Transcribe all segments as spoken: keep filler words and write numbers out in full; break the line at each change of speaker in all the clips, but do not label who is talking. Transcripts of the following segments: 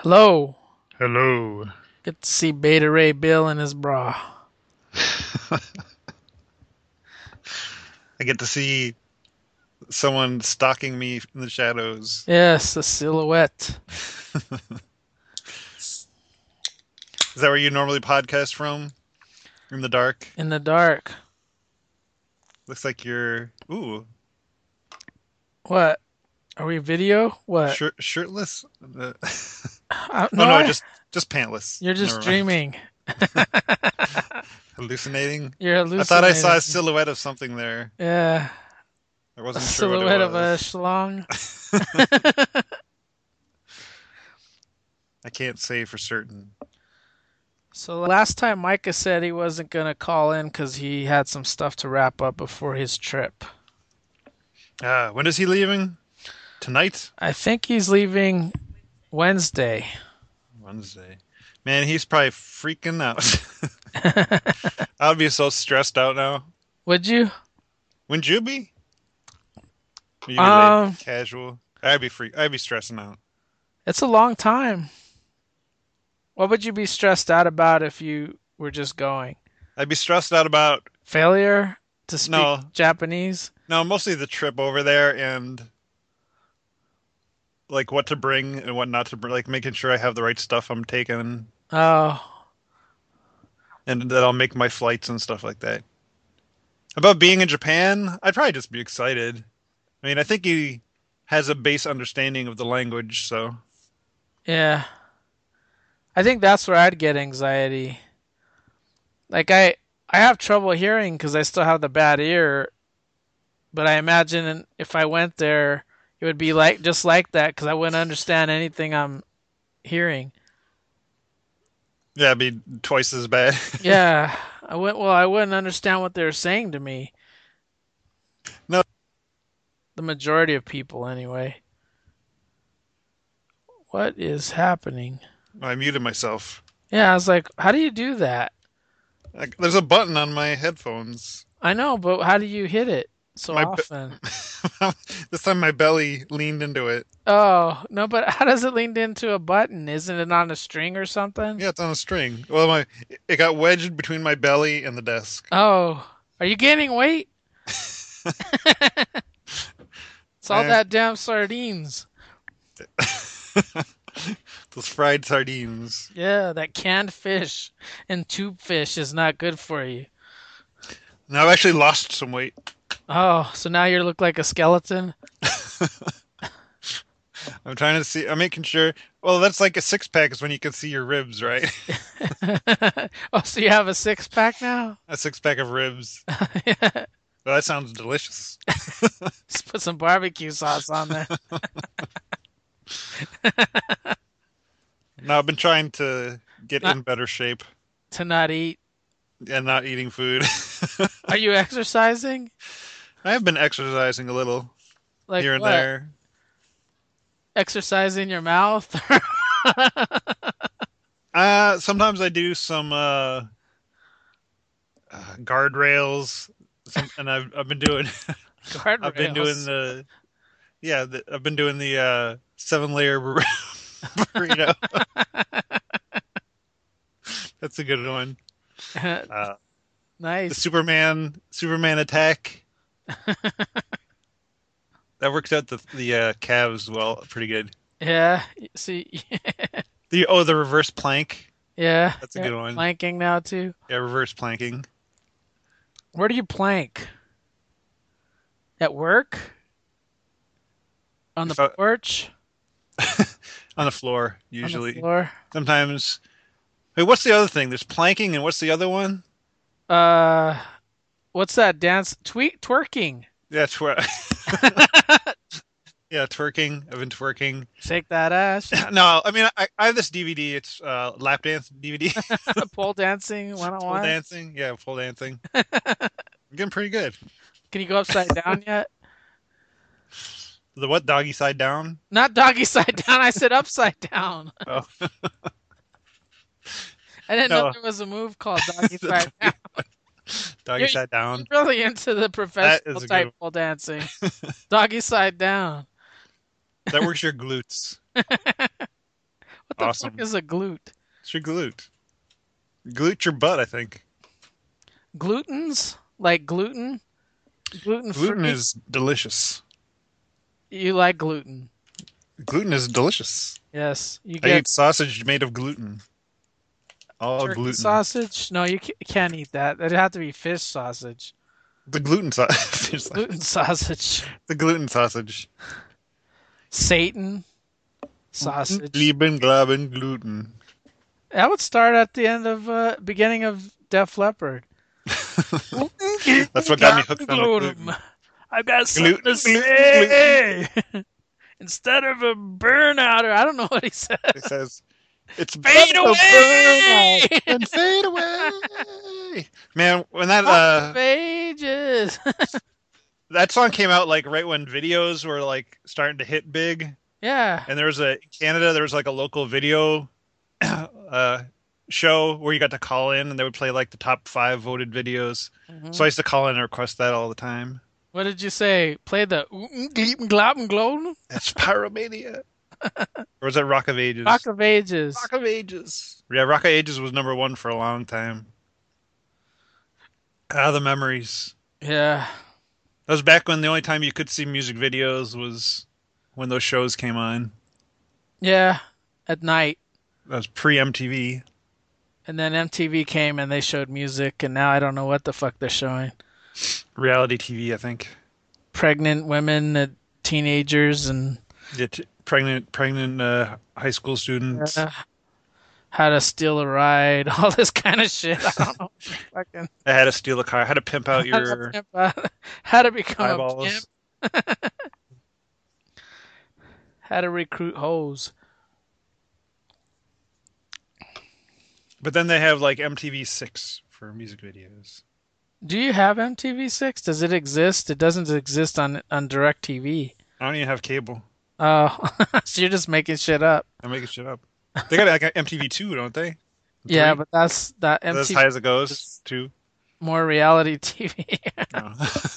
Hello.
Hello.
Get to see Beta Ray Bill in his bra.
I get to see someone stalking me in the shadows.
Yes, the silhouette.
Is that where you normally podcast from? In the dark?
In the dark.
Looks like you're, ooh,
What? Are we video? What?
shirt shirtless? Uh,
Uh,
oh
no,
no,
I.
just just pantless.
You're just
Never mind.
dreaming.
Hallucinating?
You're
I thought I saw a
hallucinating.
silhouette of something there.
Yeah.
I
A
wasn't sure what it
silhouette of a
was.
schlong.
I can't say for certain.
So last time Micah said he wasn't going to call in because he had some stuff to wrap up before his trip.
Ah, when is he leaving? Tonight?
I think he's leaving Wednesday.
Wednesday. Man, he's probably freaking out. I would be so stressed out now.
Would you?
Wouldn't you be? Would you be laid
Um,
back, casual? I'd be free. I'd be stressing out.
it's a long time. What would you be stressed out about if you were just going?
I'd be stressed out about
Failure to speak
no,
Japanese?
no, mostly the trip over there and like what to bring and what not to bring, like making sure I have the right stuff I'm taking
Oh,
and that I'll make my flights and stuff like that. About being in Japan, I'd probably just be excited. I mean, I think he has a base understanding of the language, so
yeah. I think that's where I'd get anxiety. Like I I have trouble hearing because I still have the bad ear, but I imagine if I went there, it would be like just like that because I wouldn't understand anything I'm hearing.
yeah, it'd be twice as bad.
Yeah, I went. Well, I wouldn't understand what they were saying to me.
No,
The majority of people, anyway. What is happening?
I muted myself.
Yeah, I was like, how do you do that?
Like, there's a button on my headphones.
I know, but how do you hit it so
My be-
often?
this time my belly leaned into it.
Oh, no, but how does it lean into a button? Isn't it on a string or something?
Yeah, it's on a string. Well, my it got wedged between my belly and the desk.
Oh, are you gaining weight? It's all
Eh,
that damn sardines.
those fried sardines.
Yeah, that canned fish and tube fish is not good for you.
Now I've actually lost some weight.
Oh, so now you look like a skeleton?
I'm trying to see. I'm making sure. Well, that's like a six pack is when you can see your ribs, right?
Oh, so you have a six pack now?
A six pack of ribs.
Yeah.
Well, that sounds delicious.
Just put some barbecue sauce on there.
Now I've been trying to get
Not
in better shape
to not eat.
and not eating food.
Are you exercising?
I have been exercising a little
Like
here and
what?
there.
Exercise in your mouth?
Uh, sometimes I do some uh, uh guardrails. Some, and I've I've been doing I've been doing
Guardrails.
the yeah the, I've been doing the uh seven layer burrito. That's a good one. Uh, the
Nice.
Superman Superman attack that works out the the uh, calves well pretty good.
Yeah. See,
The oh the reverse plank,
yeah.
that's a
Yeah.
good one.
Planking now too.
Yeah, reverse planking
Where do you plank? At work? On the
if I,
porch?
on the floor
On the
usually.
floor?
Sometimes. Wait, what's the other thing? There's planking and what's the other one?
Uh, what's that dance? Tweet twerking.
Yeah, twer yeah, twerking. I've been twerking.
Shake that ass.
No, I mean I, I have this D V D. It's uh lap dance D V D.
Pole dancing
Pole
one-on-one.
dancing. Yeah, pole dancing. I'm getting pretty good.
Can you go upside down yet?
The what? Doggy side down?
Not doggy side down. I said upside down.
Oh,
I didn't know
no.
there was a move called doggy
The
side down.
doggy, doggy
You're,
side
you're
down.
really into the
That
professional
is a
type
good
pole dancing. Doggy side down.
That works your glutes.
What the fuck
Awesome.
is a glute?
It's your glute. Glute your butt, I think.
Glutens? Like gluten? Gluten
Gluten
free?
is delicious.
You like gluten?
Gluten is delicious.
Yes. You
I
get
eat sausage made of gluten. All
turkey
gluten.
sausage? No, you ca- can't eat that. It'd have to be fish sausage.
The gluten sausage.
Gluten sausage.
The gluten sausage.
Satan
Guten,
sausage.
lieben, glauben, gluten.
That would start at the end of uh, beginning of Def Leppard.
That's what got me hooked on the gluten.
I've got something to
Gluten, gluten, gluten.
say. Instead of a burnout, or I don't know what he
It
says.
says, it's
Fade
better to burn out
away!
than fade away. Man, when that
Rock
uh
of ages.
that song came out like right when videos were like starting to hit big,
Yeah.
and there was a in Canada there was like a local video uh show where you got to call in and they would play like the top five voted videos. So
hmm
I used to call in and request that all the time.
What did you say? Play the Gleep and Glop and Glow?
That's Pyromania. Or was that Rock of
Rock
Ages?
of Ages.
Rock of Ages. Yeah, Rock of Ages was number one for a long time. Ah, the memories.
Yeah.
That was back when the only time you could see music videos was when those shows came on.
Yeah. At night.
That was pre-M T V.
And then M T V came and they showed music, and now I don't know what the fuck they're showing.
Reality T V, I think.
Pregnant women, uh, teenagers, and
Yeah, t- pregnant, pregnant uh, high school students.
uh, how to steal a ride, all this kind of shit. I don't know. Fucking
I had to steal a car. I had to pimp out
how to,
your
pimp out- how to become a pimp,
eyeballs.
how to recruit hoes.
But then they have like M T V six for music videos.
Do you have M T V six? Does it exist? It doesn't exist on on DirecTV.
I don't even have cable.
Oh, so you're just making shit up.
I'm making shit up. They got like M T V two, don't they?
Yeah,
Three?
but that's that
That's as
M T V
high as it goes.
is
Two.
more reality T V.
No.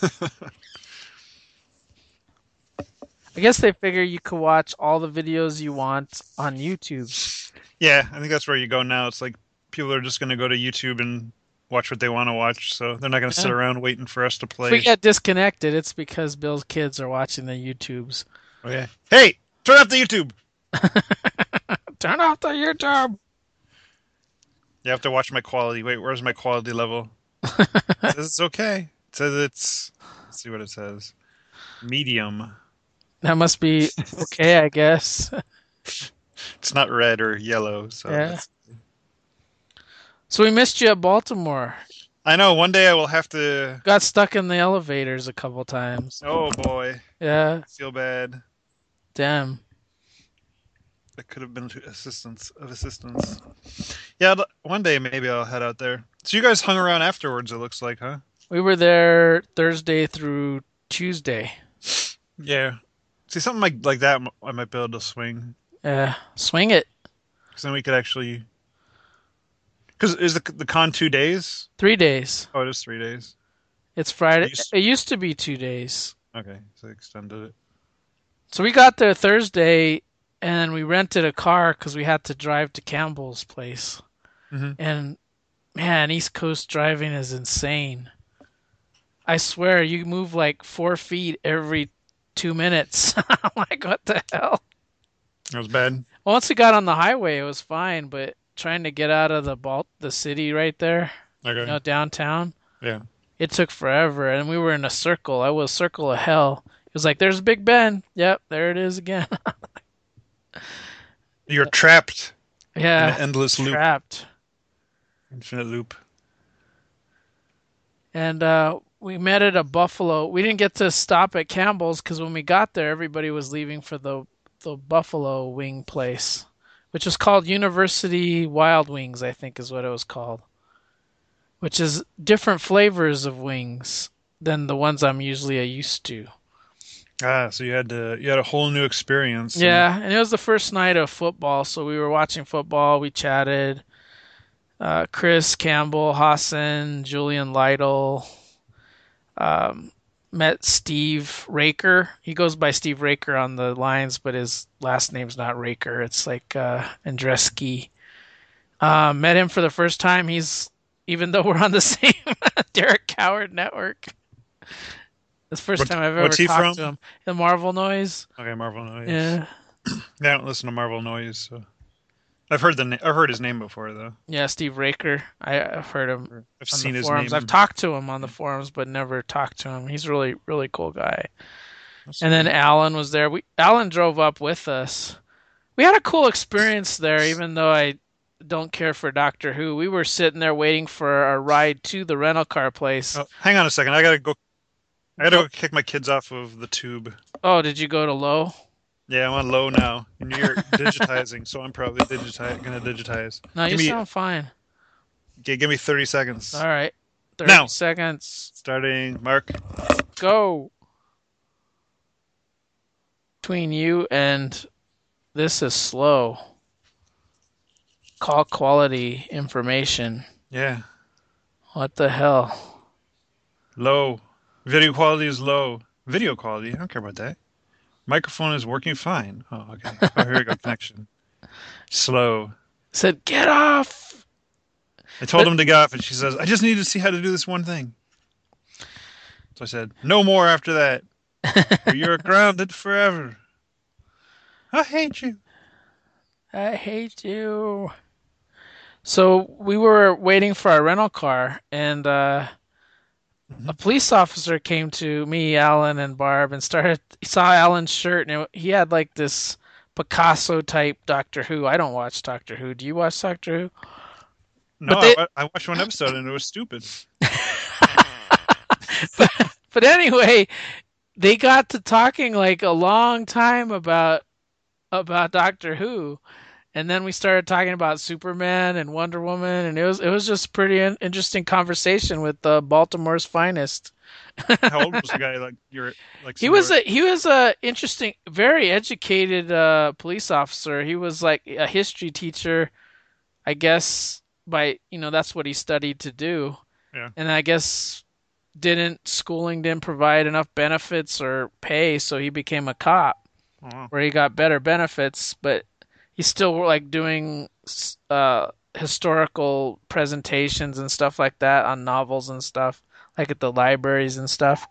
I guess they figure you could watch all the videos you want on YouTube.
Yeah, I think that's where you go now. It's like people are just going to go to YouTube and watch what they want to watch, so they're not going to sit
Yeah.
around waiting for us to
If we
play.
get disconnected, it's because Bill's kids are watching the YouTubes.
Oh, yeah. Hey, turn off the YouTube.
Turn off the YouTube.
You have to watch my quality. Wait, where's my quality level? It says it's okay. It says it's. Let's see what it says. Medium.
That must be okay, I guess.
It's not red or yellow, so
Yeah.
that's.
So we missed you at Baltimore.
I know. One day I will have to.
Got stuck in the elevators a couple times.
Oh boy,
Yeah,
I feel bad.
damn.
That could have been to assistance of assistance. Yeah, l- one day maybe I'll head out there. So you guys hung around afterwards. It looks like, huh?
We were there Thursday through Tuesday.
Yeah. See, something like like that, m- I might be able to swing.
Yeah, swing it.
Because then we could actually. Because is the the con two days?
Three days.
Oh, it is three days.
It's
So
Friday.
you s-
It used to be two days.
okay, so they extended it.
So we got there Thursday and we rented a car because we had to drive to Campbell's place.
Hmm.
And man, East Coast driving is insane. I swear, you move like four feet every two minutes. I'm like, what the hell?
That was bad.
Once we got on the highway, it was fine, but trying to get out of the Balt the city right there, you
Okay.
know, downtown,
Yeah.
it took forever, and we were in a circle. I was circle of hell. It was like, there's Big Ben. Yep, there it is again.
You're trapped in an
Yeah,
endless loop,
trapped.
infinite loop.
And uh, we met at a Buffalo. We didn't get to stop at Campbell's because when we got there, everybody was leaving for the the Buffalo wing place, which was called University Wild Wings, I think is what it was called, which is different flavors of wings than the ones I'm usually used to.
Ah, so you had to you had a whole new experience. And
Yeah, and it was the first night of football, so we were watching football. We chatted. Uh, Chris Campbell, Hassan, Julian Lytle, um, met Steve Raker. He goes by Steve Raker on the lines, but his last name's not Raker. It's like uh, Andreski. Uh, met him for the first time. He's even though we're on the same Derek Coward network. It's the first
What,
time I've ever
what's he
talked
from?
to him. The Marvel Noise.
Okay, Marvel Noise.
Yeah,
Yeah, I don't listen to Marvel Noise, so I've heard the na- I've heard his name before though.
yeah, Steve Raker. I, I've heard him
I've
on the
seen his
forums. I've
name.
talked to him on the forums, but never talked to him. He's really, really cool guy.
That's
And then
sweet.
Alan was there. We Alan drove up with us. We had a cool experience there, even though I don't care for Doctor Who. We were sitting there waiting for a ride to the rental car place.
Oh, hang on a second. I gotta go. I gotta
Oh,
go kick my kids off of the tube.
oh, did you go to low?
Yeah, I'm on low now, and you're digitizing, so I'm probably digitize gonna digitize.
No, you
Give me,
sound fine.
g- give me thirty
All
seconds.
right. thirty
Now,
seconds.
starting. Mark.
Go. Between you and this is slow. Call quality information.
Yeah,
What the hell?
low. Video quality is low. Video quality. I don't care about that. Microphone is working fine. Oh, okay. Oh, here we go. Connection. Slow.
Said get off.
I told
But
him to get off, and she says, "I just need to see how to do this one thing." So I said, "No more after that, or you're grounded forever. I hate you."
I hate you. So we were waiting for our rental car, and uh, a
Mhm.
police officer came to me, Alan, and Barb, and started. He saw Alan's shirt, and it, he had like this Picasso type Doctor Who. I don't watch Doctor Who. Do you watch Doctor Who?
No,
But they,
I, I watched one episode and it was stupid.
but, but anyway, they got to talking like a long time about about Doctor Who, and then we started talking about Superman and Wonder Woman, and it was it was just pretty in, interesting conversation with uh, Baltimore's finest.
How old was the guy? Like you're like
He was
similar.
a he was a interesting, very educated uh, police officer. He was like a history teacher, I guess. By you know that's what he studied to do,
Yeah.
and I guess didn't schooling didn't provide enough benefits or pay, so he became a cop
Oh, wow.
where he got better benefits, but he's still like doing uh, historical presentations and stuff like that on novels and stuff, like at the libraries and stuff.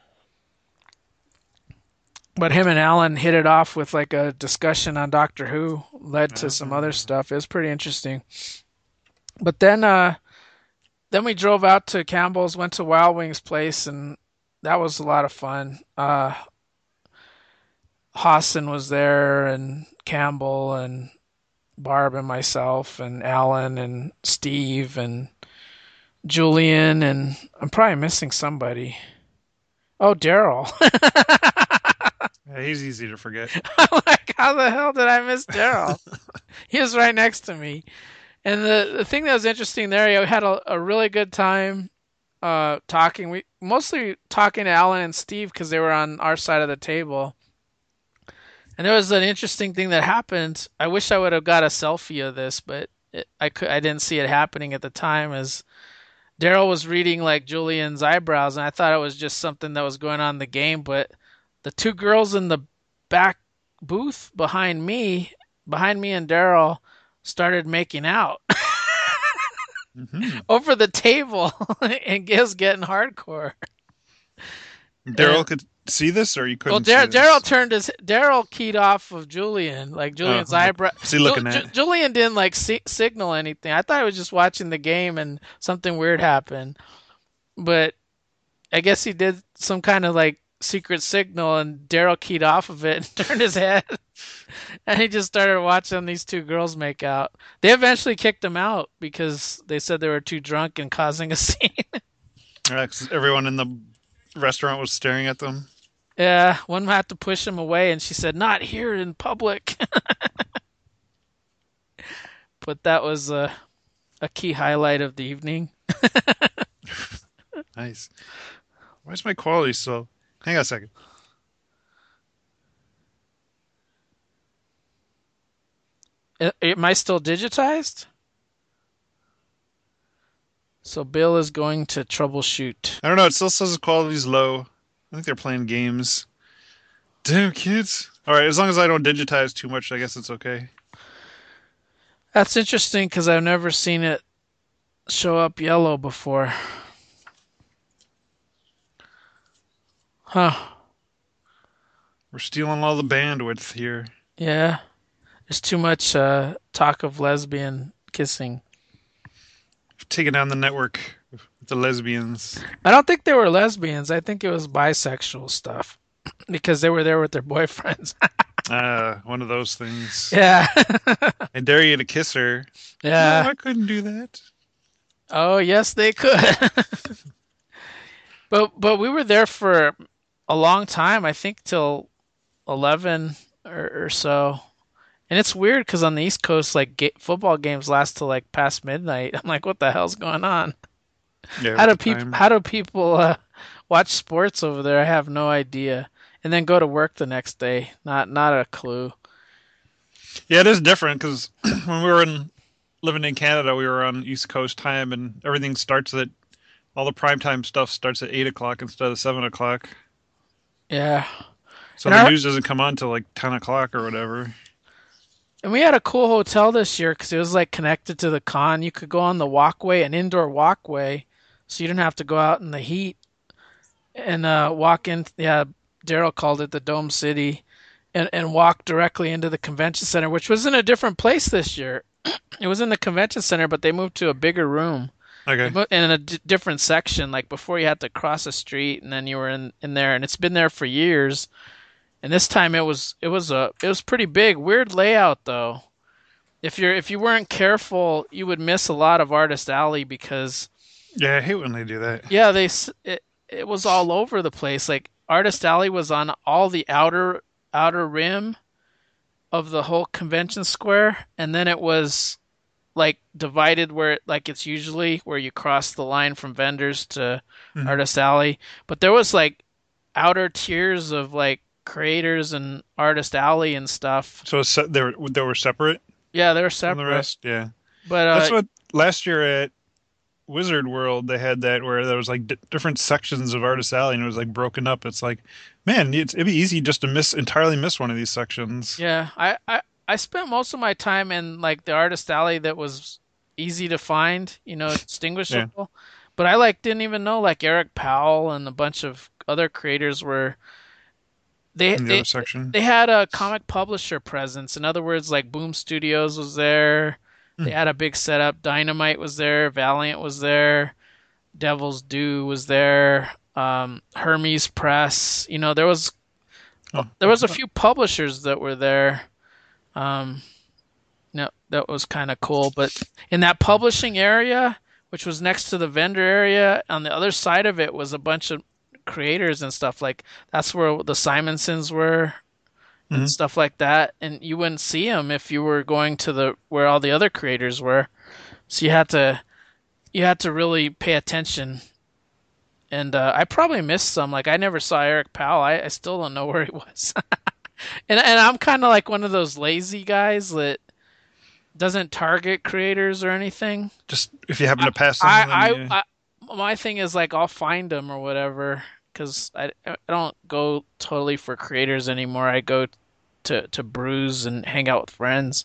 But him and Alan hit it off with like a discussion on Doctor Who, led to some other
Uh,
stuff. It was pretty interesting. But then, uh, then we drove out to Campbell's, went to Wild Wings place, and that was a lot of fun. Uh, Hassan was there, and Campbell, and Barb, and myself, and Alan, and Steve, and Julian, and I'm probably missing somebody. Oh, Daryl.
yeah, he's easy to forget.
I'm like, how the hell did I miss Daryl? He was right next to me. And the, the thing that was interesting there, we had a, a really good time uh, talking. We mostly talking to Alan and Steve because they were on our side of the table. And there was an interesting thing that happened. I wish I would have got a selfie of this, but it, I could I didn't see it happening at the time. As Daryl was reading like Julian's eyebrows, and I thought it was just something that was going on in the game. But the two girls in the back booth behind me, behind me and Daryl, started making out
Hmm.
over the table, and it was getting hardcore.
Daryl
And
could see this, or you
well,
couldn't see
Dar- Daryl
this.
turned his Daryl keyed off of Julian, like
Oh,
Julian's
like,
eyebrow.
what's he
Ju-
looking
Ju-
at?
Julian didn't like si- signal anything. I thought he was just watching the game and something weird happened. But I guess he did some kind of like secret signal, and Daryl keyed off of it and turned his head, and he just started watching these two girls make out. They eventually kicked him out because they said they were too drunk and causing a scene.
Yeah, 'cause everyone in the restaurant was staring at them.
Yeah, one had to push him away, and she said, "Not here in public." But that was a a key highlight of the evening.
Nice. Why's my quality so? Hang on a second.
A- Am I still digitized? So Bill is going to troubleshoot.
I don't know. It still says the quality's low. I think they're playing games. Damn kids. All right, as long as I don't digitize too much, I guess it's okay.
That's interesting because I've never seen it show up yellow before. Huh.
We're stealing all the bandwidth here.
Yeah. There's too much uh, talk of lesbian kissing.
Taking down the network with the lesbians.
I don't think they were lesbians. I think it was bisexual stuff because they were there with their boyfriends.
Ah, one of those things.
Yeah.
I dare you to kiss her. No,
Yeah.
I couldn't do that.
Oh, yes, they could. But but we were there for a long time. I think till eleven or, or so. And it's weird because on the East Coast, like ga football games last till like past midnight. I'm like, what the hell's going on?
Yeah,
How
with
do
the
people
time.
how do people uh, watch sports over there? I have no idea. And then go to work the next day. Not not a clue.
Yeah, it is different because when we were in living in Canada, we were on East Coast time, and everything starts at all the primetime stuff starts at eight o'clock instead of seven o'clock.
Yeah.
So
And
the
our
news doesn't come on till like ten o'clock or whatever.
and we had a cool hotel this year because it was like connected to the con. You could go on the walkway, an indoor walkway, so you didn't have to go out in the heat and uh, walk in. Yeah, Daryl called it the Dome City, and and walk directly into the convention center, which was in a different place this year. It was in the convention center, but they moved to a bigger room. They
Okay.
moved in a d- different section. Like before, you had to cross a street, and then you were in in there, and it's been there for years. And this time it was it was a it was pretty big. Weird layout though. If you're if you weren't careful, you would miss a lot of Artist Alley because
Yeah, I hate when they do that.
yeah, they s- it, it was all over the place. Like Artist Alley was on all the outer outer rim of the whole convention square, and then it was like divided where it, like it's usually where you cross the line from vendors to
Mhm.
Artist Alley. But there was like outer tiers of like creators and Artist Alley and stuff.
So it's se- they were they were separate
Yeah, they're
from the
separate.
rest. Yeah,
But uh
that's what last year at Wizard World they had that where there was like d different sections of Artist Alley and it was like broken up. It's like, man, it's, it'd be easy just to miss entirely miss one of these sections.
yeah, I, I I spent most of my time in like the Artist Alley that was easy to find, you know,
Yeah,
distinguishable. But I like didn't even know like Eric Powell and a bunch of other creators were they
in the
they
other section.
they had a comic publisher presence. In other words, like Boom Studios was there. They
Hmm.
had a big setup. Dynamite was there. Valiant was there. Devil's Due was there. Um, Hermes Press. You know, there was
Oh,
there was a few publishers that were there. Um, no, that was kind of cool. But in that publishing area, which was next to the vendor area, on the other side of it was a bunch of creators and stuff. Like that's where the Simonsons were and
mhm.
stuff like that. And you wouldn't see them if you were going to the where all the other creators were. So you had to you had to really pay attention. And uh, I probably missed some. Like I never saw Eric Powell. I, I still don't know where he was. and and I'm kind of like one of those lazy guys that doesn't target creators or anything.
Just if you happen
I
to pass them, then
I,
you.
I, I my thing is like I'll find them or whatever because I I don't go totally for creators anymore. I go to to brews and hang out with friends.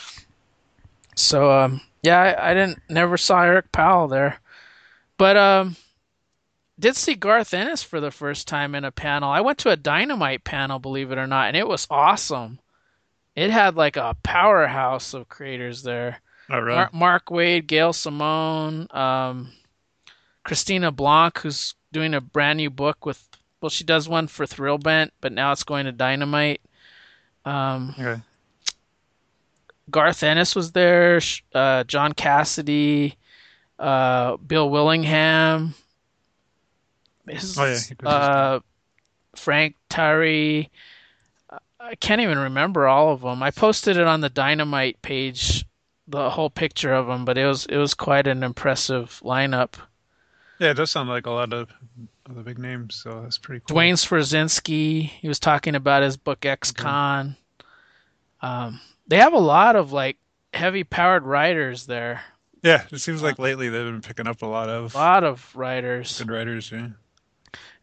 So um yeah, I, I didn't never saw Eric Powell there, but um did see Garth Ennis for the first time in a panel. I went to a Dynamite panel, believe it or not, and it was awesome. It had like a powerhouse of creators there.
Oh, really?
Mark, Mark Wade, Gail Simone, um, Christina Blanc, who's doing a brand new book with, well, she does one for Thrillbent, but now it's going to Dynamite. Um,
Okay.
Garth Ennis was there, uh, John Cassidy, uh, Bill Willingham,
Oh yeah,
his,
he puts his stuff.
uh, Frank Tyree. I can't even remember all of them. I posted it on the Dynamite page, the whole picture of them, but it was it was quite an impressive lineup.
Yeah, it does sound like a lot of, of the big names, so that's pretty cool.
Dwayne Swerzinski, he was talking about his book
Okay.
X-Con. Um, they have a lot of like heavy powered writers there.
Yeah, it seems
A
like lately they've been picking up a lot of
lot of writers.
good writers. Yeah.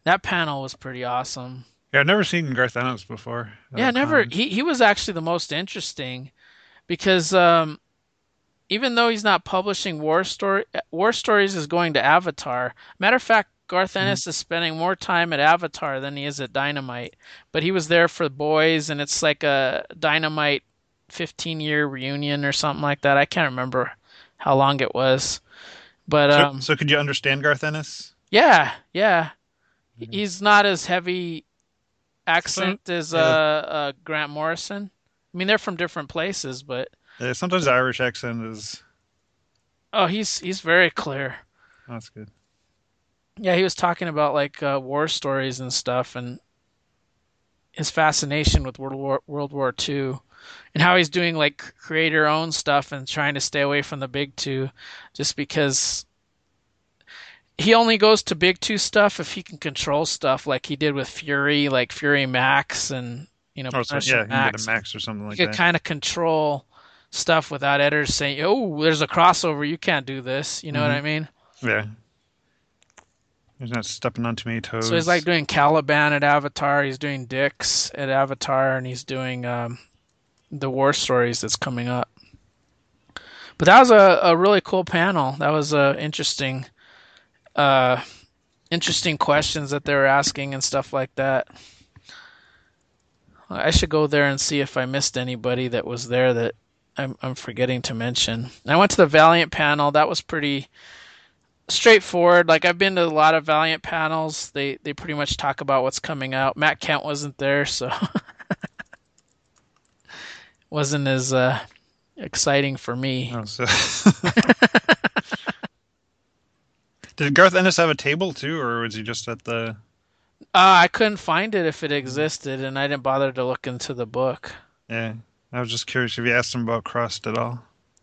That panel was pretty awesome.
Yeah, I've never seen Garth Ennis before
Yeah,
at
never.
cons.
He he was actually the most interesting because um, even though he's not publishing War Story, War Stories is going to Avatar. Matter of fact, Garth
Mhm.
Ennis is spending more time at Avatar than he is at Dynamite. But he was there for the boys, and it's like a Dynamite fifteen year reunion or something like that. I can't remember how long it was. But
So,
um,
so could you understand Garth Ennis?
yeah, yeah,
Mhm.
he's not as heavy
Sometimes,
accent as uh,
yeah,
uh Grant Morrison. I mean, they're from different places, but
yeah, sometimes the Irish accent is
oh, he's he's very clear.
oh, that's good.
Yeah, he was talking about like uh, war stories and stuff, and his fascination with World War World War Two, and how he's doing like creator own stuff and trying to stay away from the big two, just because he only goes to big two stuff if he can control stuff, like he did with Fury, like Fury Max and you know
Oh, so yeah,
Punisher
you can get a
Max.
max or something
He
like
could
that.
kind of control stuff without editors saying, "Oh, there's a crossover. You can't do this." You know what
Hmm.
I mean?
Yeah, he's not stepping on too many
So he's like
toes.
doing Caliban at Avatar. He's doing Dix at Avatar, and he's doing um, the War Stories that's coming up. But that was a, a really cool panel. That was uh, interesting, uh, interesting questions that they were asking and stuff like that. I should go there and see if I missed anybody that was there that I'm, I'm forgetting to mention. I went to the Valiant panel. That was pretty straightforward. Like I've been to a lot of Valiant panels. They they pretty much talk about what's coming out. Matt Kent wasn't there, so wasn't as uh, exciting for me.
Oh, so did Garth Ennis have a table too, or was he just at the?
Uh, I couldn't find it if it existed, and I didn't bother to look into the book.
Yeah, I was just curious if you asked him about Crust at all.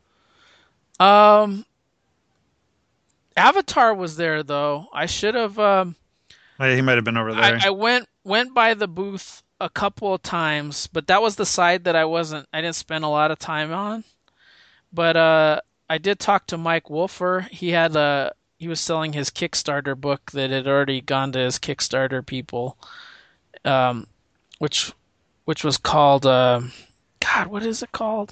Um, Avatar was there though. I should have. Um,
Oh, yeah, he might have been over
I
there.
I went went by the booth a couple of times, but that was the side that I wasn't. I didn't spend a lot of time on. But uh, I did talk to Mike Wolfer. He had a he was selling his Kickstarter book that had already gone to his Kickstarter people, um, which which was called. Uh, God, what is it called?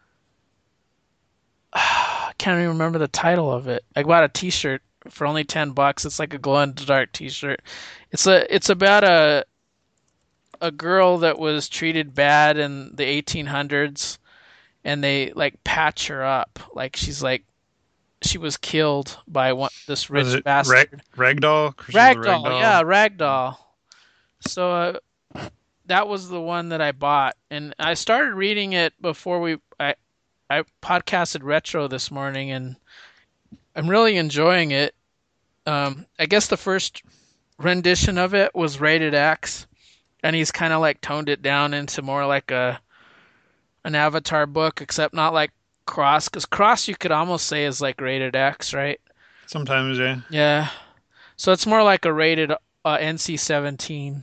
I can't even remember the title of it. I bought a T-shirt for only ten bucks. It's like a glow in the dark T-shirt. It's a it's about a a girl that was treated bad in the eighteen hundreds, and they like patch her up. Like she's like she was killed by one this
Was
rich
it Rag
bastard.
Ragdoll? Curse of the
Ragdoll, yeah,
Ragdoll?
Ragdoll. So uh, that was the one that I bought, and I started reading it before we I I podcasted retro this morning, and I'm really enjoying it. Um, I guess the first rendition of it was rated X, and he's kind of like toned it down into more like a an Avatar book, except not like Cross, because Cross you could almost say is like rated X, right?
Sometimes, yeah.
Yeah. So it's more like a rated uh, N C seventeen.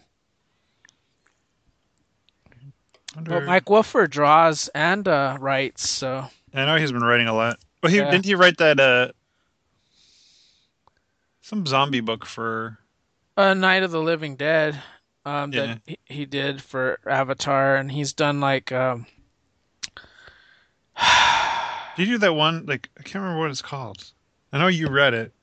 But
Wonder.
Mike Wolfer draws and uh, writes, so
I know he's been writing a lot. Well, he
yeah.
didn't he write that uh some zombie book for
Uh, Night of the Living Dead, um, that
yeah.
he, he did for Avatar, and he's done like um,
Did you do that one? Like I can't remember what it's called. I know you read it.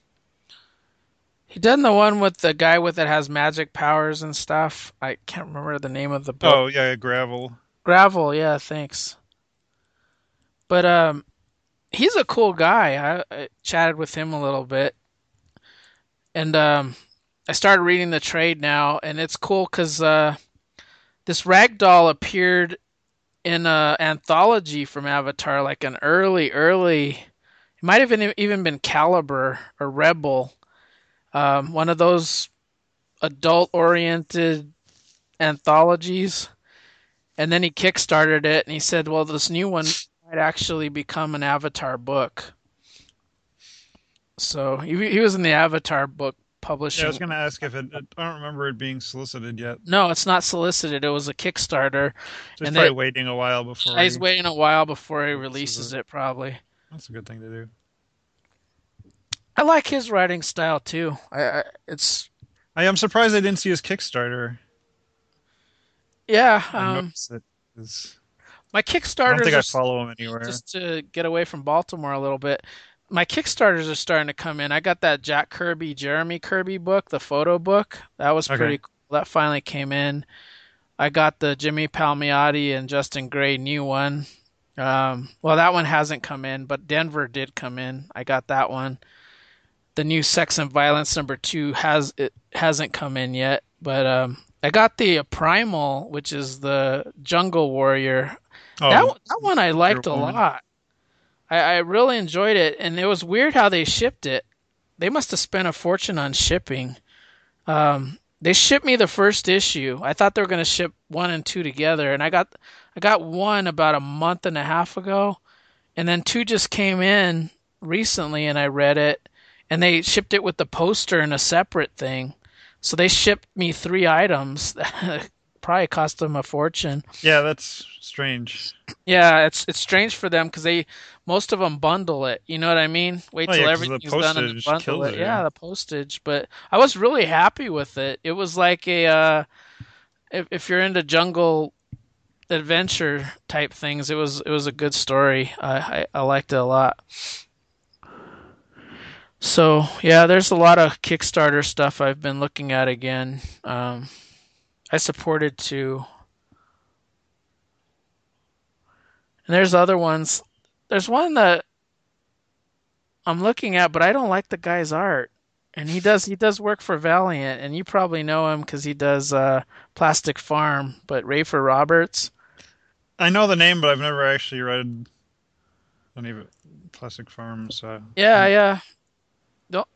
he done the one with the guy with it has magic powers and stuff. I can't remember the name of the book.
Oh yeah, Gravel.
Gravel, yeah, thanks. But um, he's a cool guy. I, I chatted with him a little bit, and um, I started reading the trade now, and it's cool because uh, this Ragdoll appeared in a anthology from Avatar, like an early, early. It might have even even been Caliber or Rebel, um, one of those adult-oriented anthologies. And then he kickstarted it, and he said, "Well, this new one might actually become an Avatar book." So he he was in the Avatar book
Yeah, I was
publishing.
gonna ask if it. I don't remember it being solicited yet.
No, it's not solicited. It was a Kickstarter,
So he's
and
probably
that
waiting a while before
he's
he
waiting a while before he
releases
releases
it.
it. Probably.
That's a good thing to do.
I like his writing style too. I, I it's
I am surprised I didn't see his Kickstarter.
Yeah,
I've
um,
noticed it. 'Cause
my
I don't think
Kickstarters
I
are
follow him anywhere.
just to get away from Baltimore a little bit. My Kickstarters are starting to come in. I got that Jack Kirby, Jeremy Kirby book, the photo book. That was
Okay.
pretty cool. That finally came in. I got the Jimmy Palmiotti and Justin Gray new one. Um, well, that one hasn't come in, but Denver did come in. I got that one. The new Sex and Violence number two has it hasn't come in yet, but um, I got the Primal, which is the Jungle Warrior. That
Oh,
one- that one I
Zero
liked a
One.
lot. I, I really enjoyed it, and it was weird how they shipped it. They must have spent a fortune on shipping. Um, they shipped me the first issue. I thought they were going to ship one and two together, and I got I got one about a month and a half ago, and then two just came in recently, and I read it, and they shipped it with the poster and a separate thing. So they shipped me three items. Probably cost them a fortune.
Yeah, that's strange.
Yeah, it's it's strange for them because they most of them bundle it. You know what I mean? Wait
Oh yeah,
till
because the
everything's done and then
postage
bundle
kills
it. Yeah,
you.
the postage. But I was really happy with it. It was like a uh, if if you're into jungle adventure type things, it was it was a good story. I I, I liked it a lot. So yeah, there's a lot of Kickstarter stuff I've been looking at again. Um, I supported two, and there's other ones. There's one that I'm looking at, but I don't like the guy's art. And he does he does work for Valiant, and you probably know him because he does uh, Plastic Farm. But Rafer Roberts,
I know the name, but I've never actually read any of it. Plastic Farm, so
yeah,
mm,
yeah. Don't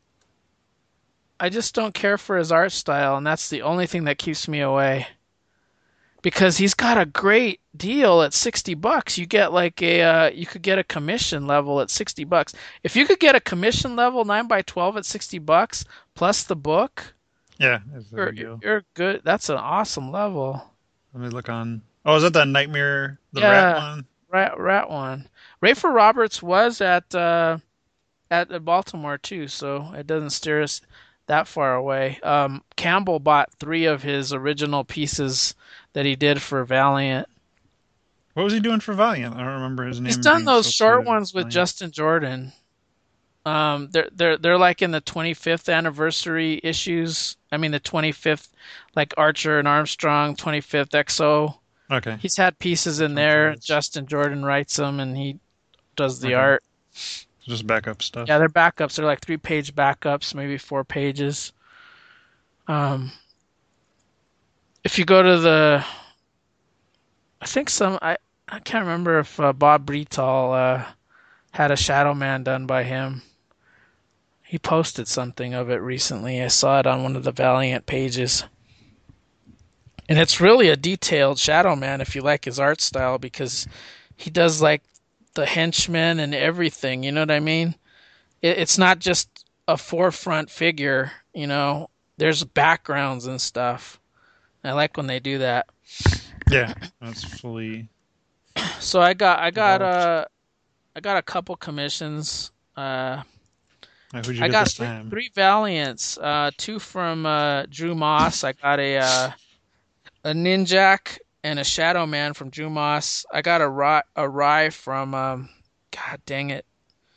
I just don't care for his art style, and that's the only thing that keeps me away. Because he's got a great deal at sixty bucks. You get like a uh, you could get a commission level at sixty bucks. If you could get a commission level nine by twelve at sixty bucks plus the book,
yeah, it's a
you're
good deal.
you're good. That's an awesome level.
Let me look on. Oh, is that that Nightmare, the rat
Yeah,
one?
rat rat one. Rafer Roberts was at uh at Baltimore too, so it doesn't steer us that far away. Um, Campbell bought three of his original pieces that he did for Valiant.
What was he doing for Valiant? I don't remember his
He's
name
done
being
those short
associated with
ones with
Valiant.
Justin Jordan. Um, they're they're they're like in the twenty-fifth anniversary issues. I mean the twenty-fifth, like Archer and Armstrong, twenty-fifth X O.
Okay,
He's had pieces in
which one's
there.
those?
Justin Jordan writes them, and he does the
Okay,
art.
just backup
Yeah,
stuff.
they're backups. They're like three page backups, maybe four pages. Um, if you go to the, I think some I I can't remember if uh, Bob Bretal uh, had a Shadow Man done by him. He posted something of it recently. I saw it on one of the Valiant pages. And it's really a detailed Shadow Man if you like his art style because he does like the henchmen and everything. You know what I mean? It, it's not just a forefront figure, you know, there's backgrounds and stuff. I like when they do that.
Yeah, that's fully
So I got I got
developed.
uh I got a couple commissions. Uh
Uh, who'd you
I
get
got
this
three
time?
three Valiants, uh two from uh Drew Moss. I got a uh a Ninjak and a Shadow Man from Drew Moss. I got a Rye, a Rye from um God dang it.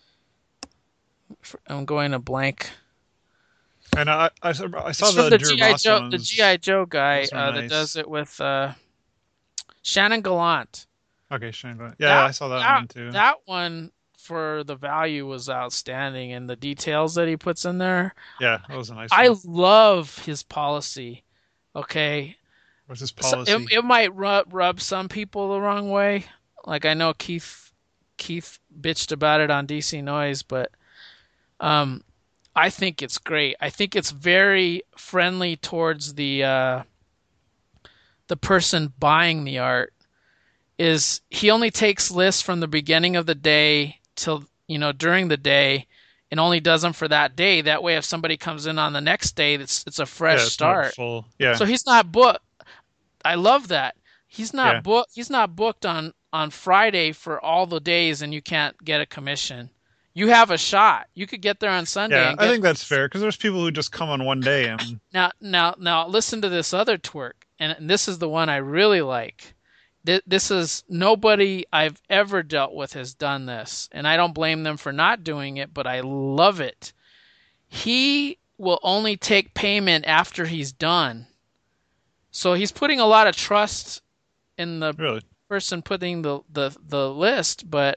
I'm going to blank.
And I, I, saw- I
It's
saw
from
the
the
Drew
G I
Moss
Joe the
ones.
G I Joe guy
Those are
uh that does
nice.
it with uh Shannon Gallant.
Okay, Shane. Go- Yeah, yeah,
That
I saw that
that
one too.
that one for the value was outstanding and the details that he puts in there.
Yeah, that was a nice
I
one.
love his policy. Okay,
What's his
so it
policy?
it might rub rub some people the wrong way. Like I know Keith Keith bitched about it on D C Noise, but um, I think it's great. I think it's very friendly towards the uh, the person buying the art. Is he only takes lists from the beginning of the day till you know during the day, and only does them for that day. That way, if somebody comes in on the next day, it's it's a fresh
Yeah, it's not
start.
full. Yeah,
So he's not booked. I love that. He's
yeah,
not book. He's not booked on on Friday for all the days, and you can't get a commission. you have a shot. You could get there on Sunday
Yeah,
and
I
get
think that's fair because there's people who just come on one day and
now now now listen to this other twerk, and, and this is the one I really like. Th- This is nobody I've ever dealt with has done this, and I don't blame them for not doing it, but I love it. He will only take payment after he's done. So he's putting a lot of trust in the
really.
person putting the the, the list, but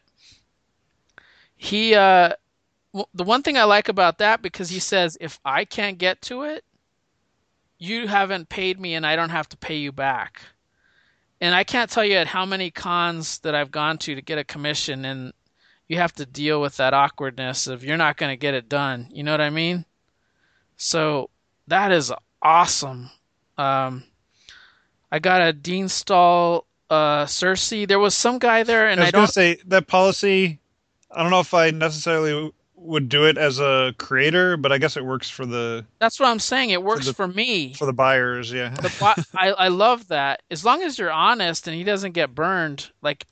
he uh the one thing I like about that because he says if I can't get to it, you haven't paid me and I don't have to pay you back. And I can't tell you at how many cons that I've gone to to get a commission and you have to deal with that awkwardness of you're not going to get it done. You know what I mean? So that is awesome. Um, I got a Dean Stall uh, Cersei. There was some guy there,
I
and I
was gonna
don't.
say that policy. I don't know if I necessarily would do it as a creator, but I guess it works for the
That's what I'm saying. It
for
works
the
for me.
for the buyers. Yeah,
The I I love that. As long as you're honest and he doesn't get burned. Like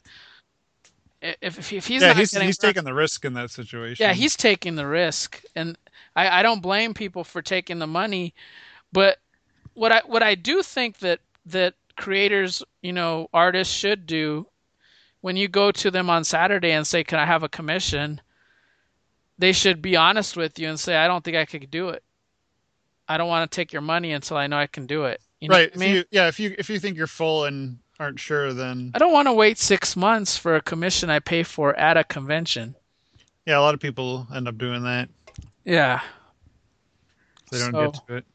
if if, if he's
yeah.
not
He's
getting
he's
burned,
taking the risk in that
yeah,
situation.
he's taking the risk, and I I don't blame people for taking the money. But what I what I do think that that creators, you know, artists should do when you go to them on Saturday and say, "Can I have a commission?" They should be honest with you and say, "I don't think I could do it. I don't want to take your money until I know I can do it." You know
Right.
what I
If
mean?
you yeah if you if you think you're full and aren't sure, then
I don't want to wait six months for a commission I pay for at a convention.
yeah, a lot of people end up doing that.
Yeah.
They don't get
So,
to it.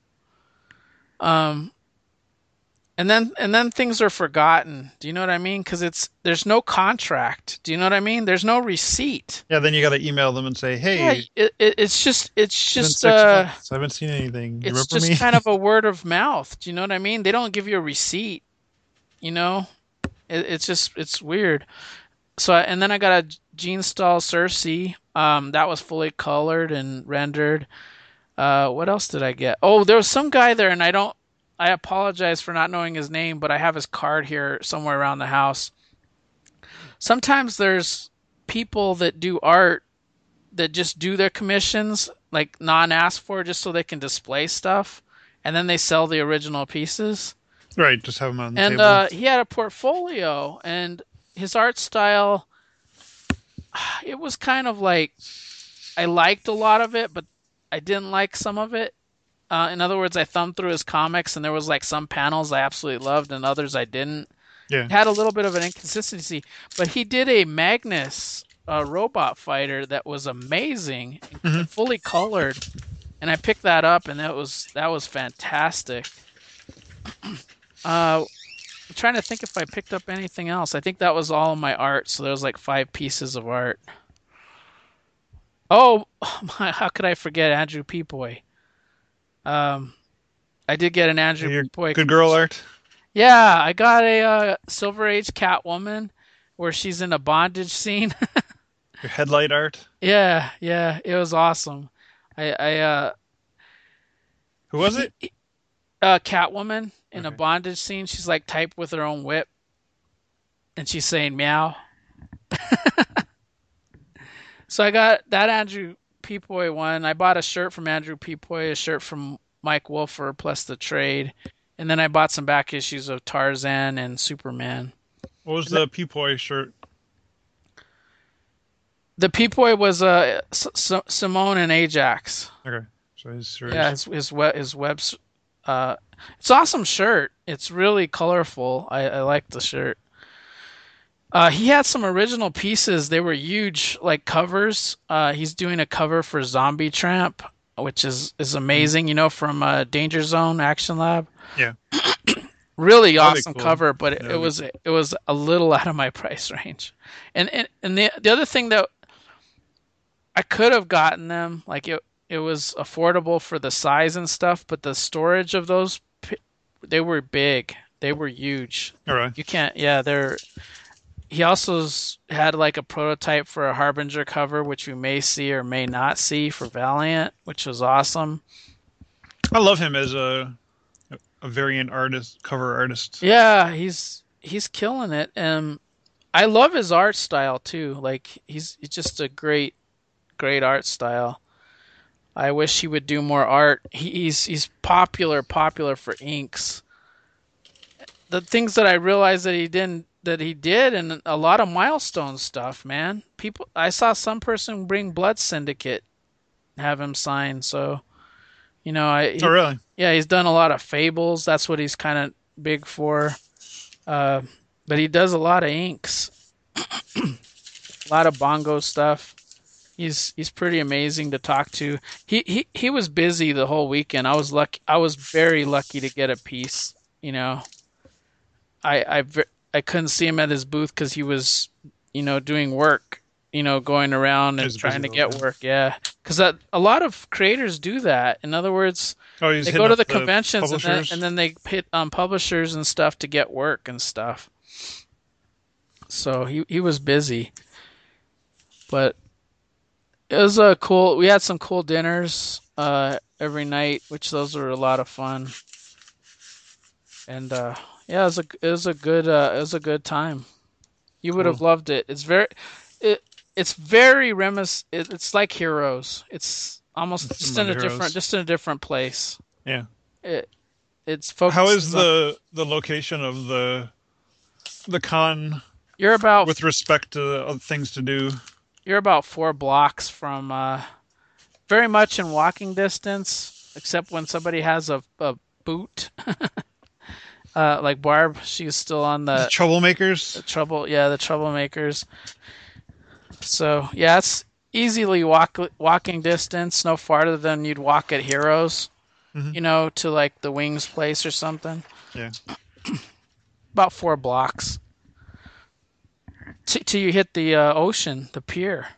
um, and then and then things are forgotten. Do you know what I mean? Because it's there's no contract. Do you know what I mean? There's no receipt.
Yeah, then you got to email them and say,
Yeah,
"Hey,
it, it, it's just it's
it's been
just
six
uh
months. I haven't seen anything. You
it's
remember
just
me?"
kind of a word of mouth. Do you know what I mean? They don't give you a receipt. You know, it, it's just it's weird. So and then I got a Gene Stall Cersei. Um, that was fully colored and rendered. Uh, what else did I get? Oh, there was some guy there, and I don't. I apologize for not knowing his name, but I have his card here somewhere around the house. Sometimes there's people that do art that just do their commissions like non-asked for just so they can display stuff, and then they sell the original pieces.
Right, just have them on the
And
table.
uh, he had a portfolio, and his art style, it was kind of like I liked a lot of it, but I didn't like some of it. Uh, in other words, I thumbed through his comics, and there was like some panels I absolutely loved, and others I didn't.
Yeah.
It had a little bit of an inconsistency, but he did a Magnus uh, robot fighter that was amazing,
Hmm.
fully colored, and I picked that up, and that was that was fantastic. Uh, I'm trying to think if I picked up anything else. I think that was all of my art, so there was like five pieces of art. Oh, my, how could I forget Andrew Peepoy? Um, I did get an Andrew
Your
Peepoy.
good girl art.
Yeah, I got a uh, Silver Age Catwoman where she's in a bondage scene.
Your headlight art.
Yeah, yeah, it was awesome. I, I uh,
Who was
he,
it?
uh, Catwoman in a
Okay.
bondage scene. She's like typed with her own whip, and she's saying meow. So I got that Andrew Peepoy one. I bought a shirt from Andrew Peepoy, a shirt from Mike Wolfer, plus the trade, and then I bought some back issues of Tarzan and Superman.
What was
And the,
the Peepoy shirt?
the Peepoy was uh, S- S- Simone and Ajax.
Okay. So his
Yeah,
series.
his his web his webs. Uh, it's an awesome shirt. It's really colorful. I, I like the shirt. Uh, he had some original pieces. They were huge, like covers. Uh, he's doing a cover for Zombie Tramp, which is is
Mhm.
amazing. You know, from uh, Danger Zone Action Lab.
Yeah.
Really
That'd be
awesome
cool.
cover, but it, it
That'd be
was it was a little out of my price range. And and, and the the other thing that I could have gotten them, like it it was affordable for the size and stuff, but the storage of those, they were big. They were huge.
all right.
You can't. Yeah, they're he also had like a prototype for a Harbinger cover, which we may see or may not see for Valiant, which was awesome.
I love him as a a variant artist, cover artist.
Yeah, he's he's killing it, and I love his art style too. Like he's, he's just a great great art style. I wish he would do more art. He, he's he's popular, popular for inks. The things that I realized that he didn't that he did, and a lot of milestone stuff, man. People, I saw some person bring Blood Syndicate, have him sign. So you know, I
Oh,
he,
really?
yeah, he's done a lot of fables. That's what he's kind of big for. Uh, but he does a lot of inks, a lot of bongo stuff. He's he's pretty amazing to talk to. He he he was busy the whole weekend. I was lucky. I was very lucky to get a piece. You know, I I I couldn't see him at his booth because he was, you know, doing work. You know, going around and
He's busy
trying to
the whole
get
time.
work. Yeah, because that a lot of creators do that. In other words,
Oh, he's
they
hitting
go to
up
the
the
conventions and then and
publishers.
then they hit on publishers and stuff to get work and stuff. So he he was busy, but it was a cool. We had some cool dinners uh, every night, which those were a lot of fun. And uh, yeah, it was a it was a good uh, it was a good time. You would have
Cool.
loved it. It's very it it's very remis. It, it's like Heroes. It's almost
It's
just
similar
in
to
a different
Heroes.
just in a different place.
Yeah.
It it
How is
focuses on
the the location of the the con
you're about
with respect to other things to do?
you're about four blocks from uh, very much in walking distance, except when somebody has a, a boot. Uh, like Barb, she's still on
The
the, the
troublemakers.
trouble. Yeah, the troublemakers. So yeah, it's easily walk walking distance, no farther than you'd walk at Heroes.
Hmm.
You know, to like the Wings place or something.
Yeah.
About four blocks T- till you hit the uh, ocean, the pier.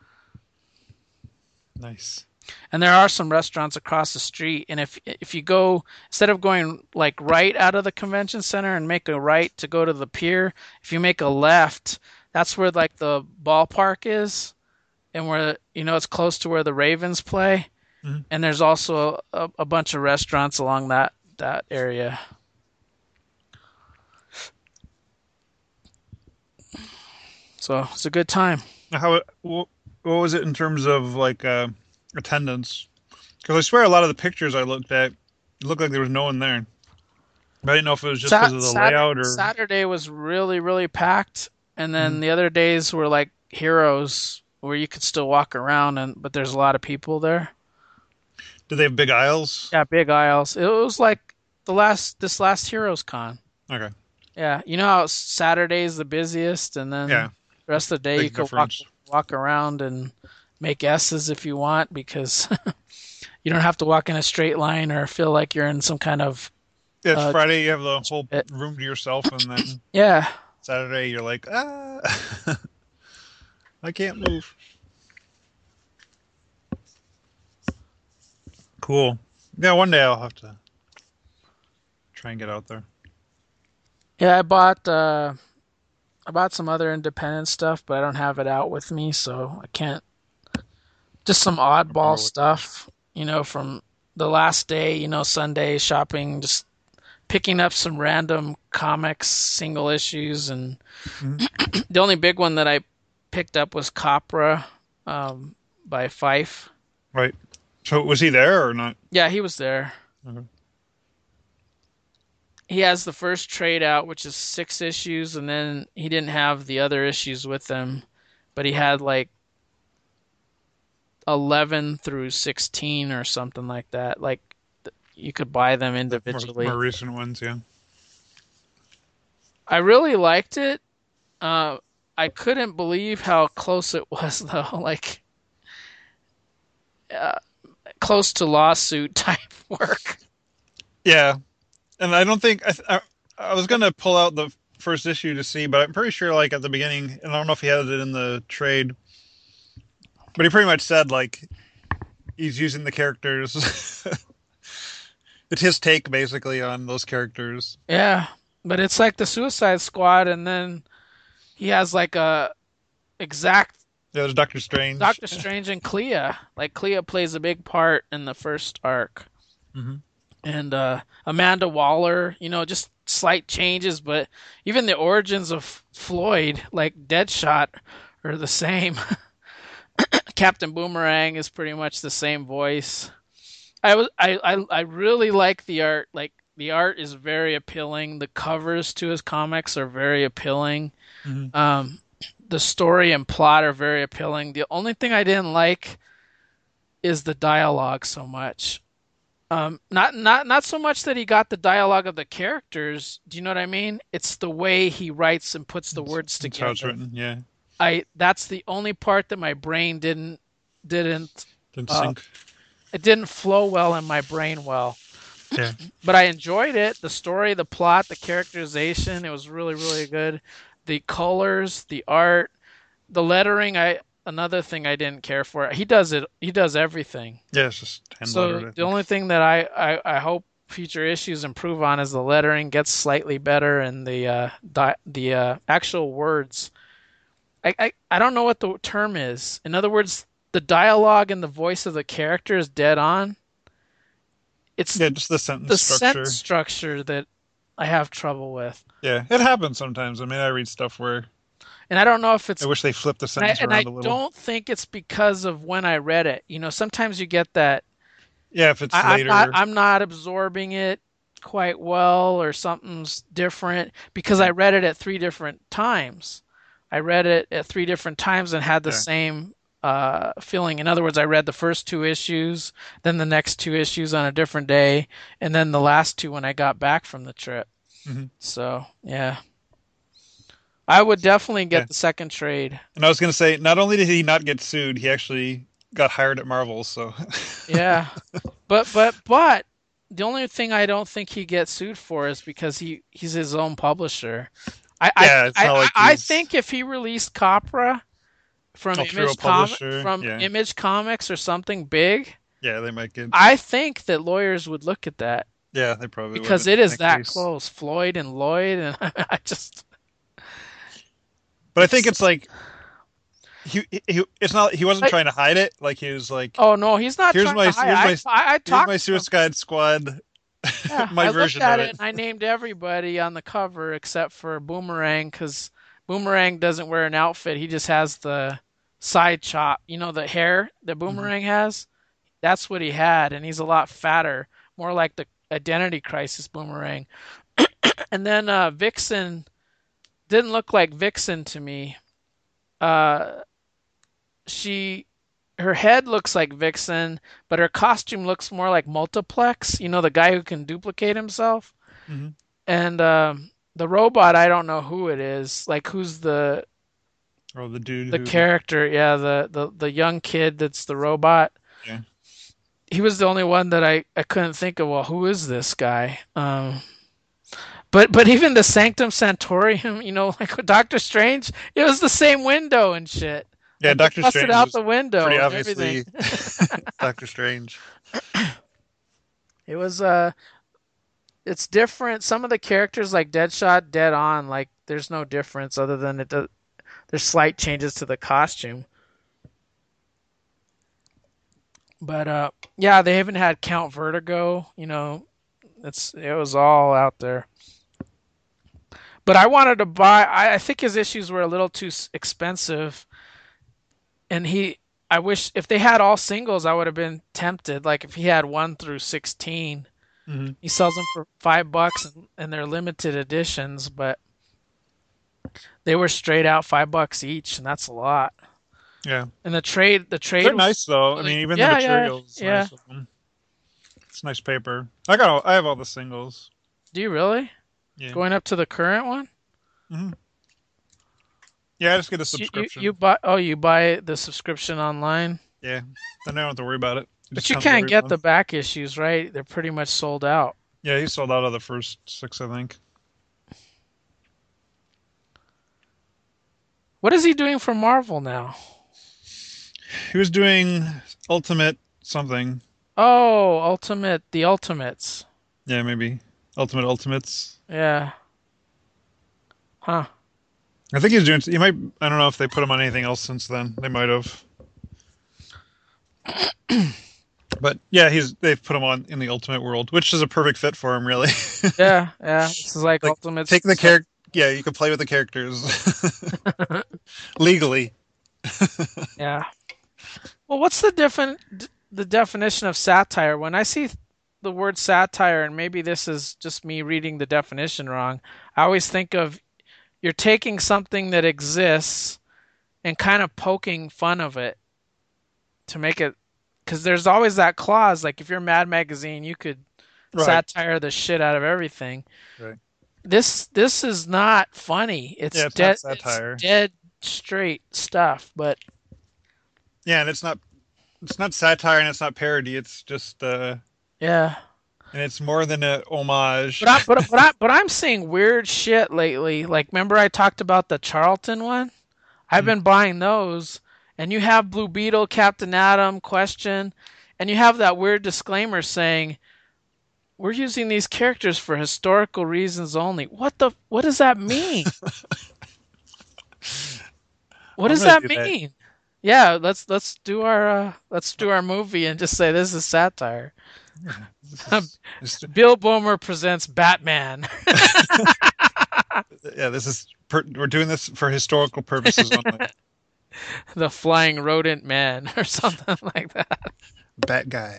Nice.
And there are some restaurants across the street. And if if you go instead of going like right out of the convention center and make a right to go to the pier, if you make a left, that's where like the ballpark is, and where you know it's close to where the Ravens play.
Hmm.
And there's also a, a bunch of restaurants along that that area. So it's a good time.
How what, what was it in terms of like uh, attendance? Because I swear a lot of the pictures I looked at, it looked like there was no one there. But I didn't know if it was just because
Sat-
of the
Saturday,
layout or.
Saturday was really really packed, and
Mhm.
then the other days were like Heroes, where you could still walk around, and but there's a lot of people there.
Did they have big aisles?
Yeah, big aisles. It was like the last this last Heroes Con.
Okay.
Yeah, you know how Saturday's the busiest, and then
Yeah.
the rest of the day you
Big
could walk
difference.
walk around and make S's if you want, because you don't have to walk in a straight line or feel like you're in some kind of
Yeah, it's
uh,
Friday, you have the whole
it,
room to yourself, and then
yeah.
Saturday you're like, ah, I can't move. Cool. Yeah, one day I'll have to try and get out there.
Yeah, I bought uh I bought some other independent stuff, but I don't have it out with me, so I can't. Just some
I
oddball
remember what it is.
stuff, you know, from the last day, you know, Sunday shopping, just picking up some random comics, single issues, and
Mhm.
the only big one that I picked up was Copra, um, by Fife.
Right. So was he there or not?
Yeah, he was there.
Okay.
He has the first trade out, which is six issues, and then he didn't have the other issues with him, but he had like eleven through sixteen or something like that. Like you could buy them
The more, more
individually.
recent ones, yeah.
I really liked it. Uh, I couldn't believe how close it was, though. Like uh, close to lawsuit type work.
Yeah, and I don't think I, th- I I was gonna pull out the first issue to see, but I'm pretty sure like at the beginning, and I don't know if he had it in the trade, but he pretty much said like he's using the characters. It's his take basically on those characters.
Yeah, but it's like the Suicide Squad, and then he has like a exact
Yeah, there's Doctor Strange.
Doctor Strange and Clea. Like Clea plays a big part in the first arc.
Hmm.
And uh, Amanda Waller, you know, just slight changes, but even the origins of Floyd, like Deadshot, are the same. Captain Boomerang is pretty much the same voice. I was I, I I really like the art. Like the art is very appealing. The covers to his comics are very appealing.
Hmm.
Um, the story and plot are very appealing. The only thing I didn't like is the dialogue so much. Um, not not not so much that he got the dialogue of the characters. Do you know what I mean? It's the way he writes and puts the
That's,
words
that's how it's
together.
written. Yeah,
I That's the only part that my brain didn't didn't
didn't
uh
sync.
it didn't flow well in my brain well.
Yeah,
But I enjoyed it. The story, the plot, the characterization, it was really, really good. The colors, the art, the lettering, I another thing I didn't care for. He does it he does everything.
yeah. It's just hand
So
lettered, I
the
think.
only thing that I, I, I hope future issues improve on is the lettering gets slightly better and the uh di- the uh, actual words. I, I I don't know what the term is. In other words, the dialogue and the voice of the character is dead on. It's
Yeah, just the sentence
the sentence
structure.
structure that I have trouble with.
Yeah, it happens sometimes. I mean, I read stuff where
And I don't know if
I
it's
wish they flipped the
and I
sentence
and I
around a little.
don't think it's because of when I read it. You know, sometimes you get that
Yeah, if it's
I, I'm not
later.
I'm not absorbing it quite well or something's different because
Yeah,
I read it at three different times. I read it at three different times and had the
yeah.
same uh, feeling. In other words, I read the first two issues, then the next two issues on a different day, and then the last two when I got back from the trip.
Hmm.
So, yeah. I would definitely
Yeah.
get the second trade.
And I was gonna say, not only did he not get sued, he actually got hired at Marvel. So,
Yeah. But but but the only thing I don't think he gets sued for is because he he's his own publisher. I I
yeah, it's
I,
not
I
like
I
he's
think if he released Copra from
all through a
Image Com
publisher.
from
Yeah,
Image Comics or something big,
yeah, they might get.
I think that lawyers would look at that
Yeah, they probably would
because
in
it is
that
that
case.
close. Floyd and Lloyd and I just
But I think
it's
it's like he, he it's not he wasn't
like
trying to hide it. Like he was like,
oh no, he's not
here's
trying
my
to hide.
here's
I
my
I, I
here's
talked
my
to him.
Suicide Squad,
Yeah,
my
I looked
version
at
of
it
it.
and I named everybody on the cover except for Boomerang because Boomerang doesn't wear an outfit. He just has the side chop. You know, the hair that
Hmm.
Boomerang has? That's what he had, and he's a lot fatter, more like the Identity Crisis Boomerang. And then uh, Vixen didn't look like Vixen to me. Uh, she her head looks like Vixen, but her costume looks more like Multiplex. You know, the guy who can duplicate himself.
Hmm.
And um, the robot, I don't know who it is. Like, who's the
Or the dude
the
who,
character? Yeah, the the the young kid that's the robot.
yeah,
He was the only one that I I couldn't think of. Well, who is this guy? Um, but but even the Sanctum Sanctorum, you know, like with Doctor Strange, it was the same window and shit.
yeah.
Like they
Doctor
busted
Strange
out
is
the
pretty
window and everything.
obviously Doctor Strange.
It was uh, it's different. Some of the characters like Deadshot, Dead On, like there's no difference other than it does, there's slight changes to the costume. But uh, yeah, they even had Count Vertigo. You know, it's it was all out there. But I wanted to buy. I, I think his issues were a little too expensive, and he. I wish if they had all singles, I would have been tempted. Like if he had one through sixteen,
Hmm.
he sells them for five bucks, and, and they're limited editions. But they were straight out five bucks each, and that's a lot.
Yeah,
And the trade, the trade
they're
was
nice though. I
really,
mean, even the
yeah, yeah,
material is
yeah.
nice of them. It's nice paper. I got all, I have all the singles.
Do you really?
Yeah.
Going up to the current one?
Hmm. Yeah, I just get a
So you, you you
subscription.
buy oh you buy the subscription online,
Yeah, then I don't have to worry about it. It
but
just
you
comes
can't
every
get the
month.
back issues, right? They're pretty much sold out.
Yeah, he sold out of the first six, I think.
What is he doing for Marvel now?
He was doing Ultimate something.
Oh, Ultimate, the Ultimates.
Yeah, maybe Ultimate Ultimates.
Yeah. Huh.
I think he's doing. He might. I don't know if they put him on anything else since then. They might have. But yeah, he's. They've put him on in the Ultimate world, which is a perfect fit for him, really.
Yeah, yeah. This is like
Like,
Ultimates.
take the character. Yeah, you can play with the characters legally.
Yeah. Well, what's the different the definition of satire? When I see the word satire, and maybe this is just me reading the definition wrong, I always think of you're taking something that exists and kind of poking fun of it to make it because there's always that clause like if you're Mad Magazine, you could
Right.
satire the shit out of everything.
Right.
This this is not funny. It's
Yeah, it's not
dead it's
satire.
dead straight stuff, but
Yeah, and it's not it's not satire and it's not parody. It's just uh
yeah.
and it's more than a homage.
But I but but I but I'm seeing weird shit lately. Like remember I talked about the Charlton one? I've been buying those, and you have Blue Beetle, Captain Atom, Question, and you have that weird disclaimer saying we're using these characters for historical reasons only. What the what does that mean? What
I'm
does
gonna
that
do that.
mean? Yeah, let's let's do our uh, let's do our movie and just say this is satire.
Yeah, this is just,
Bill Bomer presents Batman,
yeah, this is per, we're doing this for historical purposes only.
the flying rodent man, or something like that.
Bat guy.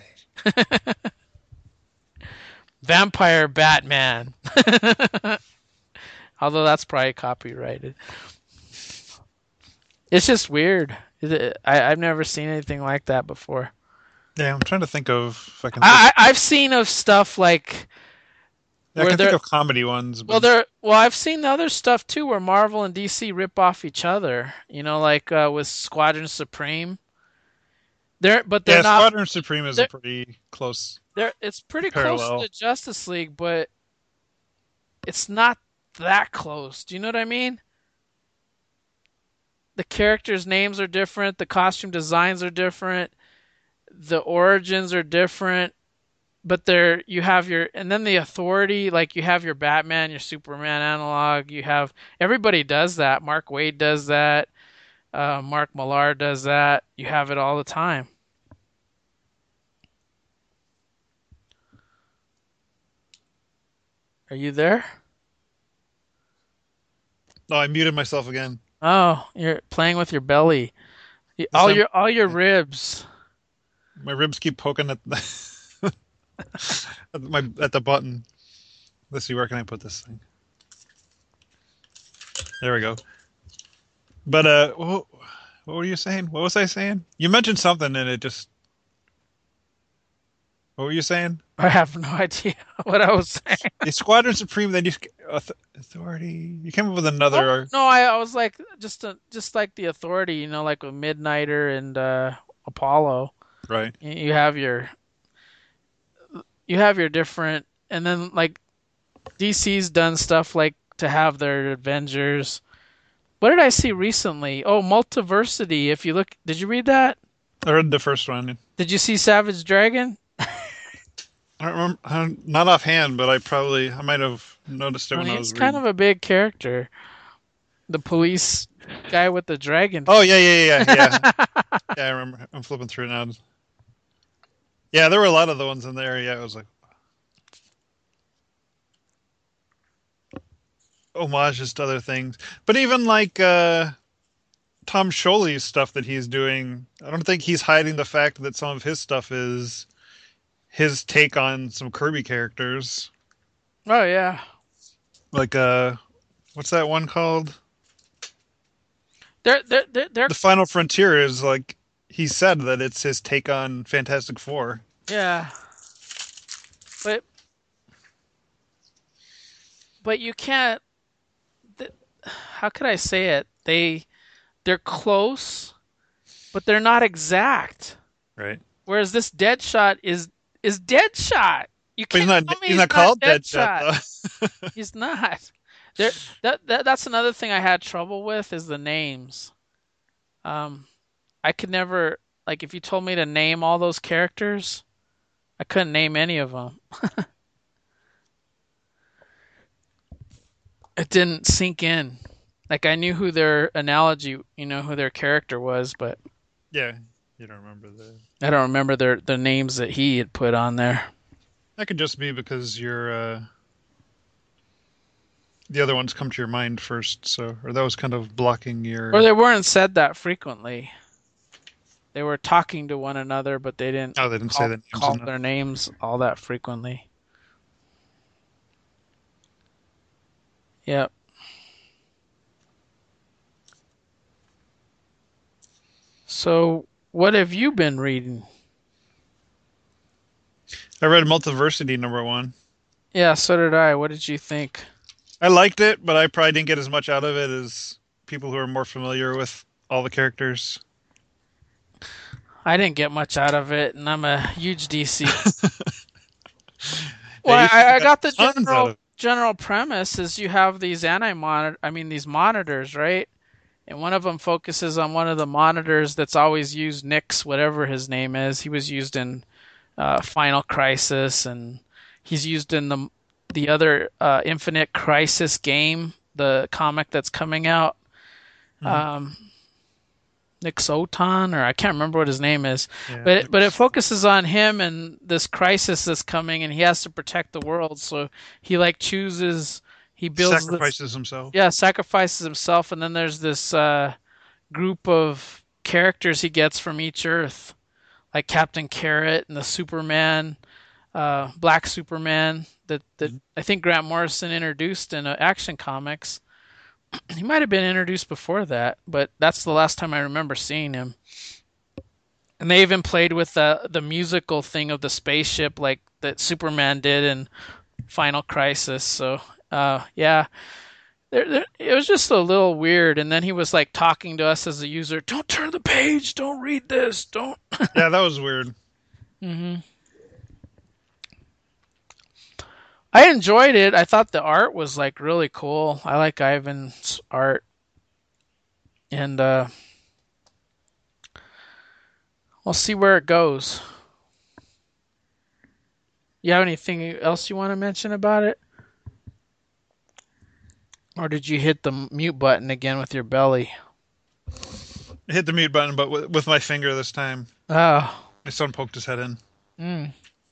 Vampire Batman. Although that's probably copyrighted. It's just weird. It- I, I've never seen anything like that before.
Yeah, I'm trying to think of if I can think.
I, I- I've seen of stuff like
Yeah, I
where
can think
they're
of comedy ones, but
well, they're well. I've seen the other stuff too, where Marvel and D C rip off each other. You know, like uh, with Squadron Supreme. They're but they're
yeah,
not.
Squadron Supreme is a
They're,
pretty close
they're it's pretty close
parallel.
to Justice League, but it's not that close. Do you know what I mean? The characters' names are different. The costume designs are different. The origins are different, but there you have your and then the authority like you have your Batman, your Superman analog. You have everybody does that. Mark Wade does that. Uh, Mark Millar does that. You have it all the time. Are you there?
Oh, I muted myself again.
Oh, you're playing with your belly.
This
All
time
your all your ribs.
my ribs keep poking at the at my at the button. Let's see, where can I put this thing? There we go. But uh, what, what were you saying? What was I saying? You mentioned something and it just. What were you saying?
I have no idea what I was saying.
The Squadron Supreme. Then you auth- authority. You came up with
Oh
another.
no, I, I was like just a, just like the authority, you know, like with Midnighter and uh, Apollo.
Right.
You you have your you have your different, and then like D C's done stuff like to have their Avengers. What did I see recently? Oh, Multiversity. If you look, did you read that?
I read the first one.
Did you see Savage Dragon?
I don't remember, I'm not offhand, but I probably I might have noticed it
Well,
when I
he's
was
kind
reading.
of a big character. The police guy with the dragon.
Oh yeah, yeah, yeah, yeah, yeah. I remember. I'm flipping through it now. Yeah, there were a lot of the ones in there. Yeah, it was like homages to other things, but even like uh, Tom Sholey's stuff that he's doing, I don't think he's hiding the fact that some of his stuff is his take on some Kirby characters.
Oh yeah,
Like uh, what's that one called?
they're they're they're, they're
The Final Frontier is like he said that it's his take on Fantastic Four.
yeah, but but you can't. th- How could I say it? They they're close, but they're not exact.
Right.
Whereas this Deadshot is is Deadshot. You
But he's
can't
not
tell me
he's
he's
not
not
called Deadshot
Deadshot.
though.
He's not. There that, that that's another thing I had trouble with is the names. Um, I could never like if you told me to name all those characters, I couldn't name any of them. It didn't sink in. Like I knew who their analogy, you know, who their character was, but
Yeah, you don't remember the.
I don't remember their the names that he had put on there.
That could just be because you're uh, the other ones come to your mind first, so or that was kind of blocking
Or
your.
they weren't said that frequently. They were talking to one another, but they didn't
Oh, they didn't say
call
the names
call
enough.
their names all that frequently. Yep. So, what have you been reading?
I read Multiversity number one.
Yeah, so did I. What did you think?
I liked it, but I probably didn't get as much out of it as people who are more familiar with all the characters.
I didn't get much out of it, and I'm a huge D C.
Yeah,
Well,
you should
I,
have
I
got
got the
tons out
general
of it.
general premise is you have these anti monitor, I mean these monitors, right? And one of them focuses on one of the monitors that's always used, Nyx, whatever his name is. He was used in uh, Final Crisis, and he's used in the the other uh, Infinite Crisis game, the comic that's coming out.
Mhm.
Um, Nixoton, or I can't remember what his name is,
Yeah,
but it, but it
it's-
focuses on him and this crisis that's coming, and he has to protect the world. So he like chooses, he builds this,
sacrifices himself.
yeah, sacrifices himself, and then there's this uh, group of characters he gets from each Earth, like Captain Carrot and the Superman, uh, Black Superman that that
Mhm.
I think Grant Morrison introduced in uh, Action Comics. He might have been introduced before that, but that's the last time I remember seeing him. And they even played with the the musical thing of the spaceship, like that Superman did in Final Crisis. So, uh, yeah, there, there, it was just a little weird. And then he was like talking to us as a user, "Don't turn the page, don't read this, don't."
Yeah, that was weird.
hmm I enjoyed it. I thought the art was like really cool. I like Ivan's art, and uh, we'll see where it goes. You have anything else you want to mention about it? Or did you hit the mute button again with your belly?
I hit the mute button, but with, with my finger this time.
Oh,
My son poked his head in.
mm.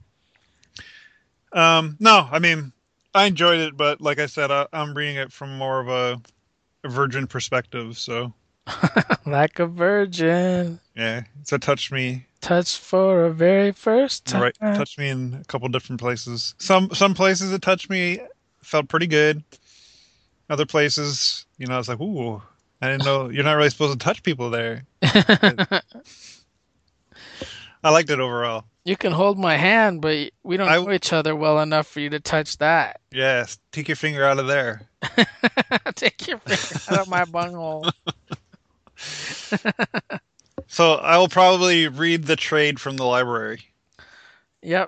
Um, no, I mean, I enjoyed it, but like I said, I, I'm reading it from more of a, a virgin perspective. So
Like a virgin,
yeah, so it touched me
touched for a very first
in the right,
time.
touched me in a couple different places. Some some places it touched me, felt pretty good. Other places, you know, I was like, ooh, I didn't know you're not really supposed to touch people there. But I liked it overall.
You can hold my hand, but we don't
I
know each other well enough for you to touch that.
yes, take your finger out of there.
Take your finger out of my bunghole.
So I will probably read the trade from the library.
Yep.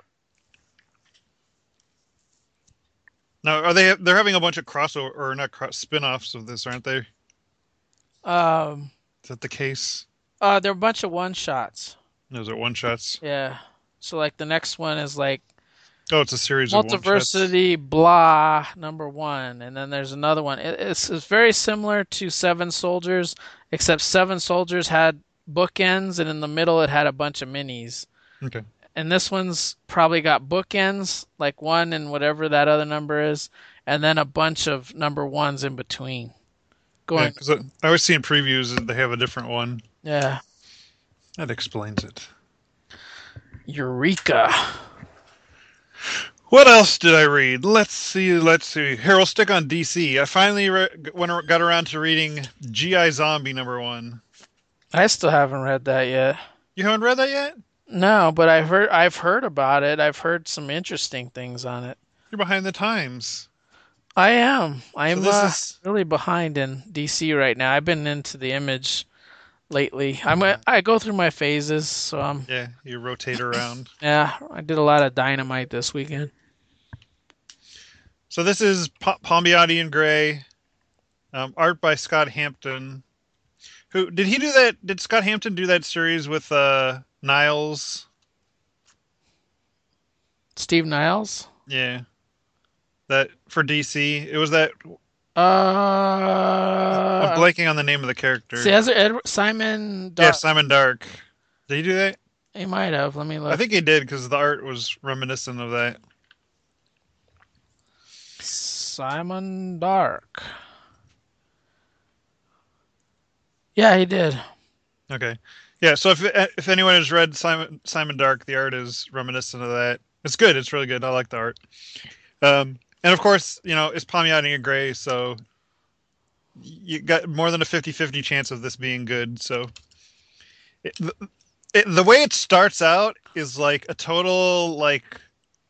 Now, are they? They're having a bunch of crossover or not cross spin-offs of this, aren't they?
Um.
Is that the case?
Uh, they're a bunch of one shots.
Those are one shots.
Yeah. So like the next one is like
Oh, it's a series of one shots.
Multiversity blah number one, and then there's another one. It, it's it's very similar to Seven Soldiers, except Seven Soldiers had bookends, and in the middle it had a bunch of minis.
Okay.
And this one's probably got bookends, like one and whatever that other number is, and then a bunch of number ones in between.
Yeah,
Going,
because I, I always see in previews that they have a different one.
yeah,
That explains it.
Eureka.
What else did I read? Let's see. Let's see. Here, we'll stick on D C. I finally re- went, got around to reading G I Zombie number one.
I still haven't read that yet.
You haven't read that yet?
No, but I've heard I've heard about it. I've heard some interesting things on it.
You're behind the times.
I am.
So
I'm
this
uh,
is
really behind in D C right now. I've been into the Image lately. I'm a, I go through my phases, so I'm
yeah. You rotate around.
yeah. I did a lot of Dynamite this weekend.
So this is pa- Palmiotti and Gray, um, art by Scott Hampton. Who did he do that? Did Scott Hampton do that series with uh, Niles?
Steve Niles.
Yeah, that for D C. It was that. I'm
Uh,
blanking on the name of the character.
see, as Edward Simon
Yeah,
Dark.
Simon Dark. Did he do that?
He might have. Let me
I
look.
think he did because the art was reminiscent of that.
Simon Dark. Yeah, he did.
Okay. Yeah, so if if anyone has read Simon Simon Dark, the art is reminiscent of that. It's good. It's really good. I like the art. Um, and of course, you know, it's Pontiac Gray, so you got more than a fifty-fifty chance of this being good. So it, it, the way it starts out is like a total like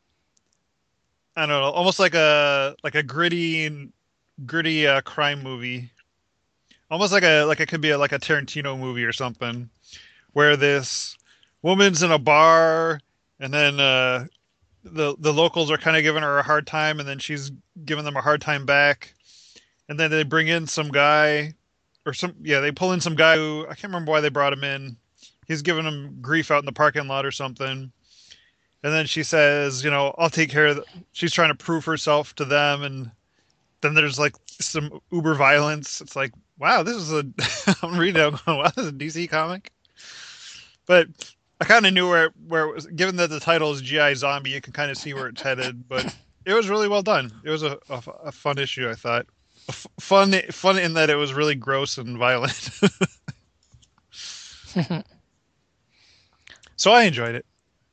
I don't know, almost like a like a gritty gritty uh, crime movie. Almost like a like it could be a, like a Tarantino movie or something, where this woman's in a bar and then uh, the the locals are kind of giving her a hard time, and then she's giving them a hard time back, and then they bring in some guy or some yeah they pull in some guy who I can't remember why they brought him in. He's giving them grief out in the parking lot or something, and then she says, you know, I'll take care of. The, she's trying to prove herself to them, and then there's like some uber violence. It's like, wow, this is a. I'm reading it, I'm going, wow, this is a D C comic. But I kind of knew where where it was. Given that the title is G I Zombie, you can kind of see where it's headed. But it was really well done. It was a, a, a fun issue, I thought. F- fun, fun in that it was really gross and violent. So I enjoyed it.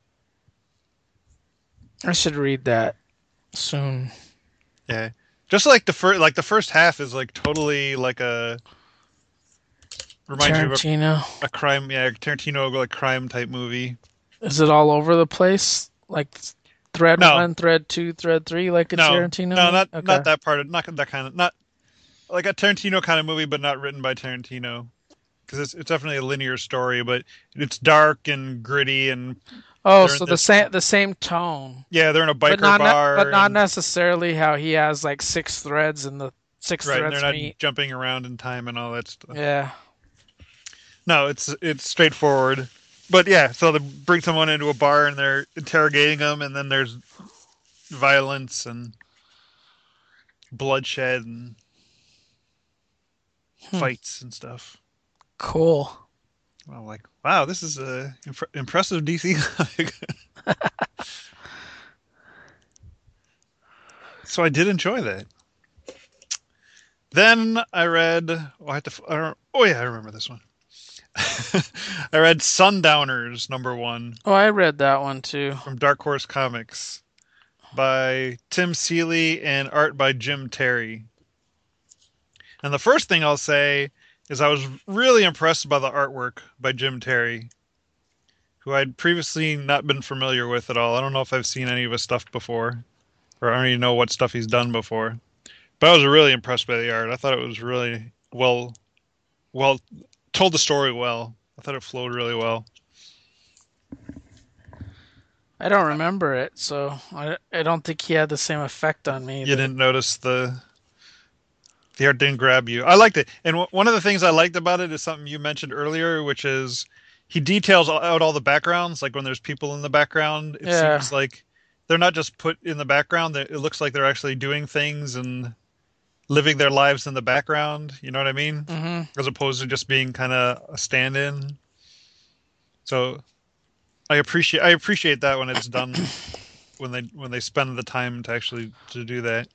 I should read that soon.
Yeah, just like the first, like the first half is like totally like a reminds you of
Tarantino.
a, a crime, yeah, Tarantino like crime type movie.
Is it all over the place? Like thread
No,
one, thread two, thread three, like a
no,
Tarantino
no,
movie?
not not
Okay.
that part of not that kind of not like a Tarantino kind of movie, but not written by Tarantino because it's it's definitely a linear story, but it's dark and gritty, and
Oh,
they're in
so the
this
same the same tone,
yeah, they're in a
but
biker
not ne- but
bar
not
and
necessarily how he has like six threads and the six
right, and they're
threads
not
meet.
jumping around in time and all that stuff.
Yeah.
No, it's it's straightforward. But yeah, so they bring someone into a bar and they're interrogating them, and then there's violence and bloodshed and
Hmm.
fights and stuff.
Cool.
I'm like, wow, this is a imp- impressive D C comic. So I did enjoy that. Then I read. Oh, I had to. I don't, oh yeah, I remember this one. I read Sundowners number one
Oh, I read that one too.
from Dark Horse Comics by Tim Seeley and art by Jim Terry. And the first thing I'll say is I was really impressed by the artwork by Jim Terry, who I'd previously not been familiar with at all. I don't know if I've seen any of his stuff before, or I don't even know what stuff he's done before. But I was really impressed by the art. I thought it was really well, well told the story well. I thought it flowed really well.
I don't remember it, so I I don't think he had the same effect on me.
You
That
didn't notice the the art didn't grab you. I liked it, and w- one of the things I liked about it is something you mentioned earlier, which is he details out all the backgrounds. Like when there's people in the background, it
yeah.
seems like they're not just put in the background. It looks like they're actually doing things and living their lives in the background. You know what I mean?
Mhm.
As opposed to just being kind of a stand-in. So I appreciate I appreciate that when it's done when they when they spend the time to actually to do that.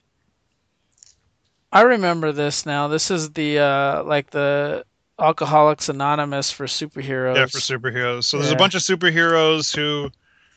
I remember this now. This is the uh like the Alcoholics Anonymous for
Yeah, for
superheroes.
superheroes. So there's a
Yeah.
bunch of superheroes who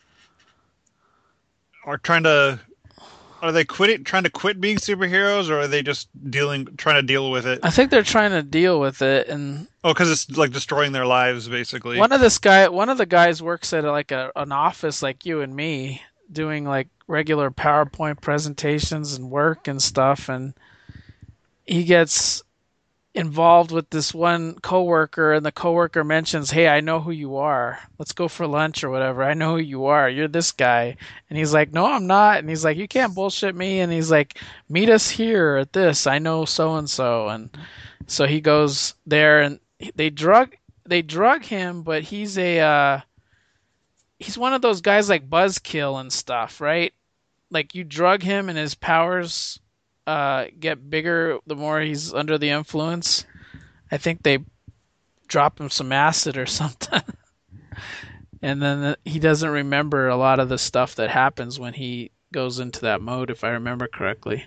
are trying to are they quitting trying to quit being superheroes, or are they just dealing trying to deal with it?
I think they're trying to deal with it, and
Oh, because it's like destroying their lives basically.
one of this guy one of the guys works at like a an office like you and me doing like regular PowerPoint presentations and work and stuff, and he gets involved with this one coworker, and the coworker mentions, "Hey, I know who you are. Let's go for lunch or whatever. I know who you are. You're this guy." And he's like, "No, I'm not." And he's like, "You can't bullshit me." And he's like, "Meet us here at this. I know so and so." And so he goes there, and they drug they drug him, but he's a uh, he's one of those guys like Buzzkill and stuff, right? Like you drug him, and his powers uh, get bigger the more he's under the influence. I think they drop him some acid or something, and then he doesn't remember a lot of the stuff that happens when he goes into that mode, if I remember correctly.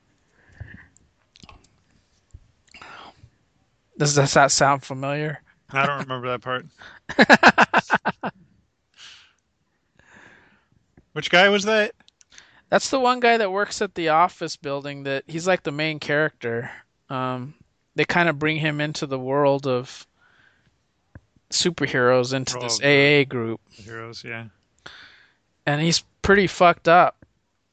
Does that sound familiar?
I don't remember that part. Which guy was that?
That's the one guy that works at the office building that he's like the main character. Um, they kind of bring him into the world of superheroes into this
Oh, the,
A A group,
the heroes, yeah.
and he's pretty fucked up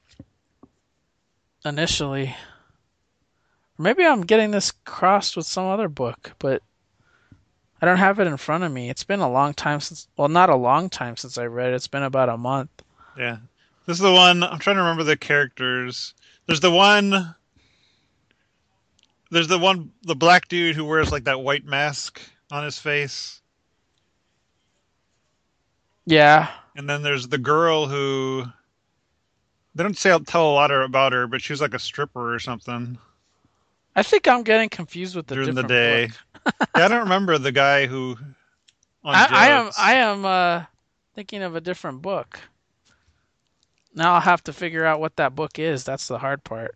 initially. Maybe I'm getting this crossed with some other book, but I don't have it in front of me. It's been a long time since, well, not a long time since I read it. It's been about a month.
Yeah. This is the one, I'm trying to remember the characters. There's the one, there's the one, the black dude who wears like that white mask on his face.
Yeah.
And then there's the girl who, they don't say, tell a lot about her, but she was like a stripper or something
I think I'm getting confused with a
during the
different book.
day. Yeah, I don't remember the guy who on
I, I am I
drugs.
am uh thinking of a different book. Now I'll have to figure out what that book is. That's the hard part.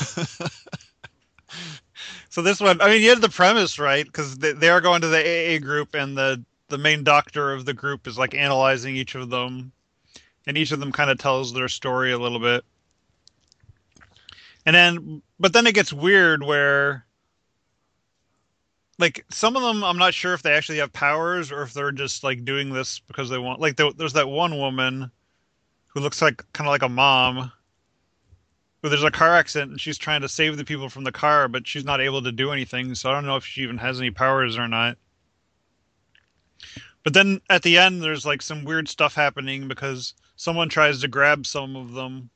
So this one, I mean, you had the premise right because they, they are going to the A A group, and the the main doctor of the group is like analyzing each of them, and each of them kind of tells their story a little bit. And then, but then it gets weird where, like, some of them, I'm not sure if they actually have powers or if they're just like doing this because they want. Like, there, there's that one woman who looks like kind of like a mom. But there's a car accident and she's trying to save the people from the car, but she's not able to do anything. So I don't know if she even has any powers or not. But then at the end, there's like some weird stuff happening because someone tries to grab some of them,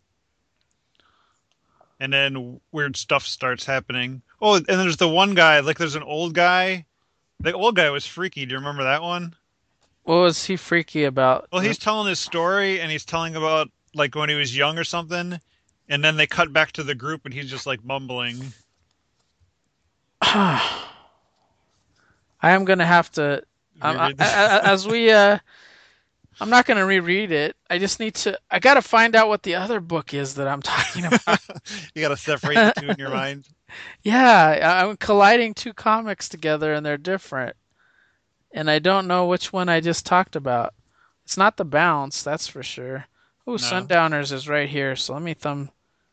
and then weird stuff starts happening. Oh, and there's the one guy, like there's an old guy. The old guy was freaky. Do you remember that one?
What was he freaky about?
Well, he's telling his story and he's telling about like when he was young or something, and then they cut back to the group and he's just like mumbling.
I am gonna have to um, I,
Reread this.
I, as we uh I'm not gonna reread it. I just need to I gotta find out what the other book is that I'm talking about.
You got to separate the two in your mind.
Yeah, I'm colliding two comics together and they're different. And I don't know which one I just talked about. It's not The Bounce, that's for sure. Oh,
No.
Sundowners is right here, so let me thumb.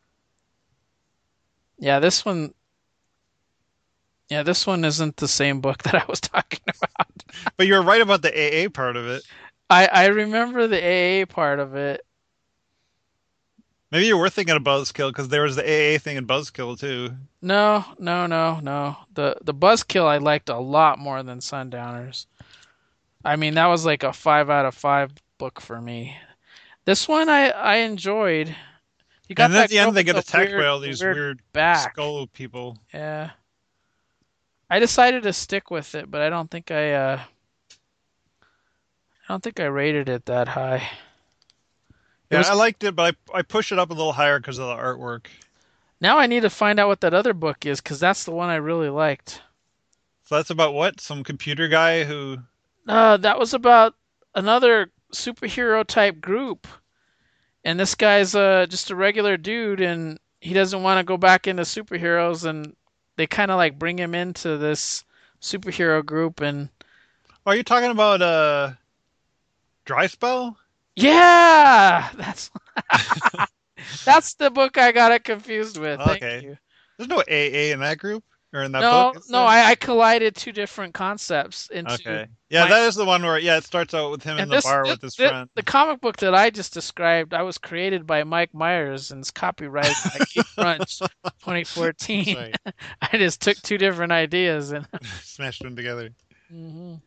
Yeah, this one. Yeah, this one isn't the same book that I was talking about.
But you're right about the A A part of it.
I I remember the A A part of it.
Maybe you were thinking of Buzzkill because there was the A A thing in Buzzkill too.
No, no, no, no. The the Buzzkill I liked a lot more than Sundowners. I mean, that was like a five out of five book for me. This one I I enjoyed. You got
And then at
that
the
girl
end, they
with
get
the
attacked by
weird
all
the
these
weird
weird
back.
skull people.
Yeah. I decided to stick with it, but I don't think I uh I don't think I rated it that high. It
Yeah,
was
I liked it, but I I pushed it up a little higher because of the artwork.
now I need to find out what that other book is because that's the one I really liked.
So that's about what? Some computer guy who.
Uh, that was about another superhero type group, and this guy's uh just a regular dude, and he doesn't want to go back into superheroes, and they kind of like bring him into this superhero group, and
Oh, are you talking about uh Dry Spell?
yeah, that's that's the book I got it confused with. Thank
Okay.
you.
There's no A A in that group or in that book,
No,
is
no,
there?
I, I collided two different concepts into
Okay. Yeah,
my
that is the one where yeah, it starts out with him in
and
the
this,
bar
this,
with his
this
friend.
the comic book that I just described. I was created by Mike Myers and it's copyrighted by Geek Crunch twenty fourteen.
Sorry,
I just took two different ideas and
smashed them together.
Mhm.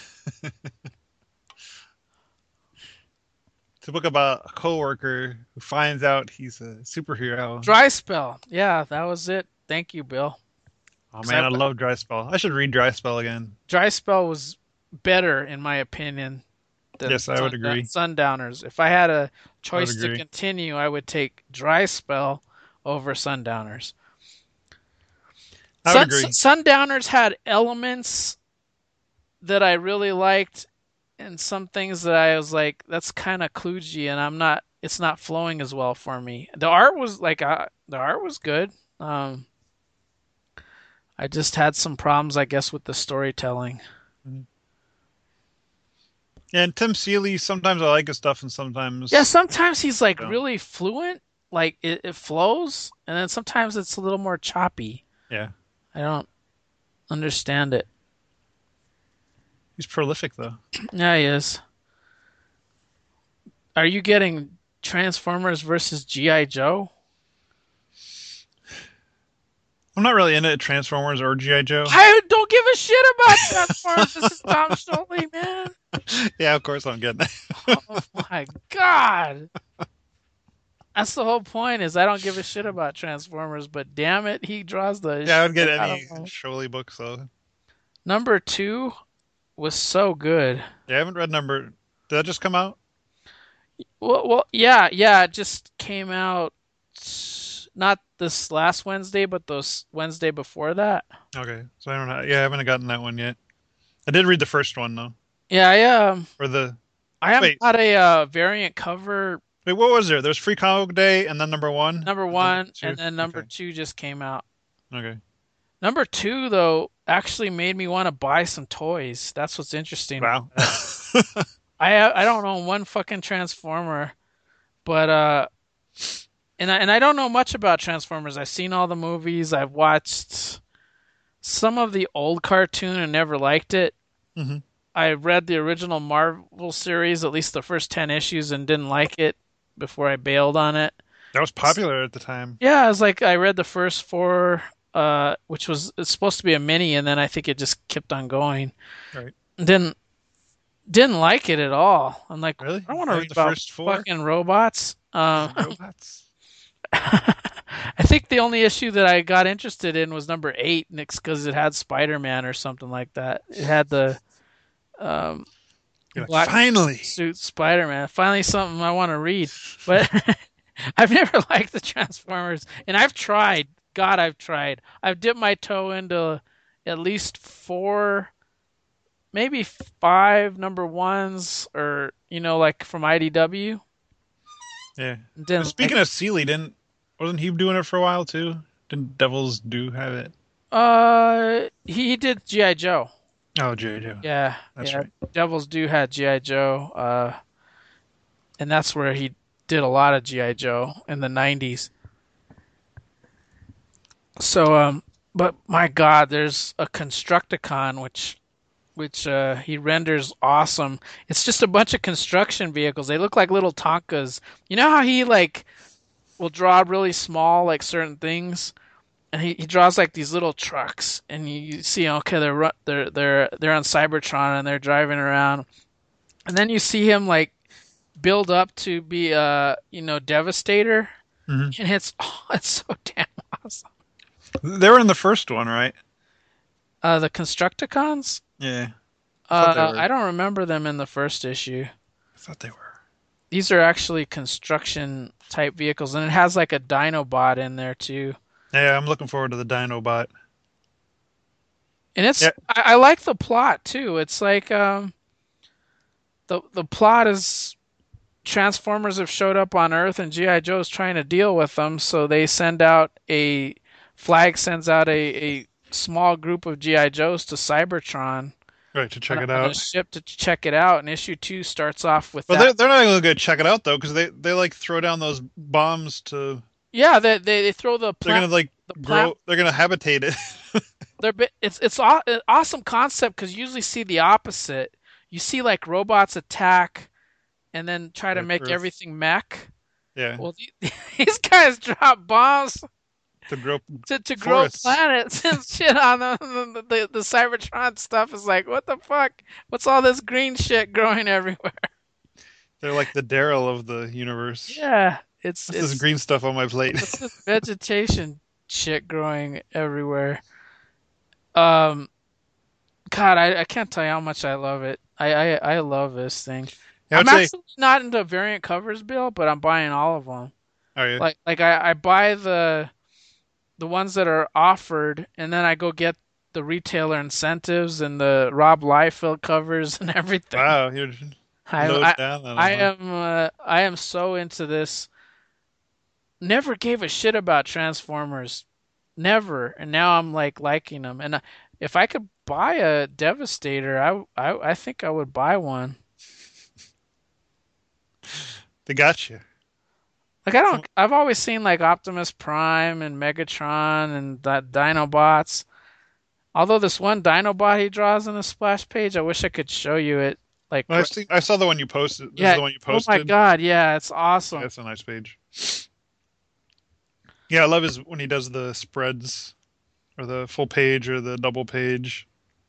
It's a book about a coworker who finds out he's a superhero.
Dry Spell. Yeah, that was it. Thank you, Bill.
Oh
'Cause I,
man, I love Dry Spell. I should read Dry Spell again.
Dry Spell was better in my opinion than
Yes, I would
Sundown,
agree.
Sundowners. If I had a
I would
choice to
agree.
continue, I would take Dry Spell over Sundowners.
I would
Sun,
agree.
Sundowners had elements that I really liked, and some things that I was like, that's kind of kludgy, and I'm not. It's not flowing as well for me. The art was like, uh, the art was good. Um, I just had some problems, I guess, with the storytelling.
Mhm. Yeah, and Tim Seeley, sometimes I like his stuff and
Yeah,
sometimes
sometimes he's
I
like
don't.
really fluent, like it, it flows, and then sometimes it's a little more choppy.
Yeah.
I don't understand it.
He's prolific though.
Yeah, he is. Are you getting Transformers versus G I. Joe?
I'm not really into Transformers or G I. Joe.
I don't give a shit about Transformers. This is Tom Sholey, man.
Yeah, of course I'm getting it.
Oh my God. That's the whole point is I don't give a shit about Transformers, but damn it, he draws the
Yeah, I would get
shit out of
any
them.
Sholey books though.
Number two was so good.
Yeah, I haven't read number. Did that just come out?
Well, well, yeah, yeah, it just came out not this last Wednesday, but those Wednesday before that.
Okay, so I don't know. Yeah, I haven't gotten that one yet. I did read the first one though,
Yeah, I um
or the
I am
wait,
not a uh, variant cover
wait. What was there? There's Free Comic Book Day, and then number one,
number
and then number
one,
two.
and then number
Okay,
two just came out.
okay.
Number two, though, actually made me want to buy some toys. That's what's interesting about
Wow.
that. I I don't own one fucking Transformer, but uh, and I and I don't know much about Transformers. I've seen all the movies. I've watched some of the old cartoon and never liked it.
hmm
I read the original Marvel series, at least the first ten issues, and didn't like it before I bailed on it.
That was popular at the time.
Yeah, I was like, I read the first four, uh, which was it's supposed to be a mini, and then I think it just kept on going.
Right.
Didn't didn't like it at all. I'm like,
Really?
I don't want to
Not even
read
the
about
first four?
fucking robots. Um,
Just robots?
I think the only issue that I got interested in was number eight, and it's because it had Spider-Man or something like that. It had the um,
You're like,
black
finally.
suit Spider-Man. Finally, something I want to read. But I've never liked the Transformers, and I've tried. God, I've tried. I've dipped my toe into at least four, maybe five number ones, or you know, like from I D W.
Yeah. Uh,
Didn't like.
Speaking of Seeley, didn't wasn't he doing it for a while too? Didn't Devils do have it?
Uh, he did G I. Joe.
Oh, J J.
Yeah,
That's
yeah.
right.
Devils do had G I. Joe. Uh, and that's where he did a lot of G I. Joe in the nineties. So, um, but my God, there's a Constructicon which which uh, he renders awesome. It's just a bunch of construction vehicles. They look like little Tonkas. You know how he like will draw really small like certain things, and he, he draws like these little trucks, and you, you see okay they're ru- they're they're they're on Cybertron and they're driving around, and then you see him like build up to be uh you know Devastator,
hmm
and it's oh, it's so damn awesome.
They were in the first one, right?
Uh, the Constructicons.
Yeah, I thought they
Uh,
were.
I don't remember them in the first issue.
I thought they were.
These are actually construction type vehicles, and it has like a Dinobot in there too.
Yeah, I'm looking forward to the Dinobot.
And it's
Yeah,
I, I like the plot too. It's like um the the plot is Transformers have showed up on Earth and G I. Joe's trying to deal with them, so they send out a Flag sends out a, a small group of G I. Joes to Cybertron
right to
on
check
a,
it
on a
out.
ship to check it out, and issue two starts off with
But
that.
they're they're not even gonna check it out though, because they they like throw down those bombs to.
Yeah, they they, they throw the
They're
plant
gonna like
the plant
grow. They're gonna habitate it.
they're bi- it's it's aw- an awesome concept because you usually see the opposite. You see like robots attack and then try to
Like
make
Earth.
everything mech.
Yeah,
Well, the- these guys drop bombs
to grow
to, to grow
forests.
planets and shit on them. The, the the Cybertron stuff is like, what the fuck? What's all this green shit growing everywhere?
They're like the Daryl of the universe.
Yeah, it's
What's this
it's
green stuff on my plate?
what's this vegetation shit growing everywhere? Um, God, I, I can't tell you how much I love it. I, I I love this thing.
I
I'm
would say,
actually not into variant covers, Bill, but I'm buying all of them.
are you?
Like like I, I buy the the ones that are offered, and then I go get the retailer incentives and the Rob Liefeld covers and everything.
Wow, you're
I
low
I
down on
I
them,
am uh, I am so into this. Never gave a shit about Transformers, never, and now I'm like liking them. And uh, if I could buy a Devastator, I I I think I would buy one.
They got you.
Like I
Some,
don't, I've always seen like Optimus Prime and Megatron and that Dinobots. Although this one Dinobot he draws in the splash page, I wish I could show you it. Like,
well, I see. I saw the one you posted. This is
yeah,
the one you
oh my
posted.
God, yeah, it's
Yeah,
awesome.
that's a nice page. Yeah, I love his when he does the spreads or the full page or the double page.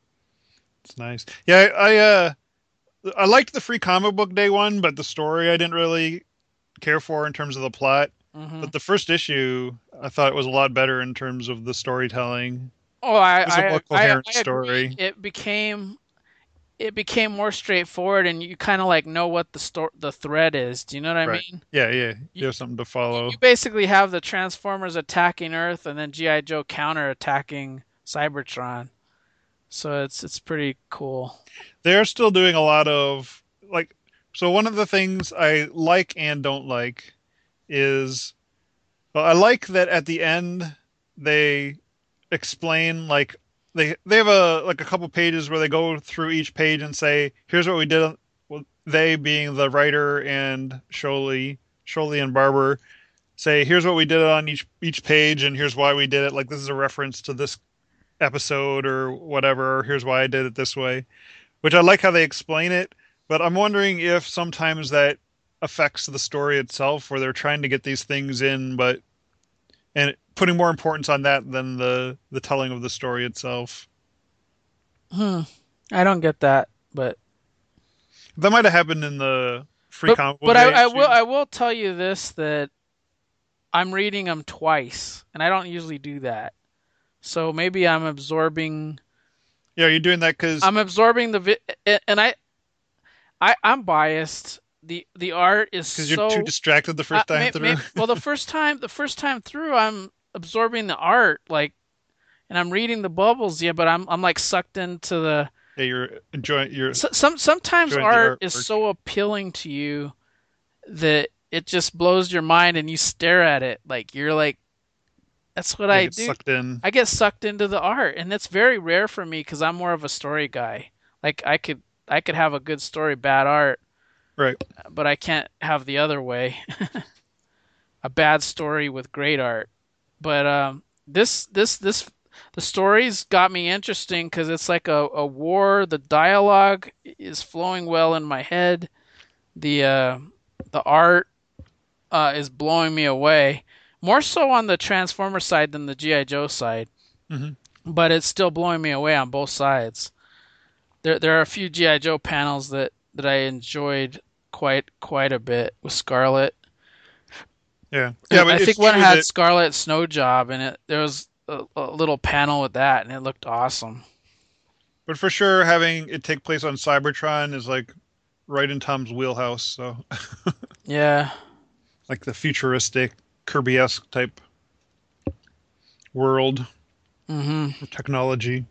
It's nice. Yeah, I, I uh I liked the free comic book day one, but the story I didn't really care for in terms of the plot.
Hmm.
But the first issue, I thought it was a lot better in terms of the storytelling.
Oh,
It was a
I,
more
I, I,
coherent
I agree.
story.
It became, it became more straightforward, and you kind of like know what the sto the thread is. Do you know what I
Right.
mean?
Yeah, yeah.
You,
There's something to
you
follow.
basically have the Transformers attacking Earth, and then G I. Joe counter attacking Cybertron. So it's it's pretty cool.
They're still doing a lot of like so one of the things I like and don't like is well, I like that at the end they explain like they they have a like a couple pages where they go through each page and say, here's what we did. Well, they being the writer and Sholey, Sholey and Barber say, here's what we did on each each page and here's why we did it. Like this is a reference to this episode or whatever. Or here's why I did it this way, which I like how they explain it. But I'm wondering if sometimes that affects the story itself, where they're trying to get these things in, but and putting more importance on that than the the telling of the story itself.
Hmm. I don't get that, but
That might have happened in the free
but
comic book
but I,
day
I will
issue.
I will tell you this that I'm reading them twice, and I don't usually do that. So maybe I'm absorbing
Yeah, you're doing that because
I'm absorbing the vi- and I I I'm biased. The the art is
because you're too
so
distracted the
uh,
first time
may,
through.
may, well the first time the first time through I'm absorbing the art like and I'm reading the bubbles, yeah, but I'm I'm like sucked into the
Yeah, you're enjoying you're
so, some sometimes
enjoying the
art is
artwork.
so appealing to you that it just blows your mind and you stare at it like you're like that's what
Yeah,
I
get
do.
sucked in.
I get sucked into the art, and that's very rare for me because I'm more of a story guy. Like I could I could have a good story, bad art,
Right.
but I can't have the other way. A bad story with great art. But um, this this this the stories got me interesting because it's like a, a war. The dialogue is flowing well in my head. The uh, the art uh, is blowing me away. More so on the Transformer side than the G I. Joe side,
Hmm.
but it's still blowing me away on both sides. There there are a few G I. Joe panels that, that I enjoyed quite quite a bit with Scarlet.
Yeah. Yeah,
And
but
I
it's
think one
true
had
that
Scarlet Snow Job, and it there was a, a little panel with that, and it looked awesome.
but for sure having it take place on Cybertron is like right in Tom's wheelhouse. So
Yeah.
like the futuristic Kirby-esque type world
Hmm.
of technology.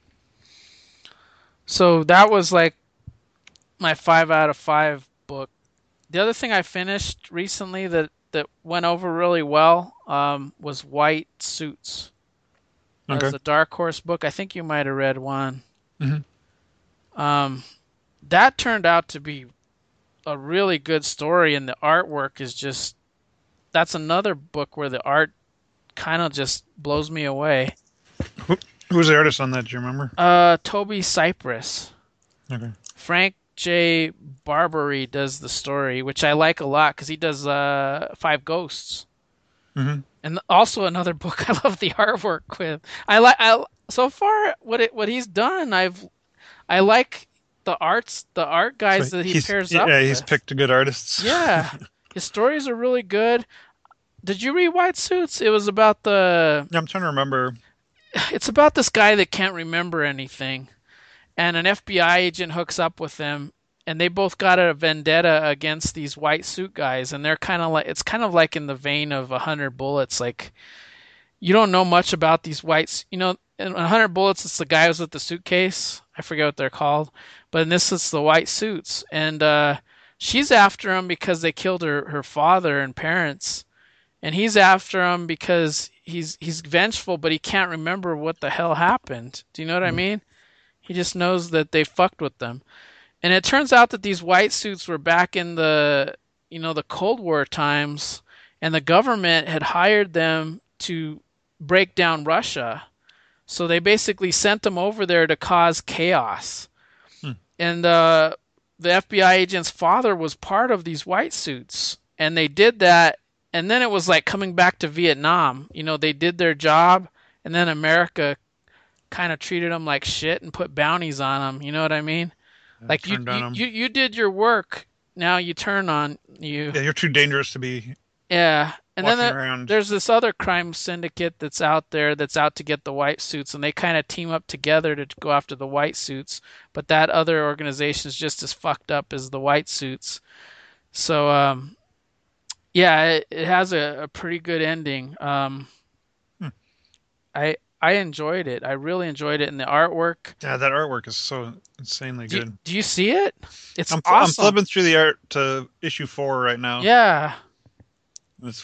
So that was like my five out of five book. The other thing I finished recently that that went over really well um, was White Suits. That
Okay.
was a Dark Horse book. I think you might have read one.
Hmm.
Um, that turned out to be a really good story, and the artwork is just that's another book where the art kind of just blows me away.
Who, who was the artist on that? Do you remember?
Uh, Toby Cypress,
Okay.
Frank J. Barbary does the story, which I like a lot because he does uh Five Ghosts,
Hmm.
and also another book I love the artwork with. I like I so far what it what he's done. I've I like the arts the art
So
guys that he
he's
pairs up
yeah he's
with.
picked good artists.
Yeah, his stories are really good. Did you read White Suits? It was about the
Yeah, I'm trying to remember.
it's about this guy that can't remember anything, and an F B I agent hooks up with him, and they both got a vendetta against these white suit guys, and they're kind of like it's kind of like in the vein of a hundred bullets. Like you don't know much about these whites, you know. In a hundred bullets, it's the guys with the suitcase. I forget what they're called, but in this, it's the white suits, and uh, she's after him because they killed her her father and parents, and he's after him because he's he's vengeful, but he can't remember what the hell happened. Do you know what I
Mhm.
mean? He just knows that they fucked with them. And it turns out that these white suits were back in the you know, the Cold War times, and the government had hired them to break down Russia. So they basically sent them over there to cause chaos.
Hmm.
And uh, the F B I agent's father was part of these white suits, and they did that. And then it was like coming back to Vietnam. You know, they did their job, and then America kind of treated them like shit and put bounties on them. You know what I mean?
Yeah,
Like you,
turned on
you,
them.
you, you did your work. Now you turn on you.
Yeah, you're too dangerous to be
Yeah. And then
walking
the,
around.
there's this other crime syndicate that's out there that's out to get the white suits, and they kind of team up together to go after the white suits. But that other organization is just as fucked up as the white suits. So, um, yeah, it, it has a, a pretty good ending. Um,
Hmm.
I I enjoyed it. I really enjoyed it, and the artwork.
Yeah, that artwork is so insanely
Do you,
good.
do you see it? It's
I'm I'm
awesome.
flipping through the art to issue four right now.
Yeah.
It's,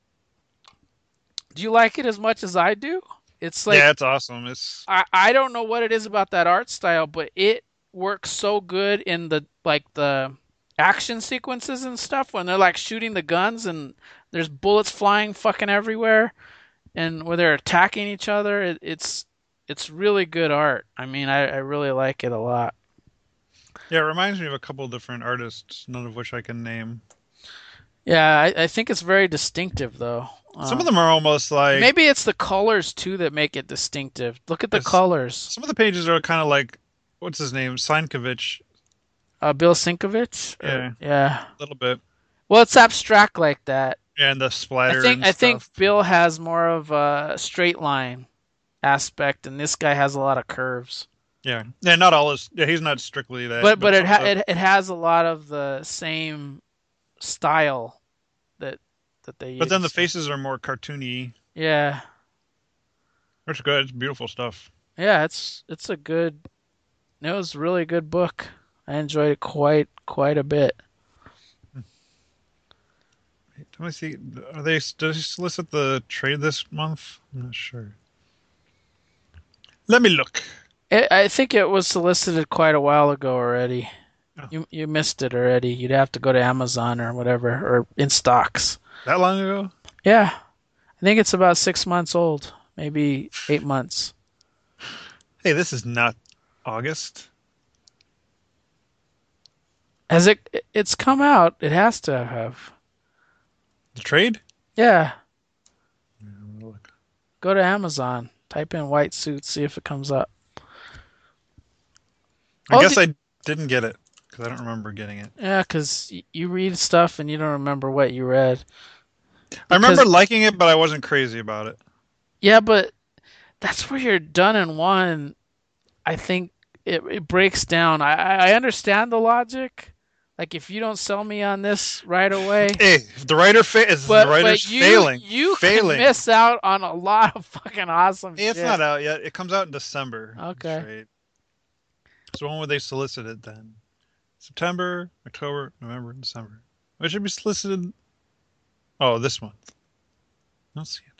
Do you like it as much as I do? It's like
yeah, it's awesome. It's
I I don't know what it is about that art style, but it works so good in the like the action sequences and stuff when they're like shooting the guns and there's bullets flying fucking everywhere and where they're attacking each other. It, it's it's really good art. I mean, I, I really like it a lot.
yeah, it reminds me of a couple different artists, none of which I can name.
Yeah, I, I think it's very distinctive though.
Some of
Um,
them are almost like
maybe it's the colors too that make it distinctive. Look at the
it's,
colors.
some of the pages are kind of like what's his name, Sienkiewicz.
Uh, Bill Sinkovich? Or,
Yeah,
yeah.
a little bit,
Well, it's abstract like that.
and the
I
splatter
think
and
I think
stuff.
Bill has more of a straight line aspect, and this guy has a lot of curves.
Yeah, yeah, not all is. Yeah, he's not strictly that,
But but
but
it
some of
ha-
the
it it has a lot of the same style that that they
but then the
use.
faces are more cartoony.
Yeah,
It's good. It's beautiful stuff.
yeah. It's it's a good. It was a really good book. I enjoyed it quite quite a bit.
Let me see. Are they does he solicit the trade this month? I'm not sure. Let me look.
It, I think it was solicited quite a while ago already.
Oh,
You you missed it already. You'd have to go to Amazon or whatever or in stocks.
that long ago?
Yeah, I think it's about six months old, maybe eight months.
Hey, this is not August.
Has it? It's come out. It has to have.
The trade?
Yeah,
Yeah, I'm gonna look.
go to Amazon. Type in white suit. See if it comes up.
I
Oh,
guess
the,
I didn't get it because I don't remember getting it.
yeah, because you read stuff and you don't remember what you read.
I
Because
remember liking it, but I wasn't crazy about it.
yeah, but that's where you're done in one. I think it it breaks down. I I understand the logic. Like if you don't sell me on this right away,
Hey, if the writer fa- is the
but
writer's
but you
failing,
you can
failing.
miss out on a lot of fucking awesome
Hey, it's
shit.
not out yet. It comes out in December. The
Okay.
trade. So when would they solicit it then? September, October, November, December. It should be solicited. Oh, this month. I don't see it.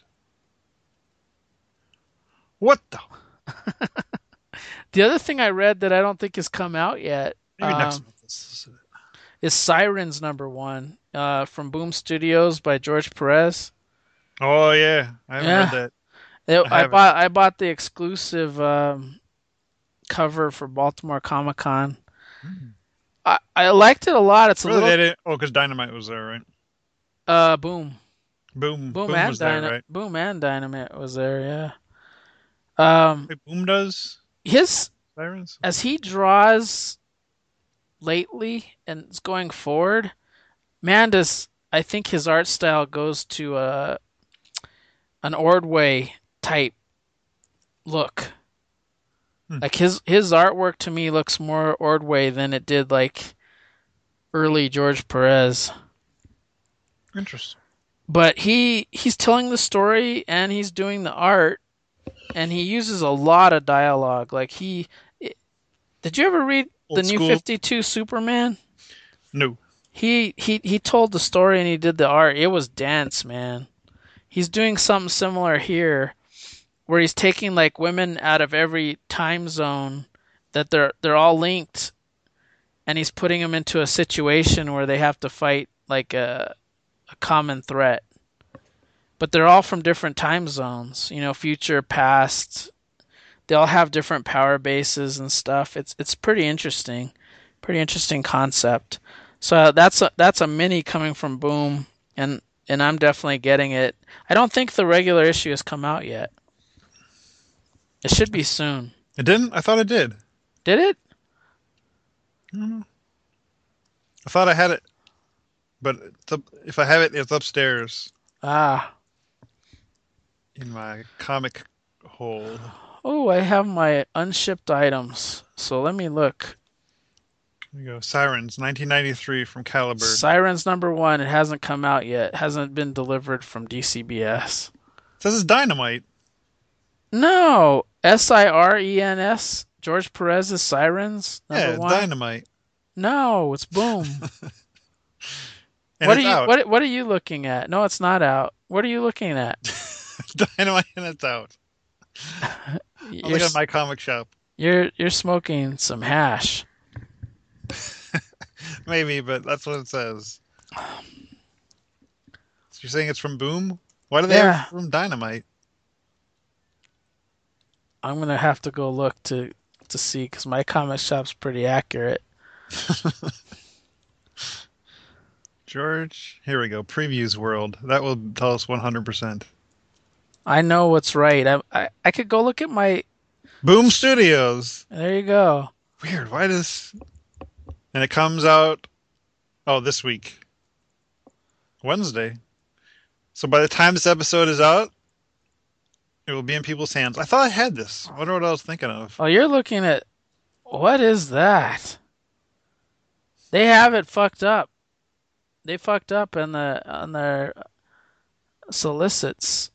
What the?
The other thing I read that I don't think has come out yet
Maybe next
um,
month they'll solicit it.
is Sirens number one uh, from Boom Studios by George Perez.
Oh yeah, I haven't read
Yeah,
that.
It-
I
I
haven't.
bought I bought the exclusive um, cover for Baltimore Comic Con.
Hmm.
I, I liked it a lot. It's a
Really,
little
they didn't. Oh, because Dynamite was there, right?
uh, Boom,
Boom,
Boom
Boom
and
was there,
Dyna
right?
Boom and Dynamite was there. Yeah. Um,
Wait, Boom does
his
sirens.
as he draws lately and is going forward, man, does I think his art style goes to a an Ordway type look.
Hmm.
Like his his artwork to me looks more Ordway than it did like early George Perez.
Interesting.
But he he's telling the story and he's doing the art and he uses a lot of dialogue. Like he did you ever read the
Old
New
school.
fifty-two Superman?
No.
He he he told the story and he did the art. It was dense, man. He's doing something similar here where he's taking like women out of every time zone that they're they're all linked and he's putting them into a situation where they have to fight like a, a common threat. But they're all from different time zones. You know, future, past. They all have different power bases and stuff. It's it's pretty interesting, pretty interesting concept. So that's a, that's a mini coming from Boom, and and I'm definitely getting it. I don't think the regular issue has come out yet. It should be soon.
It didn't? I thought it did.
Did it?
Hmm. I thought I had it, but it's up, if I have it, it's upstairs
Ah.
in my comic hole.
Oh, I have my unshipped items. So let me look.
There you go. Sirens, nineteen ninety-three from Calibur.
Sirens number one. It hasn't come out yet. Hasn't been delivered from D C B S.
It says it's Dynamite.
No, S I R E N S. George Perez's Sirens
Yeah,
number
it's
one.
Dynamite.
No, it's Boom.
And
What are
it's
you
out.
what what are you looking at? No, it's not out. What are you looking at?
Dynamite and it's out. I'm
You're
looking at my comic shop.
you're you're smoking some hash.
Maybe, but that's what it says. So you're saying it's from Boom? Why do they
Yeah,
have from Dynamite?
I'm gonna have to go look to to see because my comic shop's pretty accurate.
George, here we go. Previews World. That will tell us one hundred percent.
I know what's right. I I, I could go look at my.
Boom Studios.
There you go.
Weird. Why does... And it comes out, oh, this week. Wednesday. So by the time this episode is out, it will be in people's hands. I thought I had this. I wonder what I was thinking of.
Oh, you're looking at what is that? They have it fucked up. They fucked up in the on their solicits.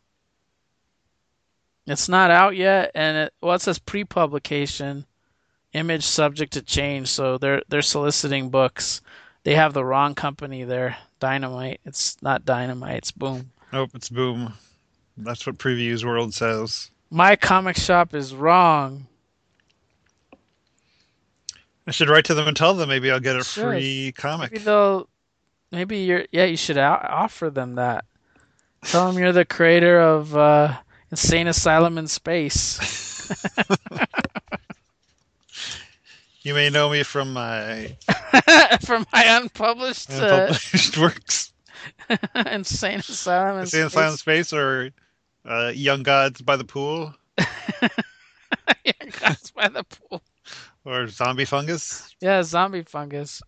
It's not out yet, and it well it says pre-publication, image subject to change. So they're they're soliciting books. They have the wrong company there. Dynamite. It's not Dynamite. It's Boom.
Nope, it's Boom. That's what Previews World says.
My comic shop is wrong.
I should write to them and tell them maybe I'll get a
Should.
free comic.
Maybe they'll. Maybe you're. Yeah, you should o- offer them that. Tell them you're the creator of uh, Insane Asylum in Space.
You may know me from my
From my unpublished uh,
unpublished works.
Insane Asylum in
Insane
Space.
Asylum Space or uh, Young Gods by the Pool
Yeah, guys by the pool.
or Zombie Fungus.
Yeah, zombie fungus.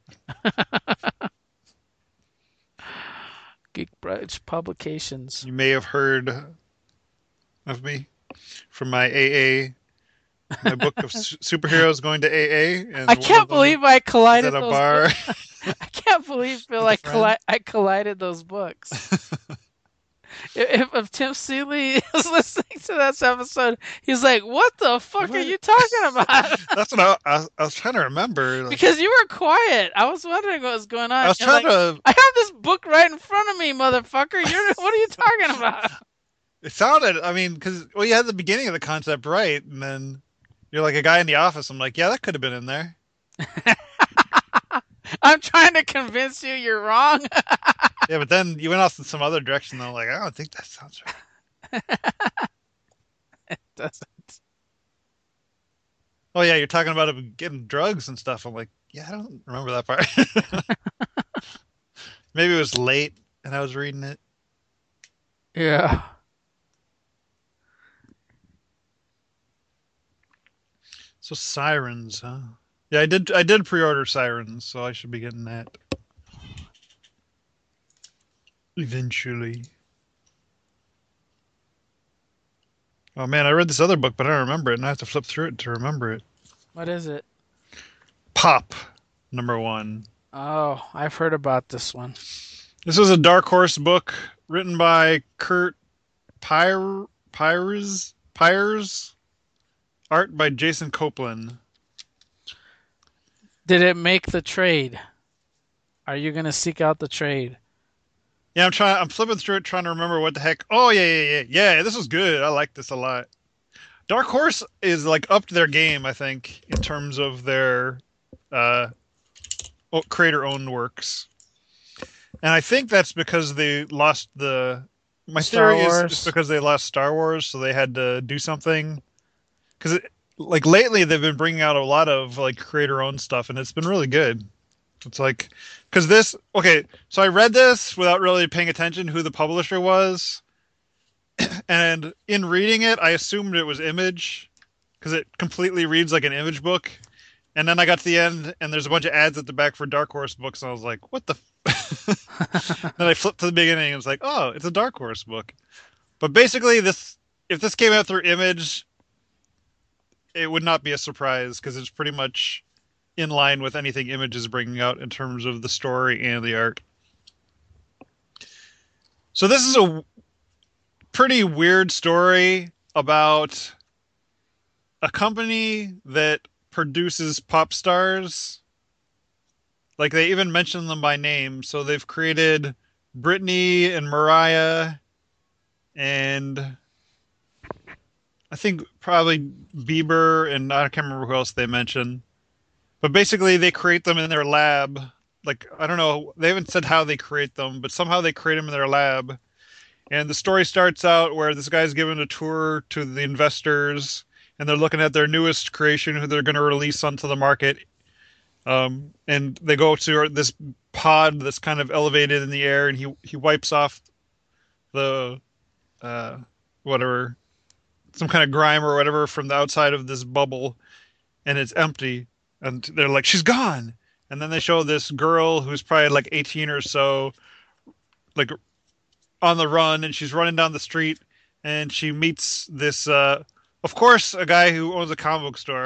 Geek Brunch Publications.
You may have heard of me from my A A, my book of su- superheroes going to A A. And
I
one
can't
of them
believe I
is
collided
at a
those
bar.
books. I can't believe Bill
With a
I,
friend.
colli- I collided those books. If, if Tim Seeley is listening to this episode, he's like, "What the fuck are
What?
you talking about?"
That's what I, I, was- I was trying to remember. Like,
Because you were quiet. I was wondering what was going on.
I was
You're
trying
like,
to.
I have this book right in front of me, motherfucker. You're what are you talking about?
It sounded. I mean, because well, you had the beginning of the concept right, and then you're like a guy in the office. I'm like, yeah, that could have been in there.
I'm trying to convince you you're wrong.
Yeah, but then you went off in some other direction. And I'm like, I don't think that sounds right.
That's
Oh yeah, you're talking about him getting drugs and stuff. I'm like, yeah, I don't remember that part. Maybe it was late and I was reading it.
yeah.
So Sirens, huh? Yeah, I did. I did pre-order Sirens, so I should be getting that eventually. Oh man, I read this other book, but I don't remember it, and I have to flip through it to remember it.
What is it?
Pop, number one.
Oh, I've heard about this one.
This is a Dark Horse book written by Kurt Pyr Pyrs Pyrs, art by Jason Copeland.
Did it make the trade? Are you going to seek out the trade?
Yeah, I'm trying. I'm flipping through it, trying to remember what the heck. Oh yeah, yeah, yeah, yeah. This was good. I like this a lot. Dark Horse is like up to their game, I think, in terms of their uh, creator-owned works. And I think that's because they lost the. My
Star
theory is it's
Wars.
because they lost Star Wars, so they had to do something. Because like lately, they've been bringing out a lot of like creator-owned stuff, and it's been really good. It's like because this. Okay, so I read this without really paying attention who the publisher was, and in reading it, I assumed it was Image because it completely reads like an Image book. And then I got to the end, and there's a bunch of ads at the back for Dark Horse books, and I was like, "What the?" F-? Then I flipped to the beginning, and it's like, "Oh, it's a Dark Horse book." But basically, this if this came out through Image, it would not be a surprise because it's pretty much in line with anything Image is bringing out in terms of the story and the art. So this is a pretty weird story about a company that produces pop stars. Like they even mention them by name. So they've created Britney and Mariah and I think probably Bieber and I can't remember who else they mention. But basically they create them in their lab. Like I don't know, they haven't said how they create them, but somehow they create them in their lab. And the story starts out where this guy's giving a tour to the investors and they're looking at their newest creation who they're going to release onto the market. Um, and they go to this pod that's kind of elevated in the air, and he he wipes off the uh, whatever some kind of grime or whatever from the outside of this bubble, and it's empty. And they're like, "She's gone." And then they show this girl who's probably like eighteen or so, like on the run, and she's running down the street, and she meets this, uh, of course, a guy who owns a comic book store.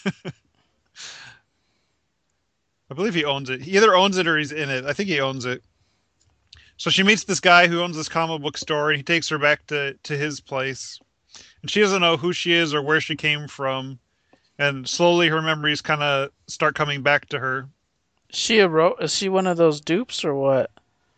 I believe he owns it. He either owns it or he's in it. I think he owns it. So she meets this guy who owns this comic book store, and he takes her back to, to his place. And she doesn't know who she is or where she came from. And slowly her memories kind of start coming back to her.
She a ro- is she one of those dupes or what?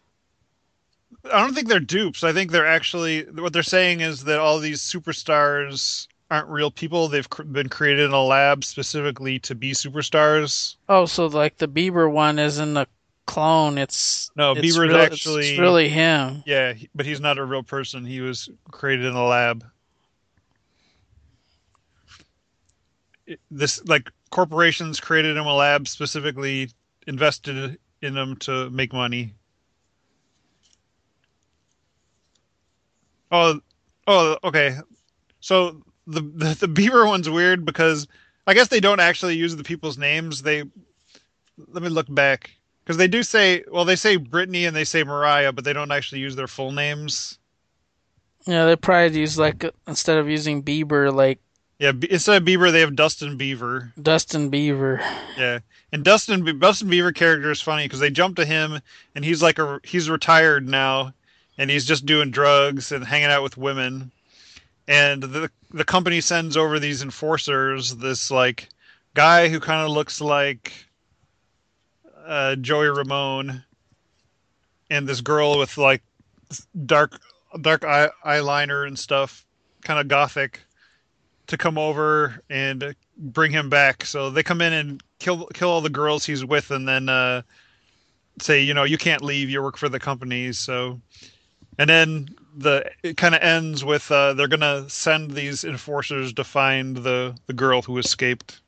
I don't think they're dupes. I think they're actually, what they're saying is that all these superstars aren't real people. They've cr- been created in a lab specifically to be superstars.
Oh, so like the Bieber one isn't a clone. It's
No,
it's
Bieber's
real. It's, it's
actually,
really him.
yeah, but he's not a real person. He was created in a lab. This like corporations created him a lab specifically invested in them to make money. Oh, oh, okay. So the, the the Beaver one's weird because I guess they don't actually use the people's names. They let me look back because they do say well they say Brittany and they say Mariah, but they don't actually use their full names.
Yeah, they probably use like instead of using Bieber, like
Yeah, instead of Bieber, they have Dustin Beaver.
Dustin Bieber.
Yeah, and Dustin Dustin Beaver character is funny because they jump to him and he's like a he's retired now, and he's just doing drugs and hanging out with women. And the the company sends over these enforcers, this like guy who kind of looks like uh, Joey Ramone, and this girl with like dark dark eye, eyeliner and stuff, kind of gothic, to come over and bring him back. So they come in and kill kill all the girls he's with, and then uh, say, you know, you can't leave. You work for the company. So, and then the it kind of ends with uh, they're gonna send these enforcers to find the the girl who escaped.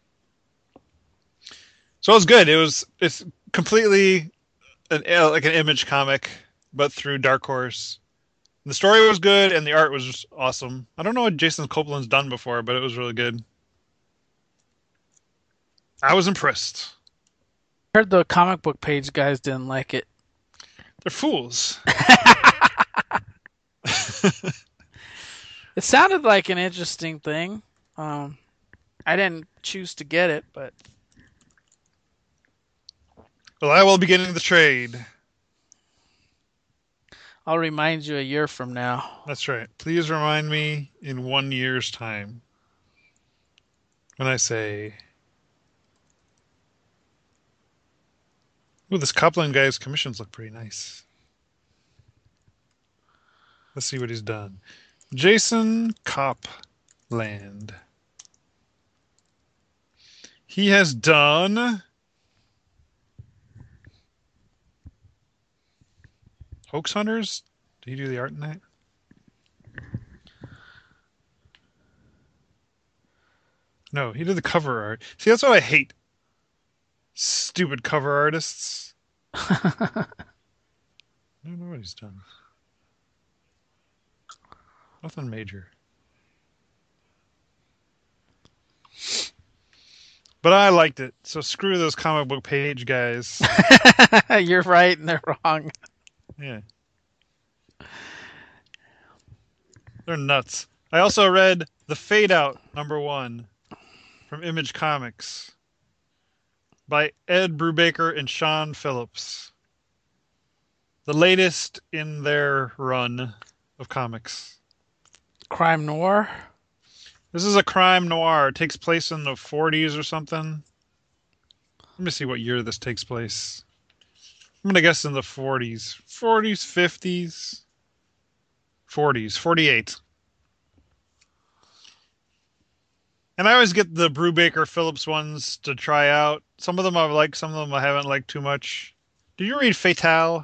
So it was good. It was it's completely an uh, like an Image comic, but through Dark Horse. The story was good and the art was just awesome. I don't know what Jason Copeland's done before, but it was really good. I was impressed.
Heard the comic book page guys didn't like it.
They're fools.
It sounded like an interesting thing. Um, I didn't choose to get it, but
Well, I will be getting the trade.
I'll remind you a year from now.
That's right. Please remind me in one year's time when I say, "Ooh, this Copland guy's commissions look pretty nice." Let's see what he's done. Jason Copland. He has done Hoax Hunters? Did he do the art in that? No, he did the cover art. See, that's what I hate. Stupid cover artists. I don't know what he's done. Nothing major. But I liked it, so screw those comic book page guys.
You're right and they're wrong.
Yeah, they're nuts. I also read The Fade Out number one from Image Comics by Ed Brubaker and Sean Phillips. The latest in their run of comics.
Crime noir?
This is a crime noir. It takes place in the forties or something. Let me see what year this takes place. I'm going to guess in the forties. forties, fifties, forties, forty-eight. And I always get the Brubaker Phillips ones to try out. Some of them I've liked, some of them I haven't liked too much. Did you read Fatale?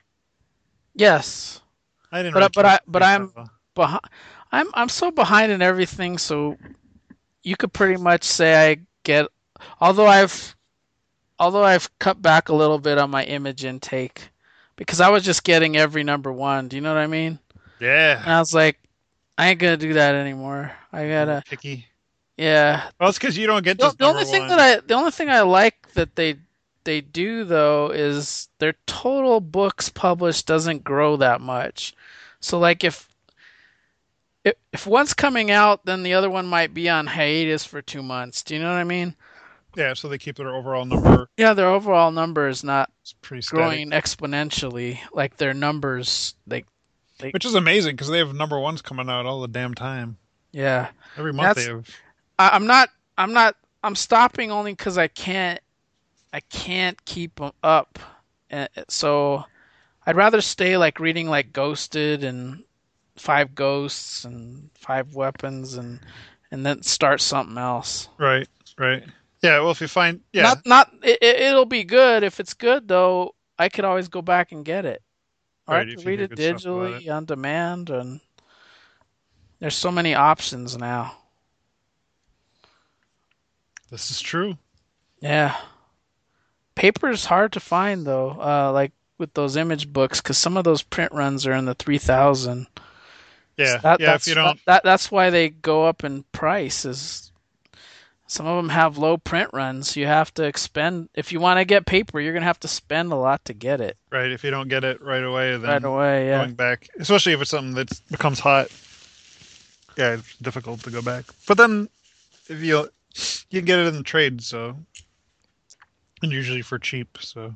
Yes.
I didn't
But
really
but
care
I
for
but I'm
Fatale.
behind. I'm I'm so behind in everything. So you could pretty much say I get. Although I've although I've cut back a little bit on my image intake because I was just getting every number one. Do you know what I mean?
Yeah.
And I was like, I ain't gonna do that anymore. I
You're more
gotta.
picky.
Yeah.
Well, it's because you don't get
The,
just
the
number
only thing that
one.
I the only thing I like that they they do though is their total books published doesn't grow that much. So like if if, if one's coming out, then the other one might be on hiatus for two months. Do you know what I mean?
Yeah, so they keep their overall number
Yeah, their overall number is not
pretty static,
growing exponentially like their numbers. They they
which is amazing because they have number ones coming out all the damn time.
yeah.
Every month they
That's
have.
I, I'm not I'm not I'm stopping only because I can't I can't keep 'em up. Uh, So I'd rather stay like reading like Ghosted and Five Ghosts and Five Weapons and and then start something else.
Right, right. Yeah, well, if you find,
Not
yeah,
not it, it- it'll be good. If it's good though, I could always go back and get it. Or I
right,
could
if you
read
hear
it
good stuff about it.
digitally on demand and there's so many options now.
This is true.
Yeah. Paper is hard to find though. Uh like with those image books cuz some of those print runs are in the three thousand.
Yeah,
That
yeah, if you
that's that,
don't,
that that's why they go up in price is some of them have low print runs. You have to expend if you want to get paper, you're gonna have to spend a lot to get it
right, if you don't get it right away,
right
then
away. Yeah,
going back, especially if it's something that becomes hot, yeah, it's difficult to go back. But then if you you can get it in the trade, so and usually for cheap, so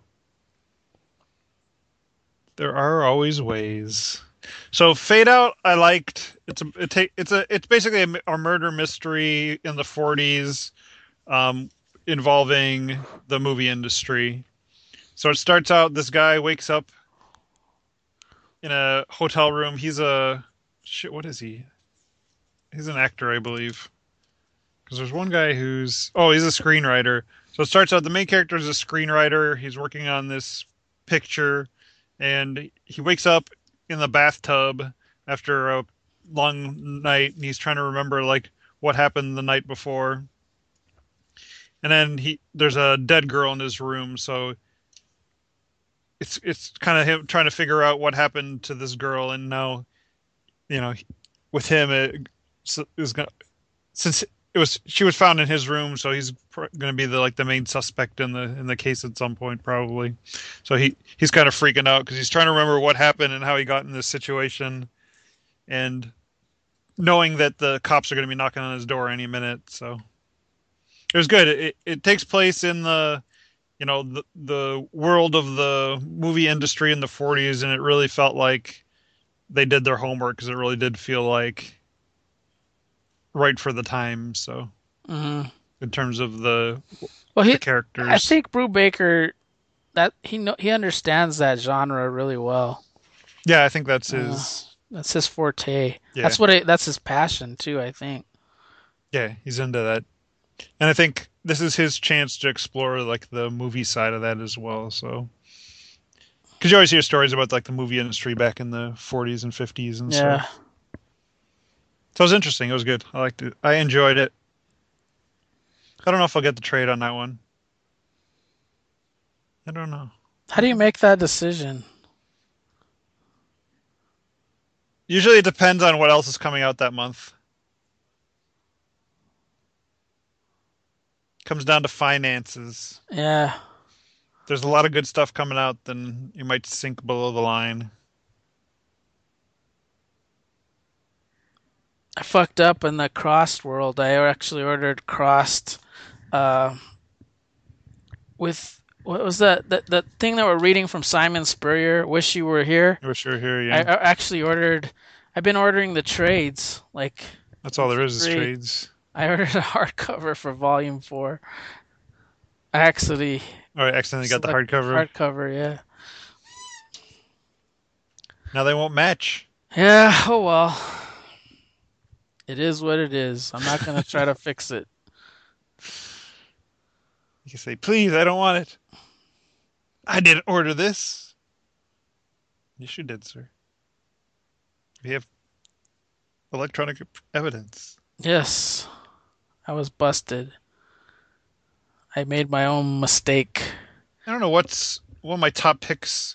there are always ways. So Fade Out, I liked. It's a it take it's a it's basically a, a murder mystery in the forties, um, involving the movie industry. So it starts out. This guy wakes up in a hotel room. He's a shit. What is he? He's an actor, I believe. Because there's one guy who's oh, he's a screenwriter. So it starts out. The main character is a screenwriter. He's working on this picture, and he wakes up in the bathtub after a long night, and he's trying to remember like what happened the night before. And then he there's a dead girl in his room, so it's it's kind of him trying to figure out what happened to this girl, and now you know with him it is going since it was she was found in his room, so he's going to be the like the main suspect in the in the case at some point probably. So he he's kind of freaking out because he's trying to remember what happened and how he got in this situation, and knowing that the cops are going to be knocking on his door any minute. So it was good. It it takes place in the you know the the world of the movie industry in the forties, and it really felt like they did their homework because it really did feel like right for the time. So
hmm
in terms of the
well,
the
he I
characters,
think Brubaker that he know he understands that genre really well.
yeah, I think that's
Uh,
his.
that's his forte.
Yeah,
That's what it, that's his passion too. I think.
yeah, he's into that, and I think this is his chance to explore like the movie side of that as well. So you always hear stories about like the movie industry back in the forties and fifties and
Yeah.
stuff. So it was interesting. It was good. I liked it. I enjoyed it. I don't know if I'll get the trade on that one. I don't know.
How do you make that decision?
Usually it depends on what else is coming out that month. Comes down to finances.
Yeah.
There's a lot of good stuff coming out, then you might sink below the line.
I fucked up in the Crossed world. I actually ordered Crossed uh, with what was that that that thing that we're reading from Simon Spurrier? Wish You Were Here.
I wish you were here,
I,
yeah.
I actually ordered. I've been ordering the trades. Like
That's all
it's
there is is
free.
trades.
I ordered a hardcover for Volume Four. I actually
All right, accidentally got the
select
hardcover.
hardcover. Yeah.
Now they won't match.
Yeah. Oh well. It is what it is. I'm not gonna try to fix it.
You can say, please, I don't want it. I didn't order this. Yes, you did, sir. We have electronic evidence.
Yes, I was busted. I made my own mistake.
I don't know what's one of my top picks.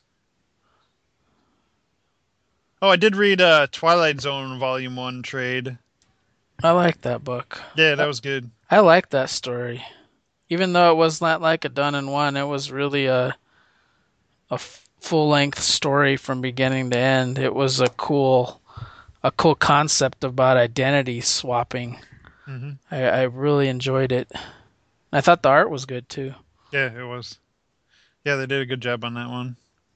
Oh, I did read uh, Twilight Zone Volume One trade.
I like that book.
Yeah, that
I,
was good.
I like that story. Even though it was not like a done in one, it was really a a full length story from beginning to end. It was a cool a cool concept about identity swapping.
Hmm.
I, I really enjoyed it. I thought the art was good too.
Yeah, it was. Yeah, they did a good job on that one.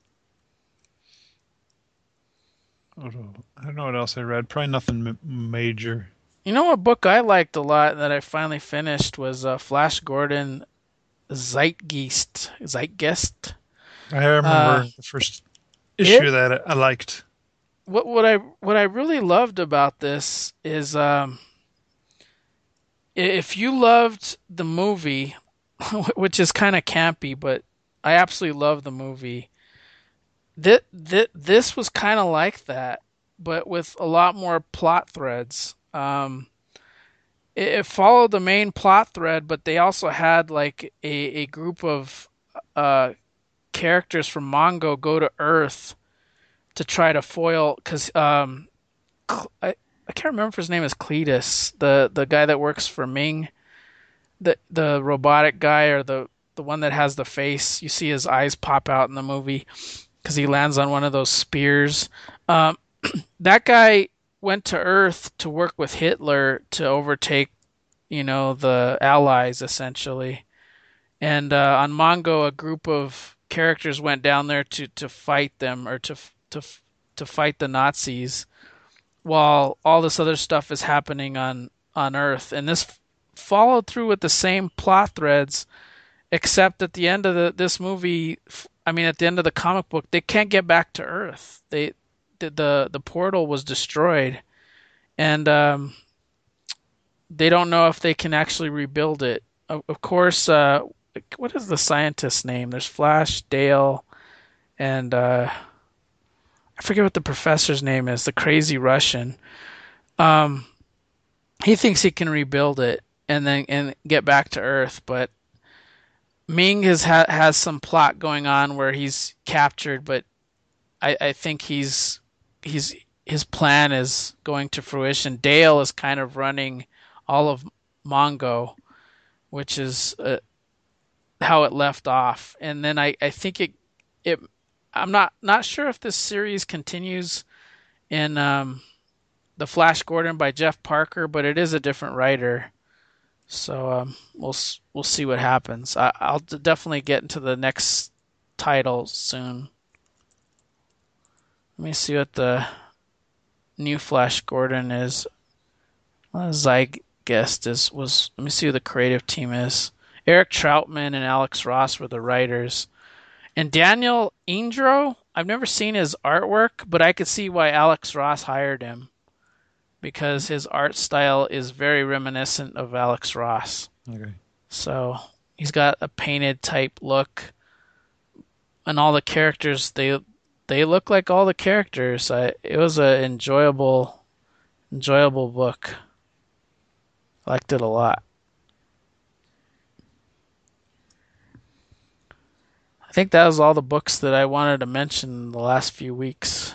I don't know what else I read. Probably nothing m major.
You know what book I liked a lot that I finally finished was uh, Flash Gordon Zeitgeist. Zeitgeist.
I
Uh,
remember the first
it
issue that I liked.
what what I what I really loved about this is um, if you loved the movie, which is kind of campy, but I absolutely love the movie. This, this, this was kind of like that, but with a lot more plot threads. Um, it, it followed the main plot thread, but they also had like a, a group of uh, characters from Mongo go to Earth to try to foil because um, I I can't remember if his name is Cletus, the the guy that works for Ming, the the robotic guy or the the one that has the face. You see his eyes pop out in the movie because he lands on one of those spears. Um, that guy went to Earth to work with Hitler to overtake, you know, the Allies essentially. And uh, on Mongo, a group of characters went down there to to fight them or to to to fight the Nazis, while all this other stuff is happening on on Earth. And this followed through with the same plot threads, except at the end of the this movie, I mean, at the end of the comic book, they can't get back to Earth. They the the, the portal was destroyed, and um, they don't know if they can actually rebuild it. Of, of course, uh, what is the scientist's name? There's Flash, Dale, and uh, I forget what the professor's name is. The crazy Russian. Um, he thinks he can rebuild it and then and get back to Earth, but Ming has ha- has some plot going on where he's captured, but I, I think he's he's his plan is going to fruition. Dale is kind of running all of Mongo, which is uh, how it left off. And then I, I think it it I'm not not sure if this series continues in um, the Flash Gordon by Jeff Parker, but it is a different writer. So um, we'll we'll see what happens. I, I'll definitely get into the next title soon. Let me see what the new Flash Gordon is. Well, Zeitgeist is was. Let me see who the creative team is. Eric Troutman and Alex Ross were the writers, and Daniel Indro. I've never seen his artwork, but I could see why Alex Ross hired him because his art style is very reminiscent of Alex Ross.
Okay.
So he's got a painted type look, and all the characters they they look like all the characters. I it was a enjoyable enjoyable book. I liked it a lot. I think that was all the books that I wanted to mention in the last few weeks.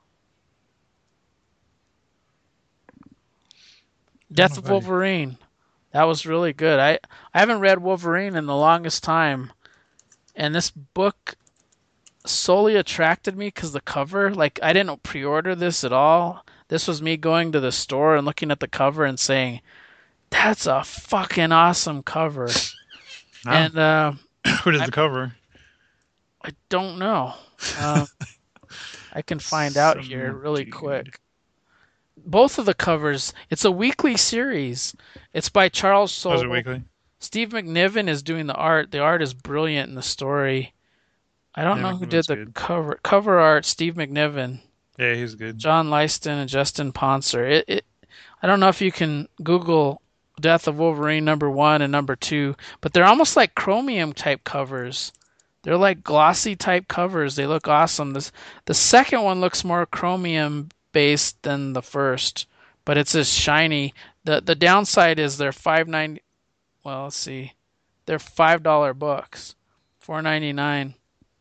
I don't know
Death
if
of
I.
Wolverine. That was really good. I I haven't read Wolverine in the longest time, and this book solely attracted me because the cover. Like I didn't pre-order this at all. This was me going to the store and looking at the cover and saying, "That's a fucking awesome cover."
No.
And uh,
Who did
I
the cover?
I don't know. Uh, I can find out here
Some
really
dude.
quick. Both of the covers. It's a weekly series. It's by Charles
Was it
Soule.
weekly?
Steve McNiven is doing the art. The art is brilliant in the story. I don't
Yeah,
know who did
McNiven's
the
good.
cover cover art. Steve McNiven,
Yeah, he's good.
John Lyston, and Justin Ponser. It, it I don't know if you can Google Death of Wolverine number one and number two, but they're almost like chromium type covers. They're like glossy type covers. They look awesome. This the second one looks more chromium based than the first, but it's as shiny. The the downside is they're five ninety. Well, let's see. They're five dollar books, four ninety nine.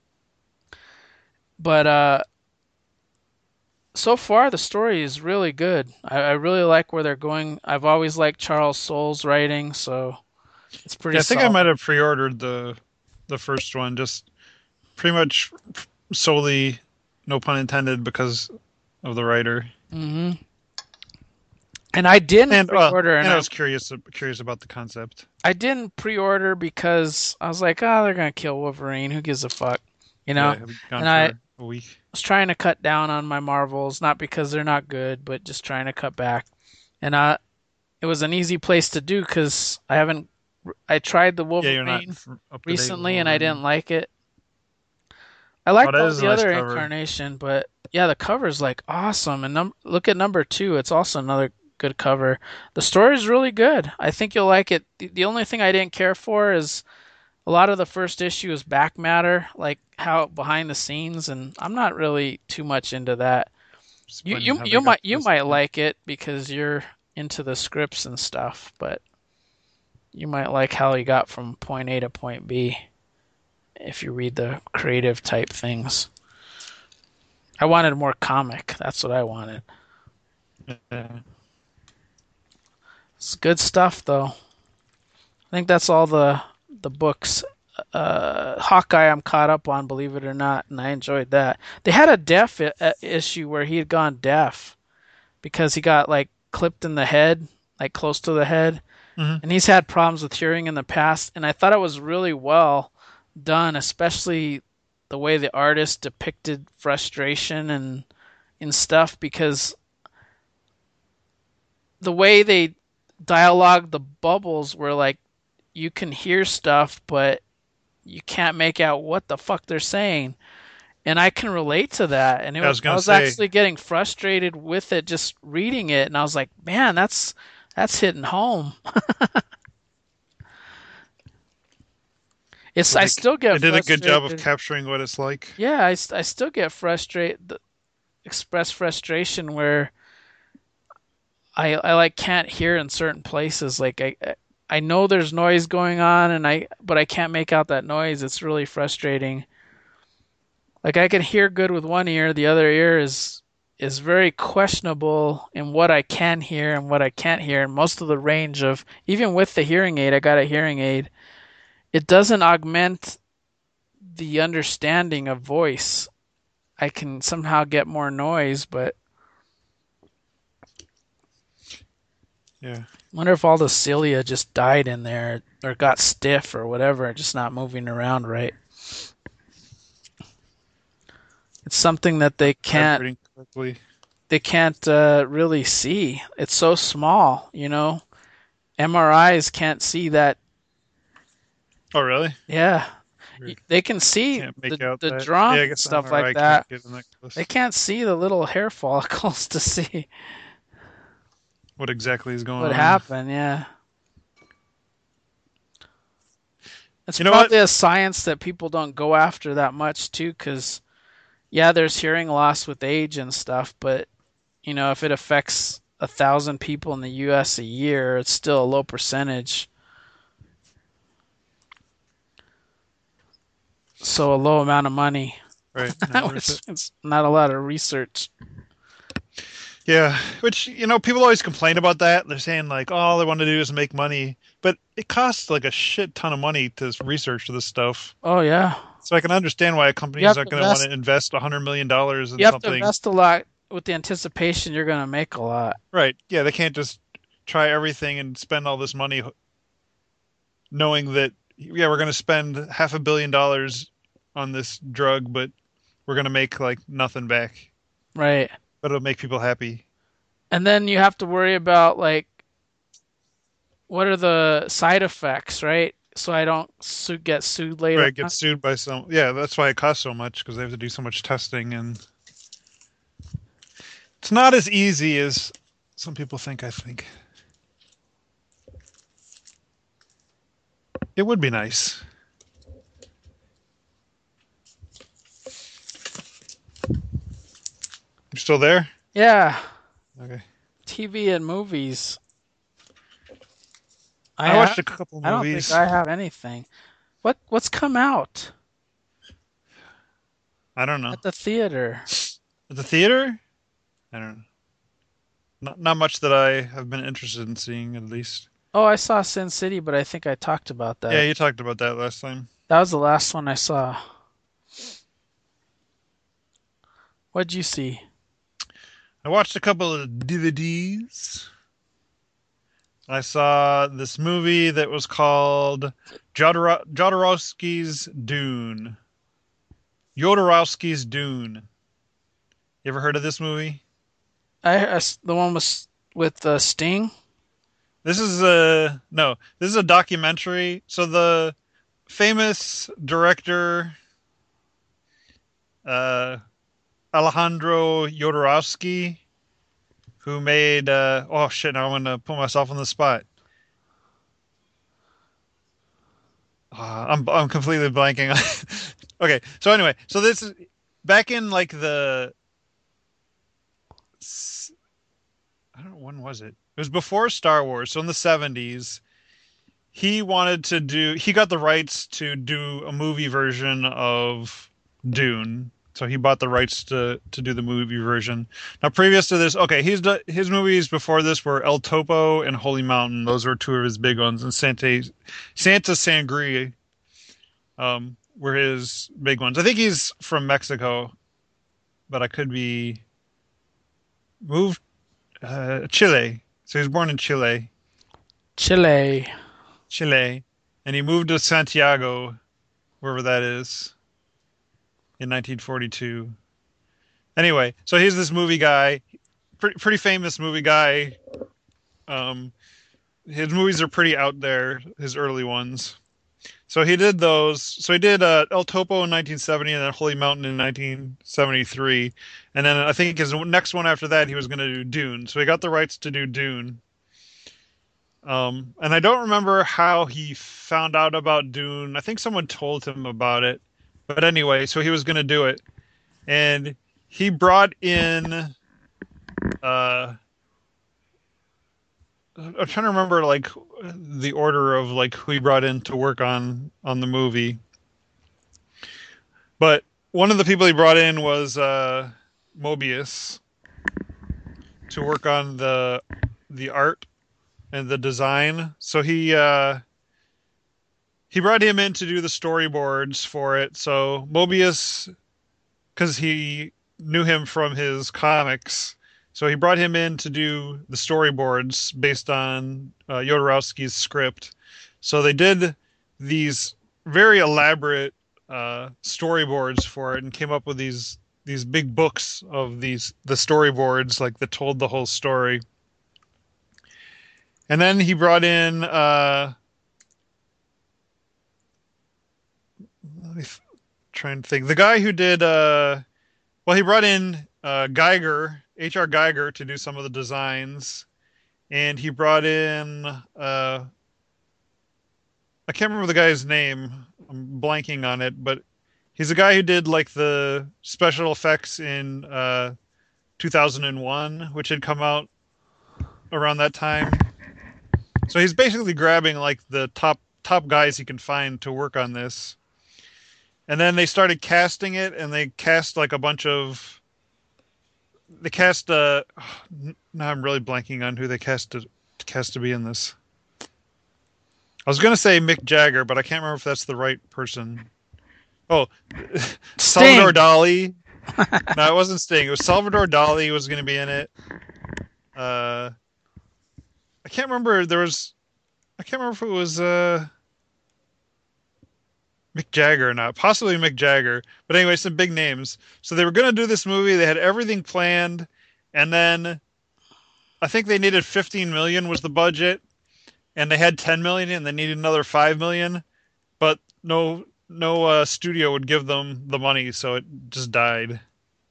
But uh, so far the story is really good. I, I really like where they're going. I've always liked Charles Soule's writing, so it's pretty
Yeah, I think I might
solid.
have pre-ordered the the first one, just pretty much solely, no pun intended, because of the writer.
hmm And I didn't
And well,
pre-order, and
and I
I
was curious curious about the concept.
I didn't pre-order because I was like, oh, they're gonna kill Wolverine. Who gives a fuck, you know?
Yeah, he'll be gone
And I
for a week.
was trying to cut down on my Marvels, not because they're not good, but just trying to cut back. And uh, it was an easy place to do because I haven't. I tried the
Yeah, you're not
Wolverine
up to date with
recently and I didn't
Wolverine.
like it. I
Oh,
liked
that
all
is a
the
nice
other
cover.
incarnation, but yeah, the cover's like awesome. And num- look at number two; it's also another good cover. The story's really good. I think you'll like it. The, the only thing I didn't care for is a lot of the first issue is back matter, like how behind the scenes, and I'm not really too much into that. You
Explaining
you
how they
you
got
might
to
you
this
might
point.
like it because you're into the scripts and stuff, but you might like how he got from point A to point B if you read the creative type things. I wanted more comic. That's what I wanted.
Yeah.
It's good stuff though. I think that's all the the books. Uh, Hawkeye I'm caught up on, believe it or not, and I enjoyed that. They had a deaf I- uh, issue where he had gone deaf because he got like clipped in the head, like close to the head,
Hmm.
and he's had problems with hearing in the past. And I thought it was really well done, especially the way the artist depicted frustration and and stuff because the way they dialogue the bubbles were like you can hear stuff but you can't make out what the fuck they're saying, and I can relate to that. And it
I
was
was
I
gonna
was
say,
actually getting frustrated with it just reading it, and I was like, man, that's that's hitting home. It's
well,
I
they
still
they
get
did a good job of
frustrated.
capturing what it's like.
Yeah, I, I still get frustrated, express frustration where I I like can't hear in certain places. Like I I know there's noise going on, and I but I can't make out that noise. It's really frustrating. Like I can hear good with one ear, the other ear is is very questionable in what I can hear and what I can't hear. And most of the range of even with the hearing aid, I got a hearing aid. It doesn't augment the understanding of voice. I can somehow get more noise, but
Yeah.
I wonder if all the cilia just died in there or got stiff or whatever, just not moving around right. It's something that they
Not
can't
vibrating correctly.
they can't uh, really see. It's so small, you know. M R Is can't see that.
Oh, really?
Yeah,
Weird.
they can see
Can't
the
make out
the
that. Yeah,
drum
I
and
guess the
stuff like
M R I can't
that.
get in that
They
close.
can't see the little hair follicles to see
What exactly is going
what
on?
happened. Yeah, It's
You know what?
probably a science that people don't go after that much too, because yeah, there's hearing loss with age and stuff, but you know, if it affects a thousand people in the U S a year, it's still a low percentage. So a low amount of money.
Right, not worth
It's,
it.
it's not a lot of research.
Yeah, which you know, people always complain about that. They're saying like, oh, all they want to do is make money, but it costs like a shit ton of money to research this stuff.
Oh yeah,
So I can understand why
you
companies
have
are
to
going to want
invest.
to invest a hundred million dollars in
You have to
something.
invest a lot with the anticipation you're going to make a lot.
Right? Yeah, they can't just try everything and spend all this money knowing that yeah, we're going to spend half a billion dollars on this drug, but we're going to make like nothing back.
Right.
But it'll make people happy.
And then you have to worry about like what are the side effects, right? So I don't su- get sued later
Right? Get
on.
sued by some. Yeah, that's why it costs so much because they have to do so much testing, and it's not as easy as some people think. I think it would be nice. You still there?
Yeah,
Okay.
T V and movies. I
I watched
have.
a couple
I don't think
movies.
I have anything. What what's come out
I don't know.
at the theater?
At the theater? I don't know. Not not much that I have been interested in seeing, at least.
Oh, I saw Sin City, but I think I talked about
Yeah,
that.
you talked about that last time.
That was the last one I saw. What'd you see?
I watched a couple of D V Ds. I saw this movie that was called Jodor- Jodorowsky's Dune. Jodorowsky's Dune. You ever heard of this movie?
I, I s- the one was with uh, Sting.
This is a no. This is a documentary. So the famous director uh, Alejandro Jodorowsky, who made uh, oh shit. Now I'm gonna put myself on the spot. Uh, I'm I'm completely blanking. Okay, so anyway, so this is back in like the s- I don't know when was it? It was before Star Wars, so in the seventies. He wanted to do he got the rights to do a movie version of Dune. So he bought the rights to to do the movie version. Now previous to this, okay, he's done, his movies before this were El Topo and Holy Mountain. Those were two of his big ones, and Santa Santa Sangria um were his big ones. I think he's from Mexico, but I could be moved uh, Chile. So he was born in Chile,
Chile.
Chile, and he moved to Santiago, wherever that is, in nineteen forty-two. Anyway, so he's this movie guy, pretty pretty famous movie guy. Um, his movies are pretty out there, his early ones. So he did those. So he did uh, El Topo in nineteen seventy, and then Holy Mountain in nineteen seventy-three, and then I think his next one after that he was going to do Dune. So he got the rights to do Dune. Um, and I don't remember how he found out about Dune. I think someone told him about it. But anyway, so he was going to do it. And he brought in uh I'm trying to remember like the order of like who he brought in to work on on the movie. But one of the people he brought in was uh Mobius to work on the the art and the design. So he uh he brought him in to do the storyboards for it. So Mobius, because he knew him from his comics, so he brought him in to do the storyboards based on uh, Jodorowsky's script. So they did these very elaborate uh, storyboards for it and came up with these these big books of these the storyboards like that told the whole story. And then he brought in uh, let me try and think. The guy who did uh well, he brought in uh Geiger, H R. Geiger to do some of the designs, and he brought in uh I can't remember the guy's name. I'm blanking on it, but he's a guy who did like the special effects in uh two thousand one, which had come out around that time. So he's basically grabbing like the top top guys he can find to work on this. And then they started casting it, and they cast like a bunch of they cast uh now I'm really blanking on who they cast to cast to be in this. I was gonna say Mick Jagger, but I can't remember if that's the right person. Oh, Salvador
Sting.
Dali. No, it wasn't Sting. It was Salvador Dali was gonna be in it. Uh, I can't remember. There was I can't remember if it was uh Mick Jagger or not. Possibly Mick Jagger. But anyway, some big names. So they were gonna do this movie. They had everything planned, and then I think they needed fifteen million was the budget, and they had ten million, and they needed another five million, but no no uh, studio would give them the money, so it just died.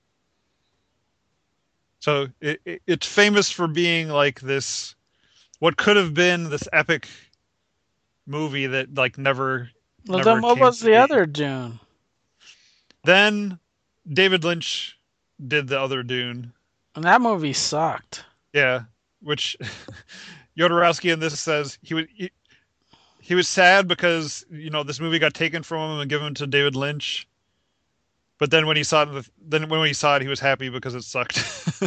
So it, it it's famous for being like this, what could have been this epic movie that like never
Well, then
never
what
came
was
to
the
be.
other Dune?
Then David Lynch did the other Dune.
And that movie sucked.
Yeah, which Jodorowsky in this says he would he, he was sad because you know this movie got taken from him and given to David Lynch. But then when he saw it, then when he saw it, he was happy because it sucked.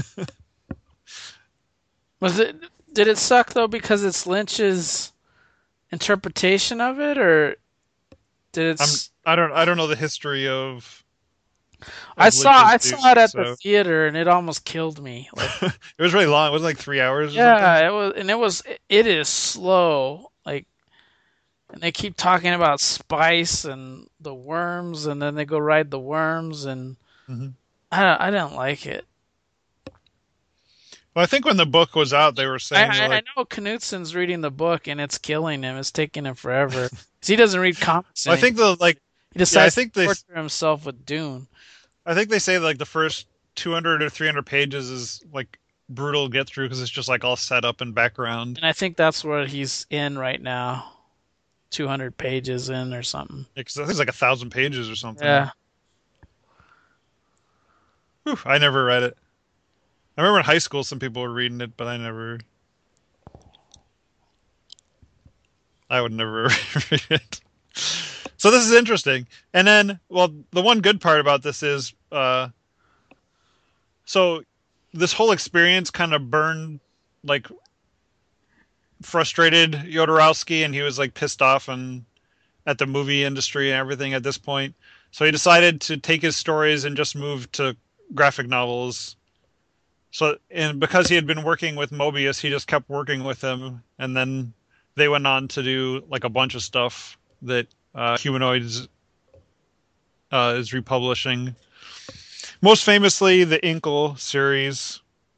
Was it? Did it suck though because it's Lynch's interpretation of it, or did it?
I'm
s-
I don't I don't know the history of
I
of
saw
Lynch's
I saw it
Dune,
at the
so
theater and it almost killed me. Like,
it was really long. It was like three hours or something.
yeah, it was, and it was. It is slow. Like, and they keep talking about spice and the worms, and then they go ride the worms, and
Hmm.
I don't, I didn't like it.
Well, I think when the book was out, they were
I,
saying that
I, I
like
know Knutsen's reading the book and it's killing him. It's taking him forever. 'Cause he doesn't read comics
I
anymore.
think the like
He
yeah I
decides to
think they
torture himself with Dune.
I think they say like the first two hundred or three hundred pages is like brutal to get through because it's just like all set up in background.
And I think that's where he's in right now. two hundred pages in or something.
Because I think it's like a thousand pages or something.
Yeah.
Whew, I never read it. I remember in high school some people were reading it, but I never. I would never read it. So this is interesting. And then, well, the one good part about this is, uh, so this whole experience kind of burned, like, frustrated Jodorowsky, and he was like pissed off and at the movie industry and everything at this point. So he decided to take his stories and just move to graphic novels. So, and because he had been working with Mobius, he just kept working with him, and then they went on to do like a bunch of stuff that uh, Humanoids uh, is republishing. Most famously, the Inkle series,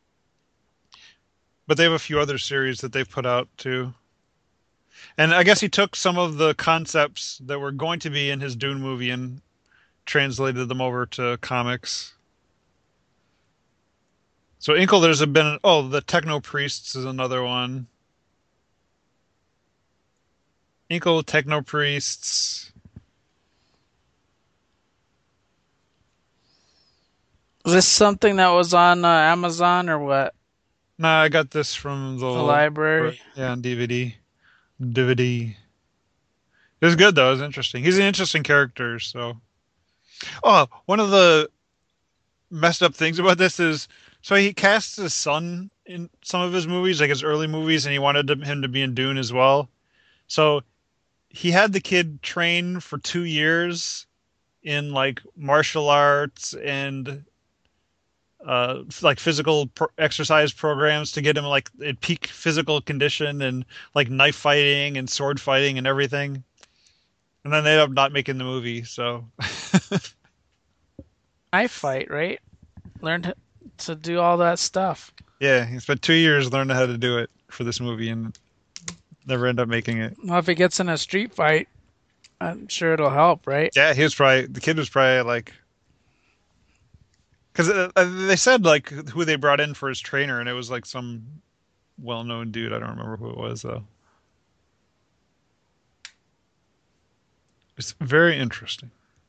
but they have a few other series that they've put out too. And I guess he took some of the concepts that were going to be in his Dune movie and translated them over to comics. So Inkle, there's been oh, the Techno Priests is another one. Inkle, Techno Priests.
Is this something that was on uh, Amazon or what?
Nah, I got this from
The
the
library?
yeah on D V D. D V D. It was good though. It was interesting. He's an interesting character. So, oh, one of the messed up things about this is so he casts his son in some of his movies, like his early movies, and he wanted him to be in Dune as well. So he had the kid train for two years in like martial arts and uh like physical pro- exercise programs to get him like at peak physical condition and like knife fighting and sword fighting and everything. And then they ended up not making the movie. So
Knife fight, right? Learned to, to do all that stuff.
yeah, he spent two years learning how to do it for this movie and never end up making it.
Well, if he gets in a street fight, I'm sure it'll help, right?
Yeah, he was probably the kid was probably like because uh, uh, they said like who they brought in for his trainer, and it was like some well-known dude. I don't remember who it was though. It's very interesting.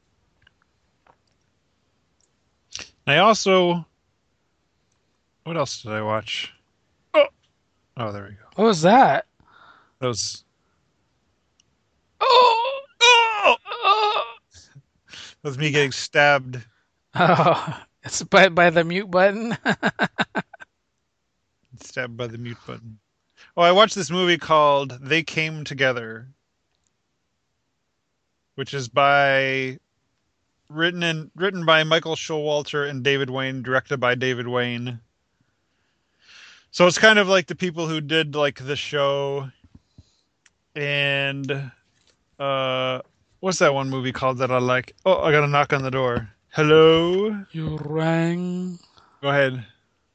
I also, what else did I watch? Oh, oh, there we go.
What was that?
That was,
Oh,
oh,
oh,
that was me getting stabbed,
oh. It's by by the mute button.
stabbed by the mute button. Oh, I watched this movie called They Came Together, which is by written and written by Michael Showalter and David Wayne, directed by David Wayne. So it's kind of like the people who did like the show and uh what's that one movie called that I like? Oh, I got a knock on the door. Hello?
You rang.
Go ahead.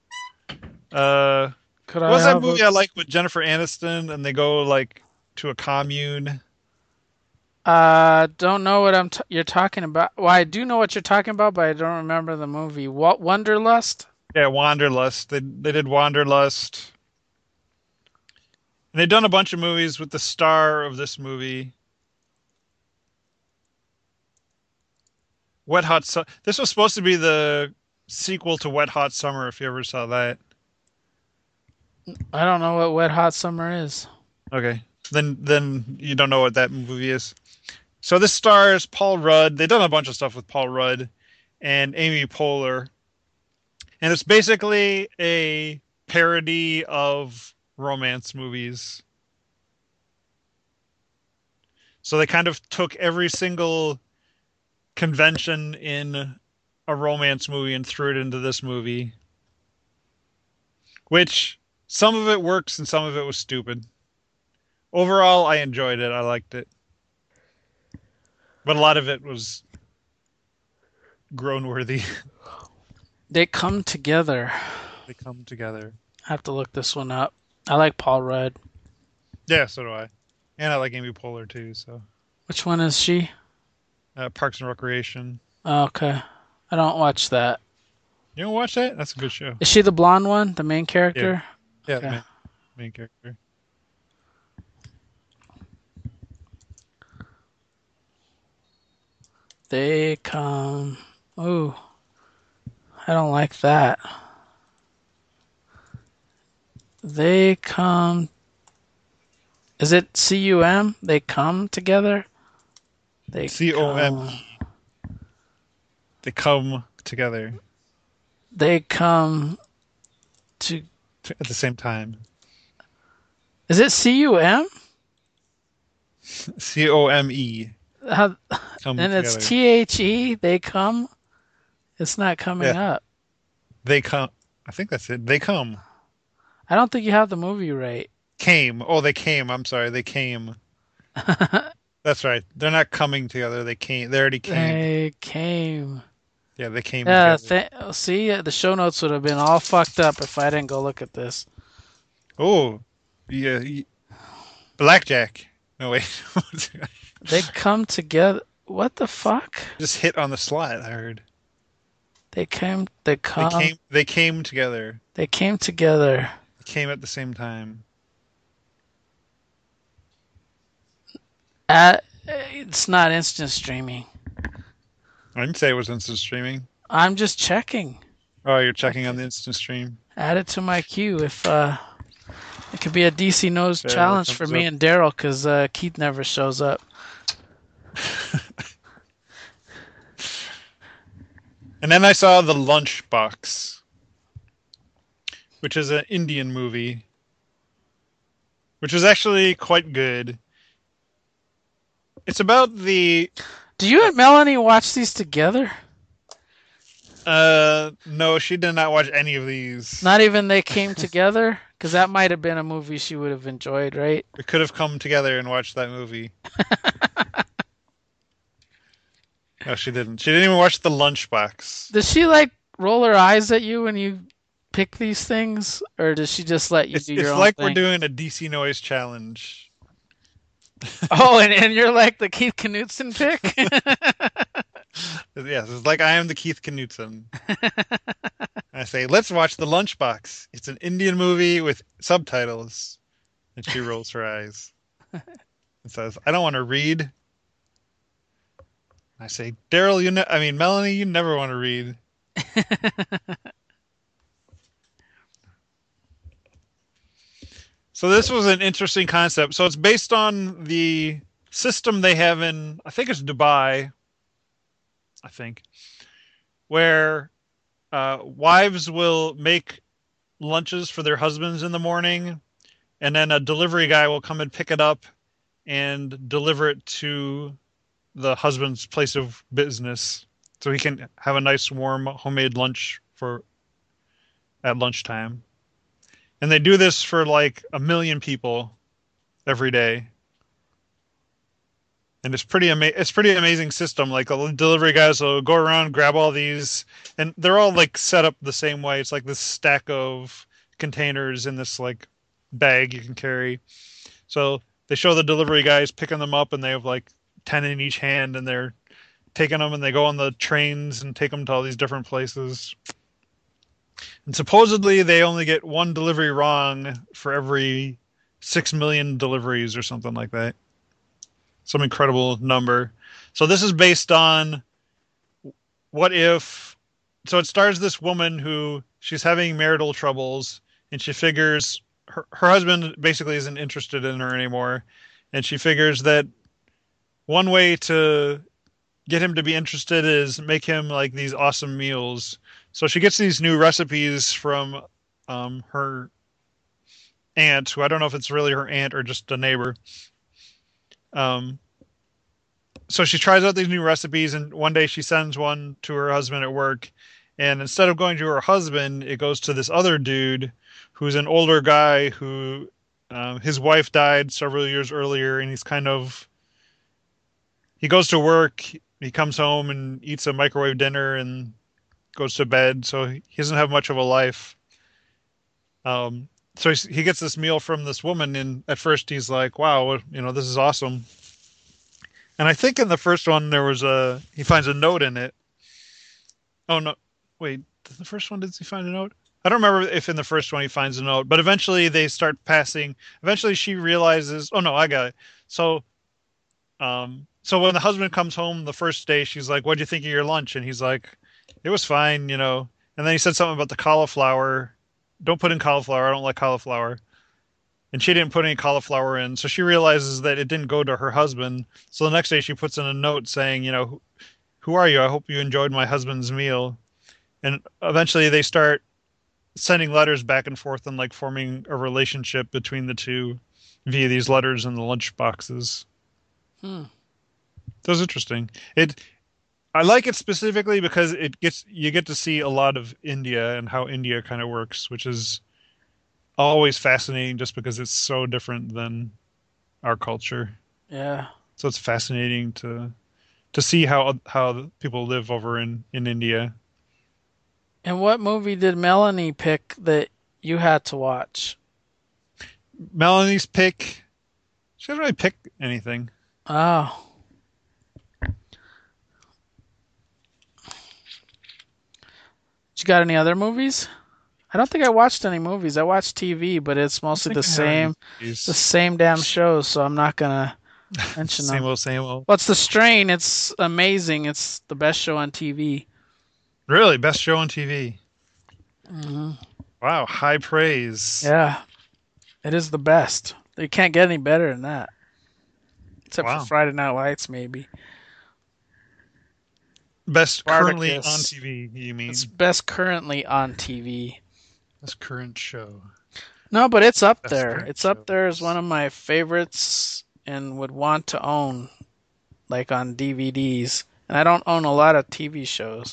Uh
Could I
what's that
have a?
movie I like with Jennifer Aniston and they go like to a commune?
Uh, don't know what I'm t you're talking about. Well, I do know what you're talking about, but I don't remember the movie. What Wonderlust?
Yeah, Wanderlust. They they did Wanderlust. And they've done a bunch of movies with the star of this movie. Wet Hot Su- This was supposed to be the sequel to Wet Hot Summer if you ever saw that.
I don't know what Wet Hot Summer is.
Okay. Then then you don't know what that movie is. So this stars Paul Rudd. They've done a bunch of stuff with Paul Rudd and Amy Poehler. And it's basically a parody of romance movies. So they kind of took every single convention in a romance movie and threw it into this movie. Which some of it works and some of it was stupid. Overall, I enjoyed it. I liked it. But a lot of it was groan worthy.
They come together.
They come together.
I have to look this one up. I like Paul Rudd.
Yeah, so do I. And I like Amy Poehler too, so.
Which one is she?
Uh, Parks and Recreation.
Oh, okay. I don't watch that.
You don't watch that? That's a good show.
Is she the blonde one, the main
Yeah.
character?
Yeah, the
Okay.
main, main character.
They come. Ooh, I don't like that. They come. Is it C U M? They come together? They
C O M
come.
E. They come together
They come to.
t- at the same time.
Is it C U M?
C O M E.
How,
Come
and it's
together.
T H E? They come? It's not coming
Yeah,
up.
they come. I think that's it. They come.
I don't think you have the movie right.
Came. Oh, they came. I'm sorry. They came. That's right. They're not coming together. They came. They already came.
They came.
Yeah, they came
Yeah,
together.
th see, the show notes would have been all fucked up if I didn't go look at this.
Oh, yeah. y- Blackjack. No, wait.
They come together. What the fuck?
Just hit on the slot, I heard.
They came. They
They
come.
came they came together.
They came together.
They came at the same time.
At, it's not instant streaming.
I didn't say it was instant streaming.
I'm just checking.
Oh, you're checking on the instant stream.
Add it to my queue if uh, it could be a D C Knows
There, what
challenge for
comes
me
up?
and Daryl because uh, Keith never shows up.
And then I saw The Lunchbox, which is an Indian movie, which is actually quite good. It's about the
Do you and Melanie watch these together?
uh no, she did not watch any of these.
Not even they came together? Because that might have been a movie she would have enjoyed, right?
We could have come together and watched that movie. No, she didn't. She didn't even watch The Lunchbox.
Does she like roll her eyes at you when you pick these things, or does she just let you
It's
do
it's
your own
like
thing?
we're doing a D C Noise challenge.
Oh, and, and you're like the Keith Knutson pick?
Yes, it's like I am the Keith Knutson. I say, let's watch The Lunchbox. It's an Indian movie with subtitles. And she rolls her eyes and says, I don't want to read. I say, Daryl, you ne I mean, Melanie, you never want to read. So this was an interesting concept. So it's based on the system they have in, I think it's Dubai, I think, where uh, wives will make lunches for their husbands in the morning, and then a delivery guy will come and pick it up and deliver it to the husband's place of business, so he can have a nice warm homemade lunch for at lunchtime. And they do this for like a million people every day. And it's pretty ama- it's pretty amazing system. Like the delivery guys will go around, grab all these, and they're all like set up the same way. It's like this stack of containers in this like bag you can carry. So they show the delivery guys picking them up, and they have like ten in each hand, and they're taking them, and they go on the trains and take them to all these different places. And supposedly they only get one delivery wrong for every six million deliveries or something like that. Some incredible number. So this is based on what if. So it stars this woman who she's having marital troubles, and she figures her, her husband basically isn't interested in her anymore. And she figures that one way to get him to be interested is make him like these awesome meals. So she gets these new recipes from um, her aunt, who I don't know if it's really her aunt or just a neighbor. Um, so she tries out these new recipes, and one day she sends one to her husband at work. And instead of going to her husband, it goes to this other dude who's an older guy who um, his wife died several years earlier, and he's kind of he goes to work, he comes home and eats a microwave dinner and goes to bed, so he doesn't have much of a life. Um, so he, he gets this meal from this woman, and at first he's like, "Wow, you know, this is awesome." And I think in the first one there was a he finds a note in it. Oh no, wait, the first one, did he find a note? I don't remember if in the first one he finds a note, but eventually they start passing. Eventually she realizes, oh no, I got it. So, um, so when the husband comes home the first day, she's like, "What'd you think of your lunch?" And he's like, "It was fine, you know." And then he said something about the cauliflower. Don't put in cauliflower. I don't like cauliflower. And she didn't put any cauliflower in, so she realizes that it didn't go to her husband. So the next day she puts in a note saying, you know, "Who are you? I hope you enjoyed my husband's meal." And eventually they start sending letters back and forth and like forming a relationship between the two via these letters in the lunch boxes.
Hmm.
That was interesting. It I like it specifically because it gets you get to see a lot of India and how India kind of works, which is always fascinating just because it's so different than our culture.
Yeah.
So it's fascinating to to see how how people live over in in India.
And what movie did Melanie pick that you had to watch?
Melanie's pick, she doesn't really pick anything.
Oh. You got any other movies? I don't think I watched any movies. I watched T V, but it's
I don't
mostly
think
the
I have any
same the
movies.
same damn shows, so I'm not gonna mention
Same
them.
old, same old.
What's the strain? It's amazing. It's the best show on T V.
Really, best show on T V.
Hmm.
Wow, high praise.
Yeah, it is the best. You can't get any better than that, except for
Wow.
Friday Night Lights, maybe.
Best currently on
Spartacus.
T V, you
It's
mean?
best currently on T V.
Best current show.
No, but it's up
Best
there.
current
It's up there as one
shows.
of my favorites and would want to own, like on D V Ds. And I don't own a lot of T V shows.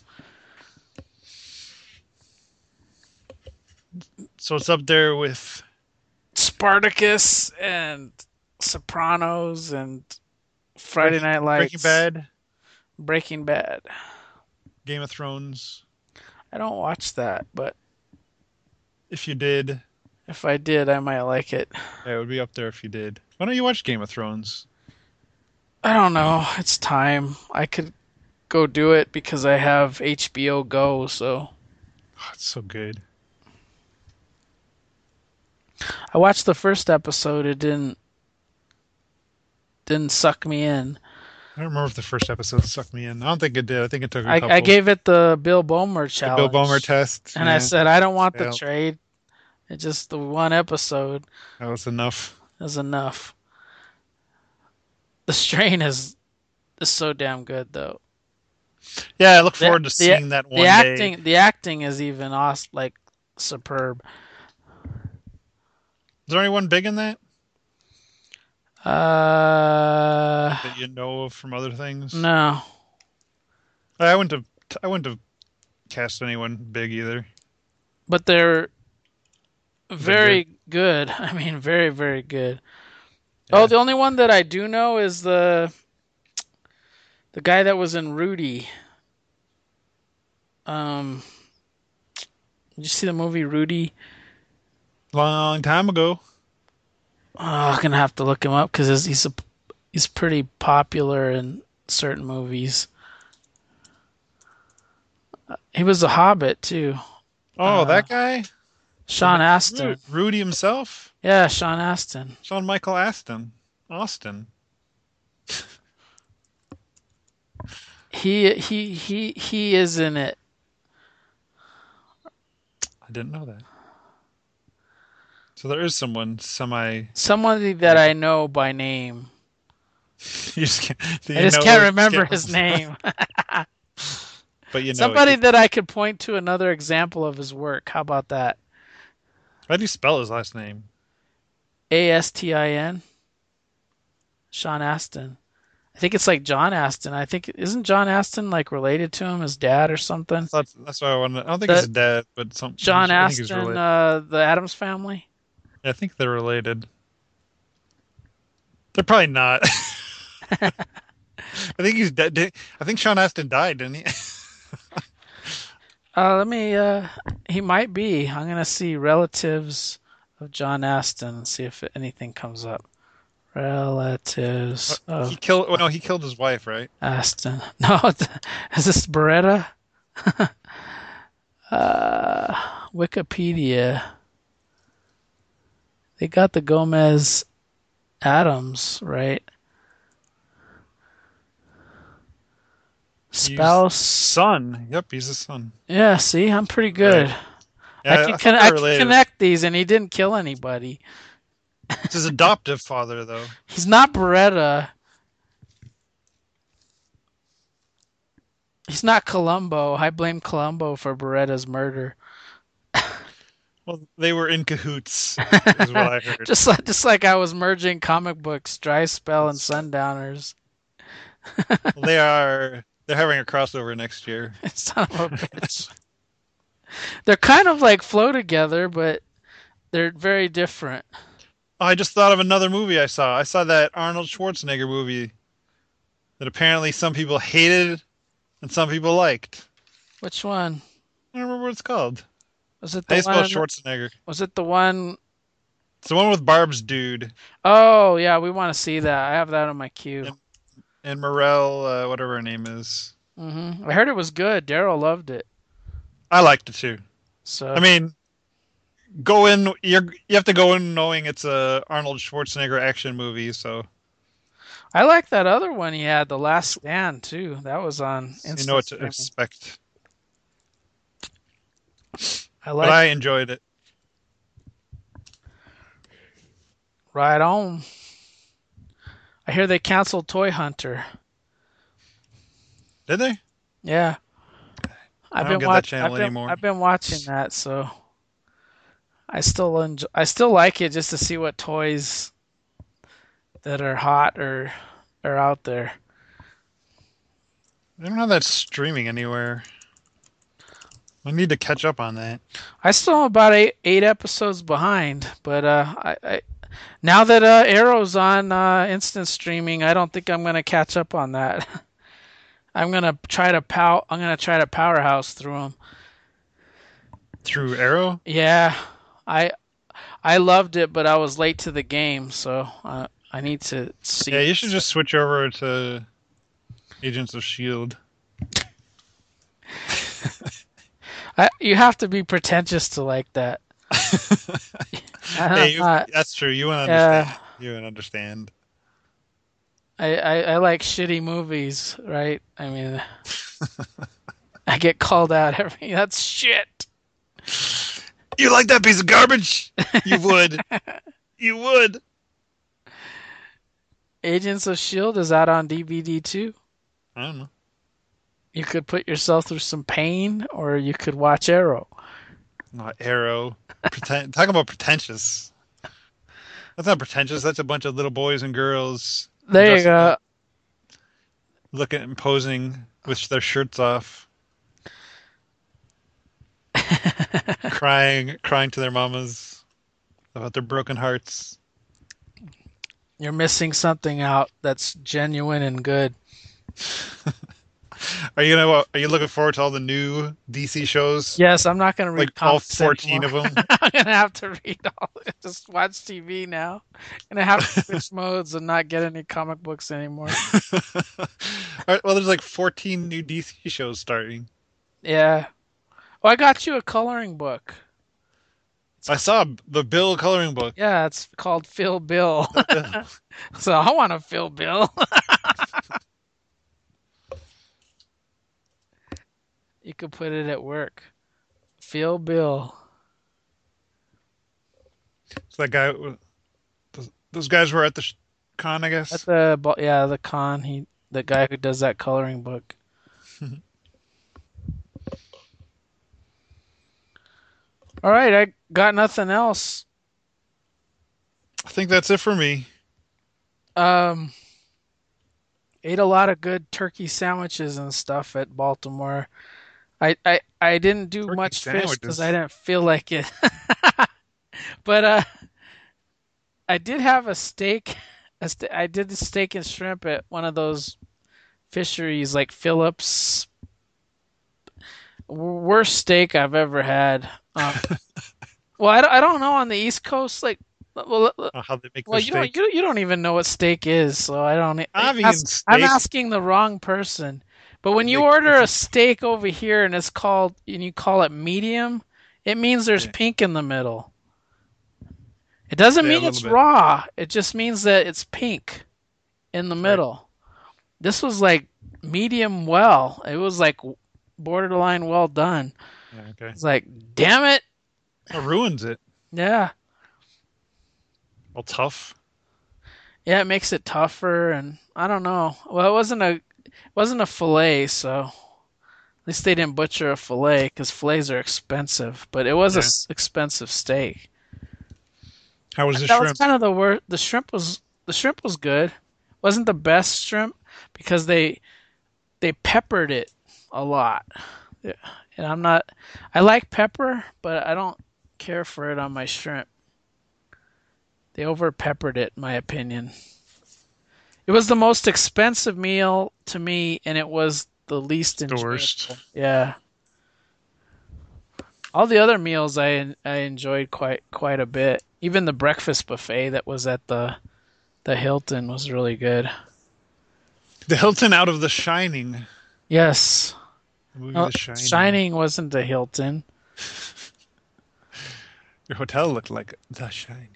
So it's up there with
Spartacus and Sopranos and Friday
Breaking
Night
Breaking
Lights,
Bad,
Breaking Bad.
Game of Thrones.
I don't watch that, but
If you did,
if I did, I might like it.
yeah, it would be up there if you did. Why don't you watch Game of Thrones?
I don't know. It's time. I could go do it because I have H B O Go, so
Oh, it's so good.
I watched the first episode. It didn't didn't suck me in.
I don't remember if the first episode sucked me in. I don't think it did. I think it took a
I, I
couple.
gave it the Bill Bomer
The Bill Bomer
challenge,
test.
and I
Yeah.
said I don't want the
Failed.
trade. It's just the one episode
That was enough.
is enough. The strain is is so damn good though.
Yeah, I look
The
forward to
the
seeing that
the
one day.
acting the acting is even awesome, like superb.
Is there anyone big in that
Uh,
that you know of from other things?
no,
I wouldn't have. I wouldn't have cast anyone big either.
but they're
They're good.
very good. I mean, very very good. Oh,
Yeah.
the only one that I do know is the the guy that was in Rudy. Um, did you see the movie Rudy?
Long time ago.
Oh, I'm gonna have to look him up because he's a, he's pretty popular in certain movies. He was a Hobbit too.
Oh,
Uh,
that guy. The
Sean
ma-
Astin.
Rudy himself.
Yeah, Sean Astin.
Sean Michael Astin. Austin.
He he he he is in it.
I didn't know that. So there is someone semi.
Somebody that I know by name.
You just can't. Do
I
you
just
know
can't
it?
remember
Can't-
his name.
But you know
Somebody
it.
that I could point to another example of his work. How about that?
How do you spell his last name?
A S T I N. Sean Astin. I think it's like John Astin. I think isn't John Astin like related to him, his dad or
I
something?
thought that's why I wanted. I don't think
The
it's dad, but some.
John
I think he's
Astin,
related.
uh, the Adams Family.
I think they're related. They're probably not. I think he's dead. Did- I think Sean Astin died, didn't he?
Uh, let me. Uh, he might be. I'm gonna see relatives of John Astin and see if anything comes up. Relatives
He
of
killed. Well, no, he killed his wife, right?
Astin. No, is this Beretta? uh, Wikipedia. They got the Gomez Adams right.
He's
Spouse.
son. Yep, he's his son.
Yeah, see, I'm pretty good.
Right.
I
Yeah,
can
I
con-
thought
I
they were
can
related.
connect these, and he didn't kill anybody.
It's his adoptive father, though.
He's not Beretta. He's not Columbo. I blame Columbo for Beretta's murder.
Well, they were in cahoots, is what I heard.
just like just like I was merging comic books, Dry Spell and Sundowners.
Well, they are. They're having a crossover next year.
Son of a bitch. They're kind of like flow together, but they're very different.
Oh, I just thought of another movie I saw. I saw that Arnold Schwarzenegger movie that apparently some people hated and some people liked.
Which one?
I don't remember what it's called.
Was it
How do
the
you spell
one?
Schwarzenegger?
Was it the one?
It's the one with Barb's dude
Oh yeah, we want to see that. I have that on my queue.
and, and Morel, uh, whatever her name is.
hmm I heard it was good. Daryl loved it.
I liked it too.
So
I mean, go in. You're you have to go in knowing it's a Arnold Schwarzenegger action movie. So
I like that other one he had, The Last Stand too. That was on
you know
instant
what to
streaming.
expect.
I
But
like
I enjoyed it.
Right on. I hear they canceled Toy Hunter.
Did they?
Yeah,
I
I've
don't
been
get that
watching.
channel
I've been
anymore.
I've been watching that, so I still enjoy. I still like it just to see what toys that are hot or are out there.
I don't have that streaming anywhere. I need to catch up on that.
I still am about eight eight episodes behind, but uh, I, I now that uh, Arrow's on uh, instant streaming, I don't think I'm gonna catch up on that. I'm gonna try to pow. I'm gonna try to powerhouse through them.
Through Arrow?
Yeah, I I loved it, but I was late to the game, so uh, I need to see.
Yeah, you should just switch over to Agents of Shield.
I, you have to be pretentious to like that. I'm
Hey, you,
not-
that's true. You wouldn't
Yeah.
understand. You wouldn't understand.
I, I, I like shitty movies, right? I mean, I get called out every. That's shit.
You like that piece of garbage? You would. You would.
Agents of Shield is out on D V D too.
I don't know.
You could put yourself through some pain, or you could watch Arrow.
Not Arrow. Pretend. Talk about pretentious. That's not pretentious. That's a bunch of little boys and girls
There you
dressing
go.
up, looking and posing with their shirts off, crying, crying to their mamas about their broken hearts.
You're missing something out that's genuine and good.
Are you gonna? Are you looking forward to all the new D C shows?
Yes, I'm not going to
Like
read
all
comics
fourteen
anymore.
of them?
I'm going to have to read all. Just watch T V now. Going to have to switch modes and not get any comic books anymore.
All right, well, there's like fourteen new D C shows starting.
Yeah. Oh, I got you a coloring book. It's
I saw the Bill coloring book.
Yeah, it's called Phil Bill.
The Bill.
So I want a Phil Bill. You could put it at work. Phil Bill.
So that guy, those, those guys were at the sh- con, I
At
guess.
the bo- yeah, the con, he the guy who does that coloring book. All right, I got nothing else.
I think that's it for me.
Um, ate a lot of good turkey sandwiches and stuff at Baltimore. I I, I didn't do
Turkey
much fish because I
sandwiches.
didn't feel like it. But uh, I did have a steak. A st- I did the steak and shrimp at one of those fisheries like Phillips. Worst steak I've ever had. Um, well, I, don't- I don't know on the East Coast. Like, well,
Uh, how they make
well,
their
you don't
steak.
you, you don't even know what steak is, so I don't. I
I've eaten
ask, I'm
steak.
asking the wrong person. But when you
They,
order
it's
a steak over here and it's called and you call it medium, it means there's
yeah,
pink in the middle. It doesn't
yeah, a
mean
little
it's
bit.
raw. It just means that it's pink in the
Right.
middle. This was like medium well. It was like borderline well done.
Yeah, okay.
It's like, damn it.
It ruins it.
Yeah.
Well, tough.
Yeah, it makes it tougher and I don't know. Well, it wasn't a it wasn't a fillet, so at least they didn't butcher a fillet because fillets are expensive, but it was a
Yeah.
s- expensive steak.
How was the
That was
shrimp?
kind of the worst. The shrimp was the shrimp was good. Wasn't the best shrimp because they they peppered it a lot. Yeah. And I'm not I like pepper, but I don't care for it on my shrimp. They over peppered it, in my opinion. It was the most expensive meal to me, and it was the least
The worst.
enjoyable. Yeah. All the other meals I I enjoyed quite quite a bit. Even the breakfast buffet that was at the the Hilton was really good.
The Hilton out of The Shining.
Yes.
The movie
No,
The Shining.
Shining wasn't the Hilton.
Your hotel looked like The Shining.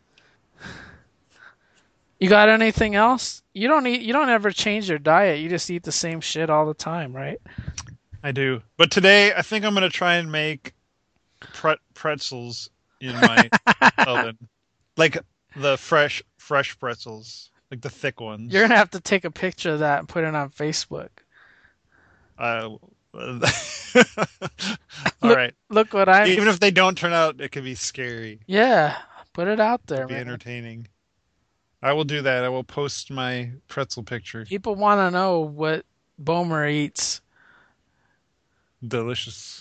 You got anything else? You don't eat. You don't ever change your diet. You just eat the same shit all the time, right?
I do. But today, I think I'm going to try and make pre- pretzels in my oven. Like the fresh, fresh pretzels. Like the thick
You're
ones.
gonna have to take a picture of that and put it on Facebook.
Uh, all
Look,
right.
look what I.
Even if they don't turn out, it could be scary.
Yeah, put it out
It'll
there,
be
man.
entertaining. I will do that. I will post my pretzel picture.
People want to know what Bomer eats.
Delicious.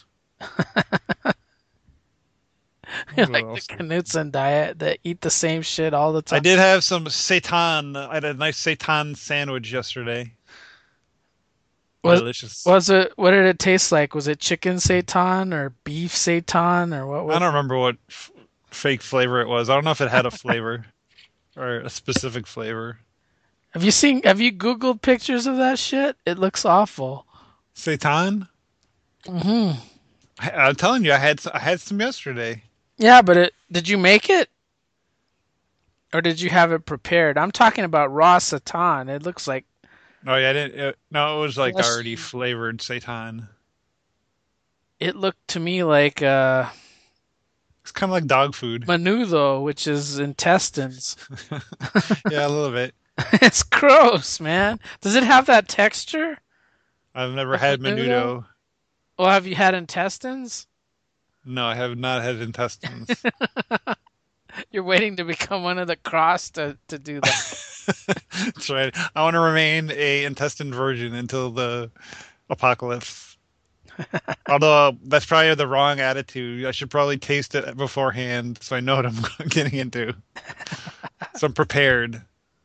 Like
What
the
else?
Knutson diet that eat the same shit all the
I
time.
did have some seitan. I had a nice seitan sandwich yesterday.
Was
Delicious.
was it? What did it taste like? Was it chicken seitan or beef seitan or what
I
was?
don't remember what f fake flavor it was. I don't know if it had a flavor or a specific flavor.
Have you seen? Have you Googled pictures of that shit? It looks awful.
Seitan?
Hmm.
I, I'm telling you, I had s- I had some yesterday.
Yeah, but it. Did you make it Or did you have it prepared? I'm talking about raw seitan. It looks like
Oh yeah, I didn't. It, no, it was like already
fleshy.
flavored seitan.
It looked to me like uh,
It's kind of like dog food.
menudo, which is intestines.
Yeah, a little bit.
It's gross, man. Does it have that texture
I've never
of
had
menudo?
menudo.
Well, have you had intestines?
No, I have not had intestines.
You're waiting to become one of the cross to, to do that.
That's right. I want to remain a intestine virgin until the apocalypse. Although that's probably the wrong attitude. I should probably taste it beforehand so I know what I'm getting into. So I'm prepared.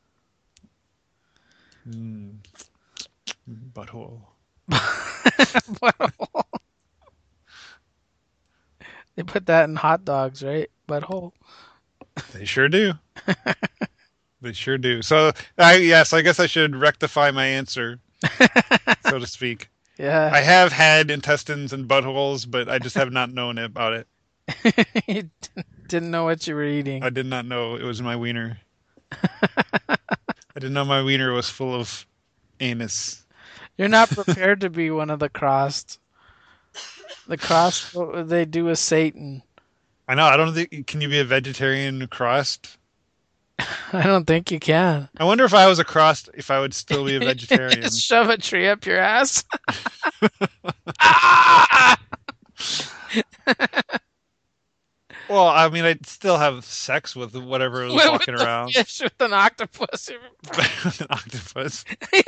Mm, butthole.
Butthole. They put that in hot dogs, right? Butthole.
They sure do. They sure do. So I yes, I guess I should rectify my answer, so to speak.
Yeah.
I have had intestines and buttholes, but I just have not known about it.
You didn't know what you were eating.
I did not know it was my wiener. I didn't know my wiener was full of anus.
You're not prepared to be one of the crossed. The crossed, what would they do with Satan?
I know. I don't think. Can you be a vegetarian crossed?
I don't think you can.
I wonder if I was a crossed, if I would still be a vegetarian.
Just shove a tree up your ass. Ah!
Well, I mean, I'd still have sex with whatever was
With,
walking
with the
around.
fish with an octopus.
With an octopus.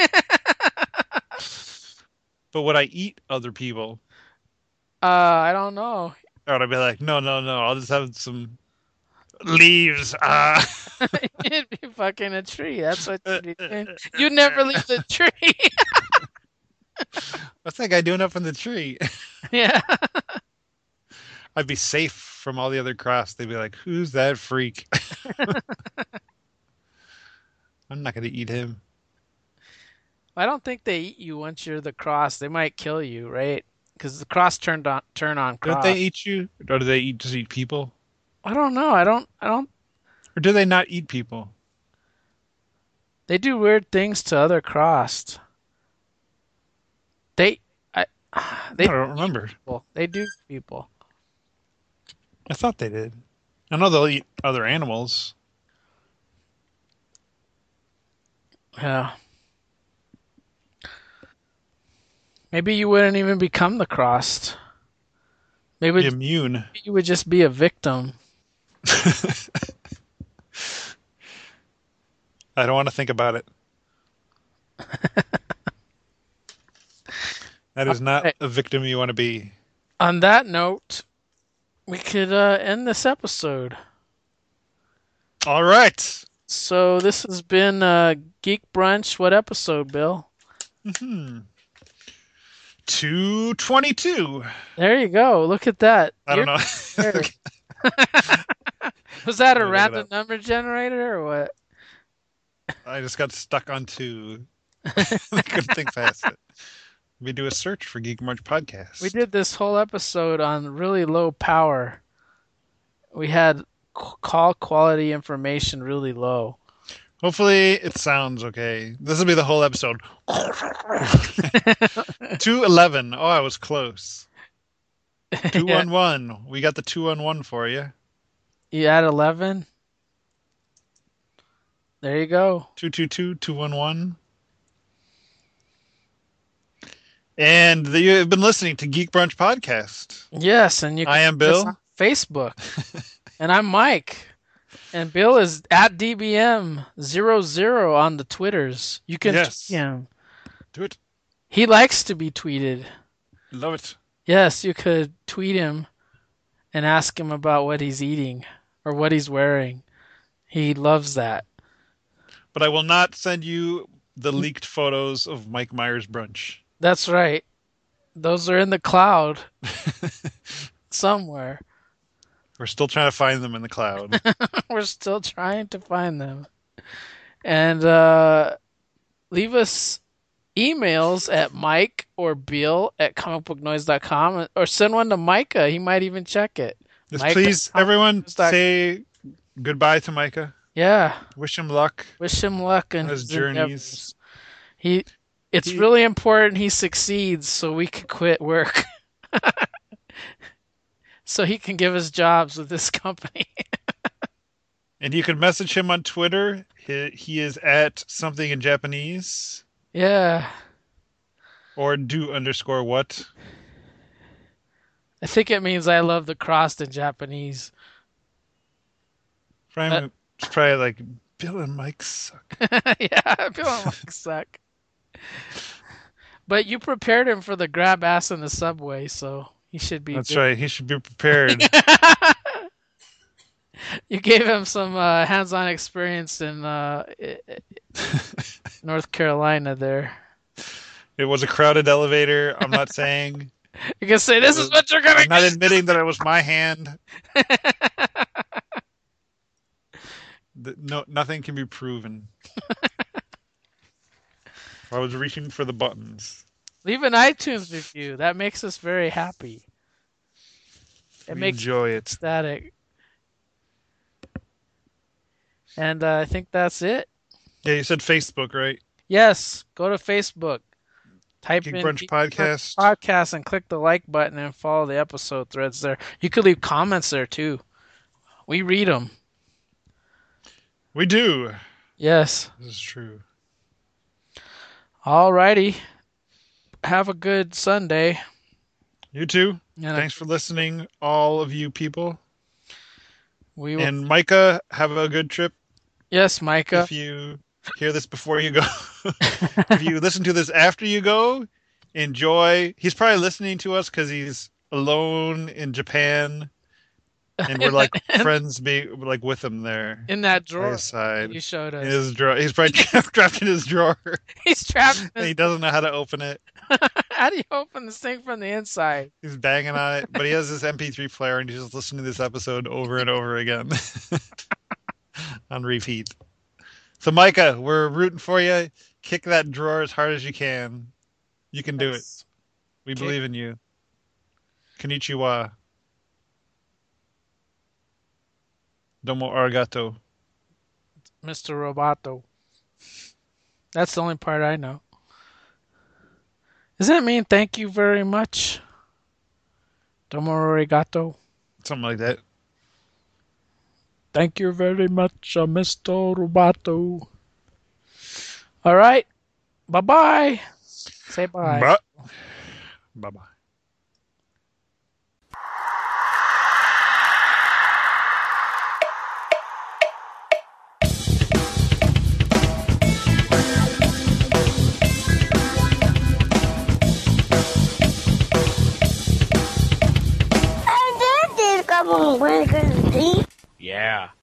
But would I eat other people?
Uh, I don't know.
Or would I be like, no, no, no, I'll just have some leaves. Ah.
You'd be fucking a tree. That's what you'd be doing. You never leave the tree.
What's that guy doing up in the tree?
Yeah.
I'd be safe from all the other cross. They'd be like, who's that freak? I'm not going to eat him.
I don't think they eat you once you're the cross. They might kill you, right? Because the cross turned on turn on
Don't
cross.
they eat you? Or do they eat just eat people?
I don't know. I don't. I don't.
Or do they not eat people?
They do weird things to other crossed. They. I. They
I don't remember.
people. They do people.
I thought they did. I know they'll eat other animals.
Yeah. Maybe you wouldn't even become the crossed. Maybe
Be immune.
you would just be a victim.
I don't want to think about it. That is not
Right.
a victim you want to be.
On that note, we could uh, end this episode.
All right.
So this has been uh, Geek Brunch. What episode, Bill?
Hmm. two twenty-two.
There you go. Look at that.
I don't
You're
know.
prepared. Was that a
Let me look it
random
up.
number generator or what?
I just got stuck on two. I couldn't think past it. We do a search for Geek March podcast.
We did this whole episode on really low power. We had c- call quality information really low.
Hopefully it sounds okay. This will be the whole episode. two eleven. Oh, I was close. two one one. We got the two one one for you.
You at eleven? There you go.
two two two, two one one. And the, you've been listening to Geek Brunch Podcast.
Yes, and you can
I am
find us
Bill.
on Facebook. And I'm Mike. And Bill is at D B M zero zero on the Twitters. You can
Yes.
tweet him.
Do it.
He likes to be tweeted.
Love it.
Yes, you could tweet him and ask him about what he's eating or what he's wearing. He loves that.
But I will not send you the leaked photos of Mike Myers brunch.
That's right. Those are in the cloud somewhere.
We're still trying to find them in the cloud.
We're still trying to find them. And uh, leave us emails at Mike or Bill at comic book noise dot com or send one to Micah. He might even check it.
Just
Micah
please,
at
everyone,
comic book noise dot com.
say goodbye to Micah.
Yeah.
Wish him luck
Wish him luck in
on his
his
journeys.
endeavors. He it's
He
really important he succeeds so we can quit work. So he can give us jobs with this company.
and you can message him on Twitter. He, he is at something in Japanese
Yeah.
or do underscore what.
I think it means I love the crossed in Japanese. But
Try try like Bill and Mike suck.
yeah, I feel like suck. But you prepared him for the grab ass in the subway, so he should be
That's
good.
right. He should be prepared.
You gave him some uh, hands-on experience in uh, North Carolina there.
It was a crowded elevator. I'm not saying.
You can say this is what you're gonna
I'm not admitting that it was my hand. No, nothing can be proven. I was reaching for the buttons.
Leave an iTunes review. That makes us very happy. It
We
makes
enjoy
us
it.
ecstatic. And uh, I think that's it.
Yeah, you said Facebook, right?
Yes, go to Facebook. Type
Geek
in
Brunch
Geek Brunch
Podcast.
Podcast and click the like button and follow the episode threads there. You could leave comments there too. We read them.
We do.
Yes.
This is true.
Alrighty. Have a good Sunday.
You too.
And
Thanks for listening, all of you people.
We will.
And Micah, have a good trip.
Yes, Micah.
If you hear this before you go, if you listen to this after you go, enjoy. He's probably listening to us because he's alone in Japan, and we're like friends, being like with him there
in that
by
drawer
his side.
you showed us.
In his drawer. He's probably trapped, trapped in his drawer.
He's trapped. In
And
his...
he doesn't know how to open it.
How do you open this thing from the inside?
He's banging on it, but he has this M P three player, and he's just listening to this episode over and over again on repeat. So, Micah, we're rooting for you. Kick that drawer as hard as you can. You can do it. We
Kick.
believe in you. Konnichiwa. Domo arigato.
Mister Roboto. That's the only part I know. Does that mean thank you very much? Domo arigato.
Something like that.
Thank you very much, uh, Mister Roboto. All right. Bye-bye. Say bye.
Bye. Bye-bye.
And that did come on,
Yeah.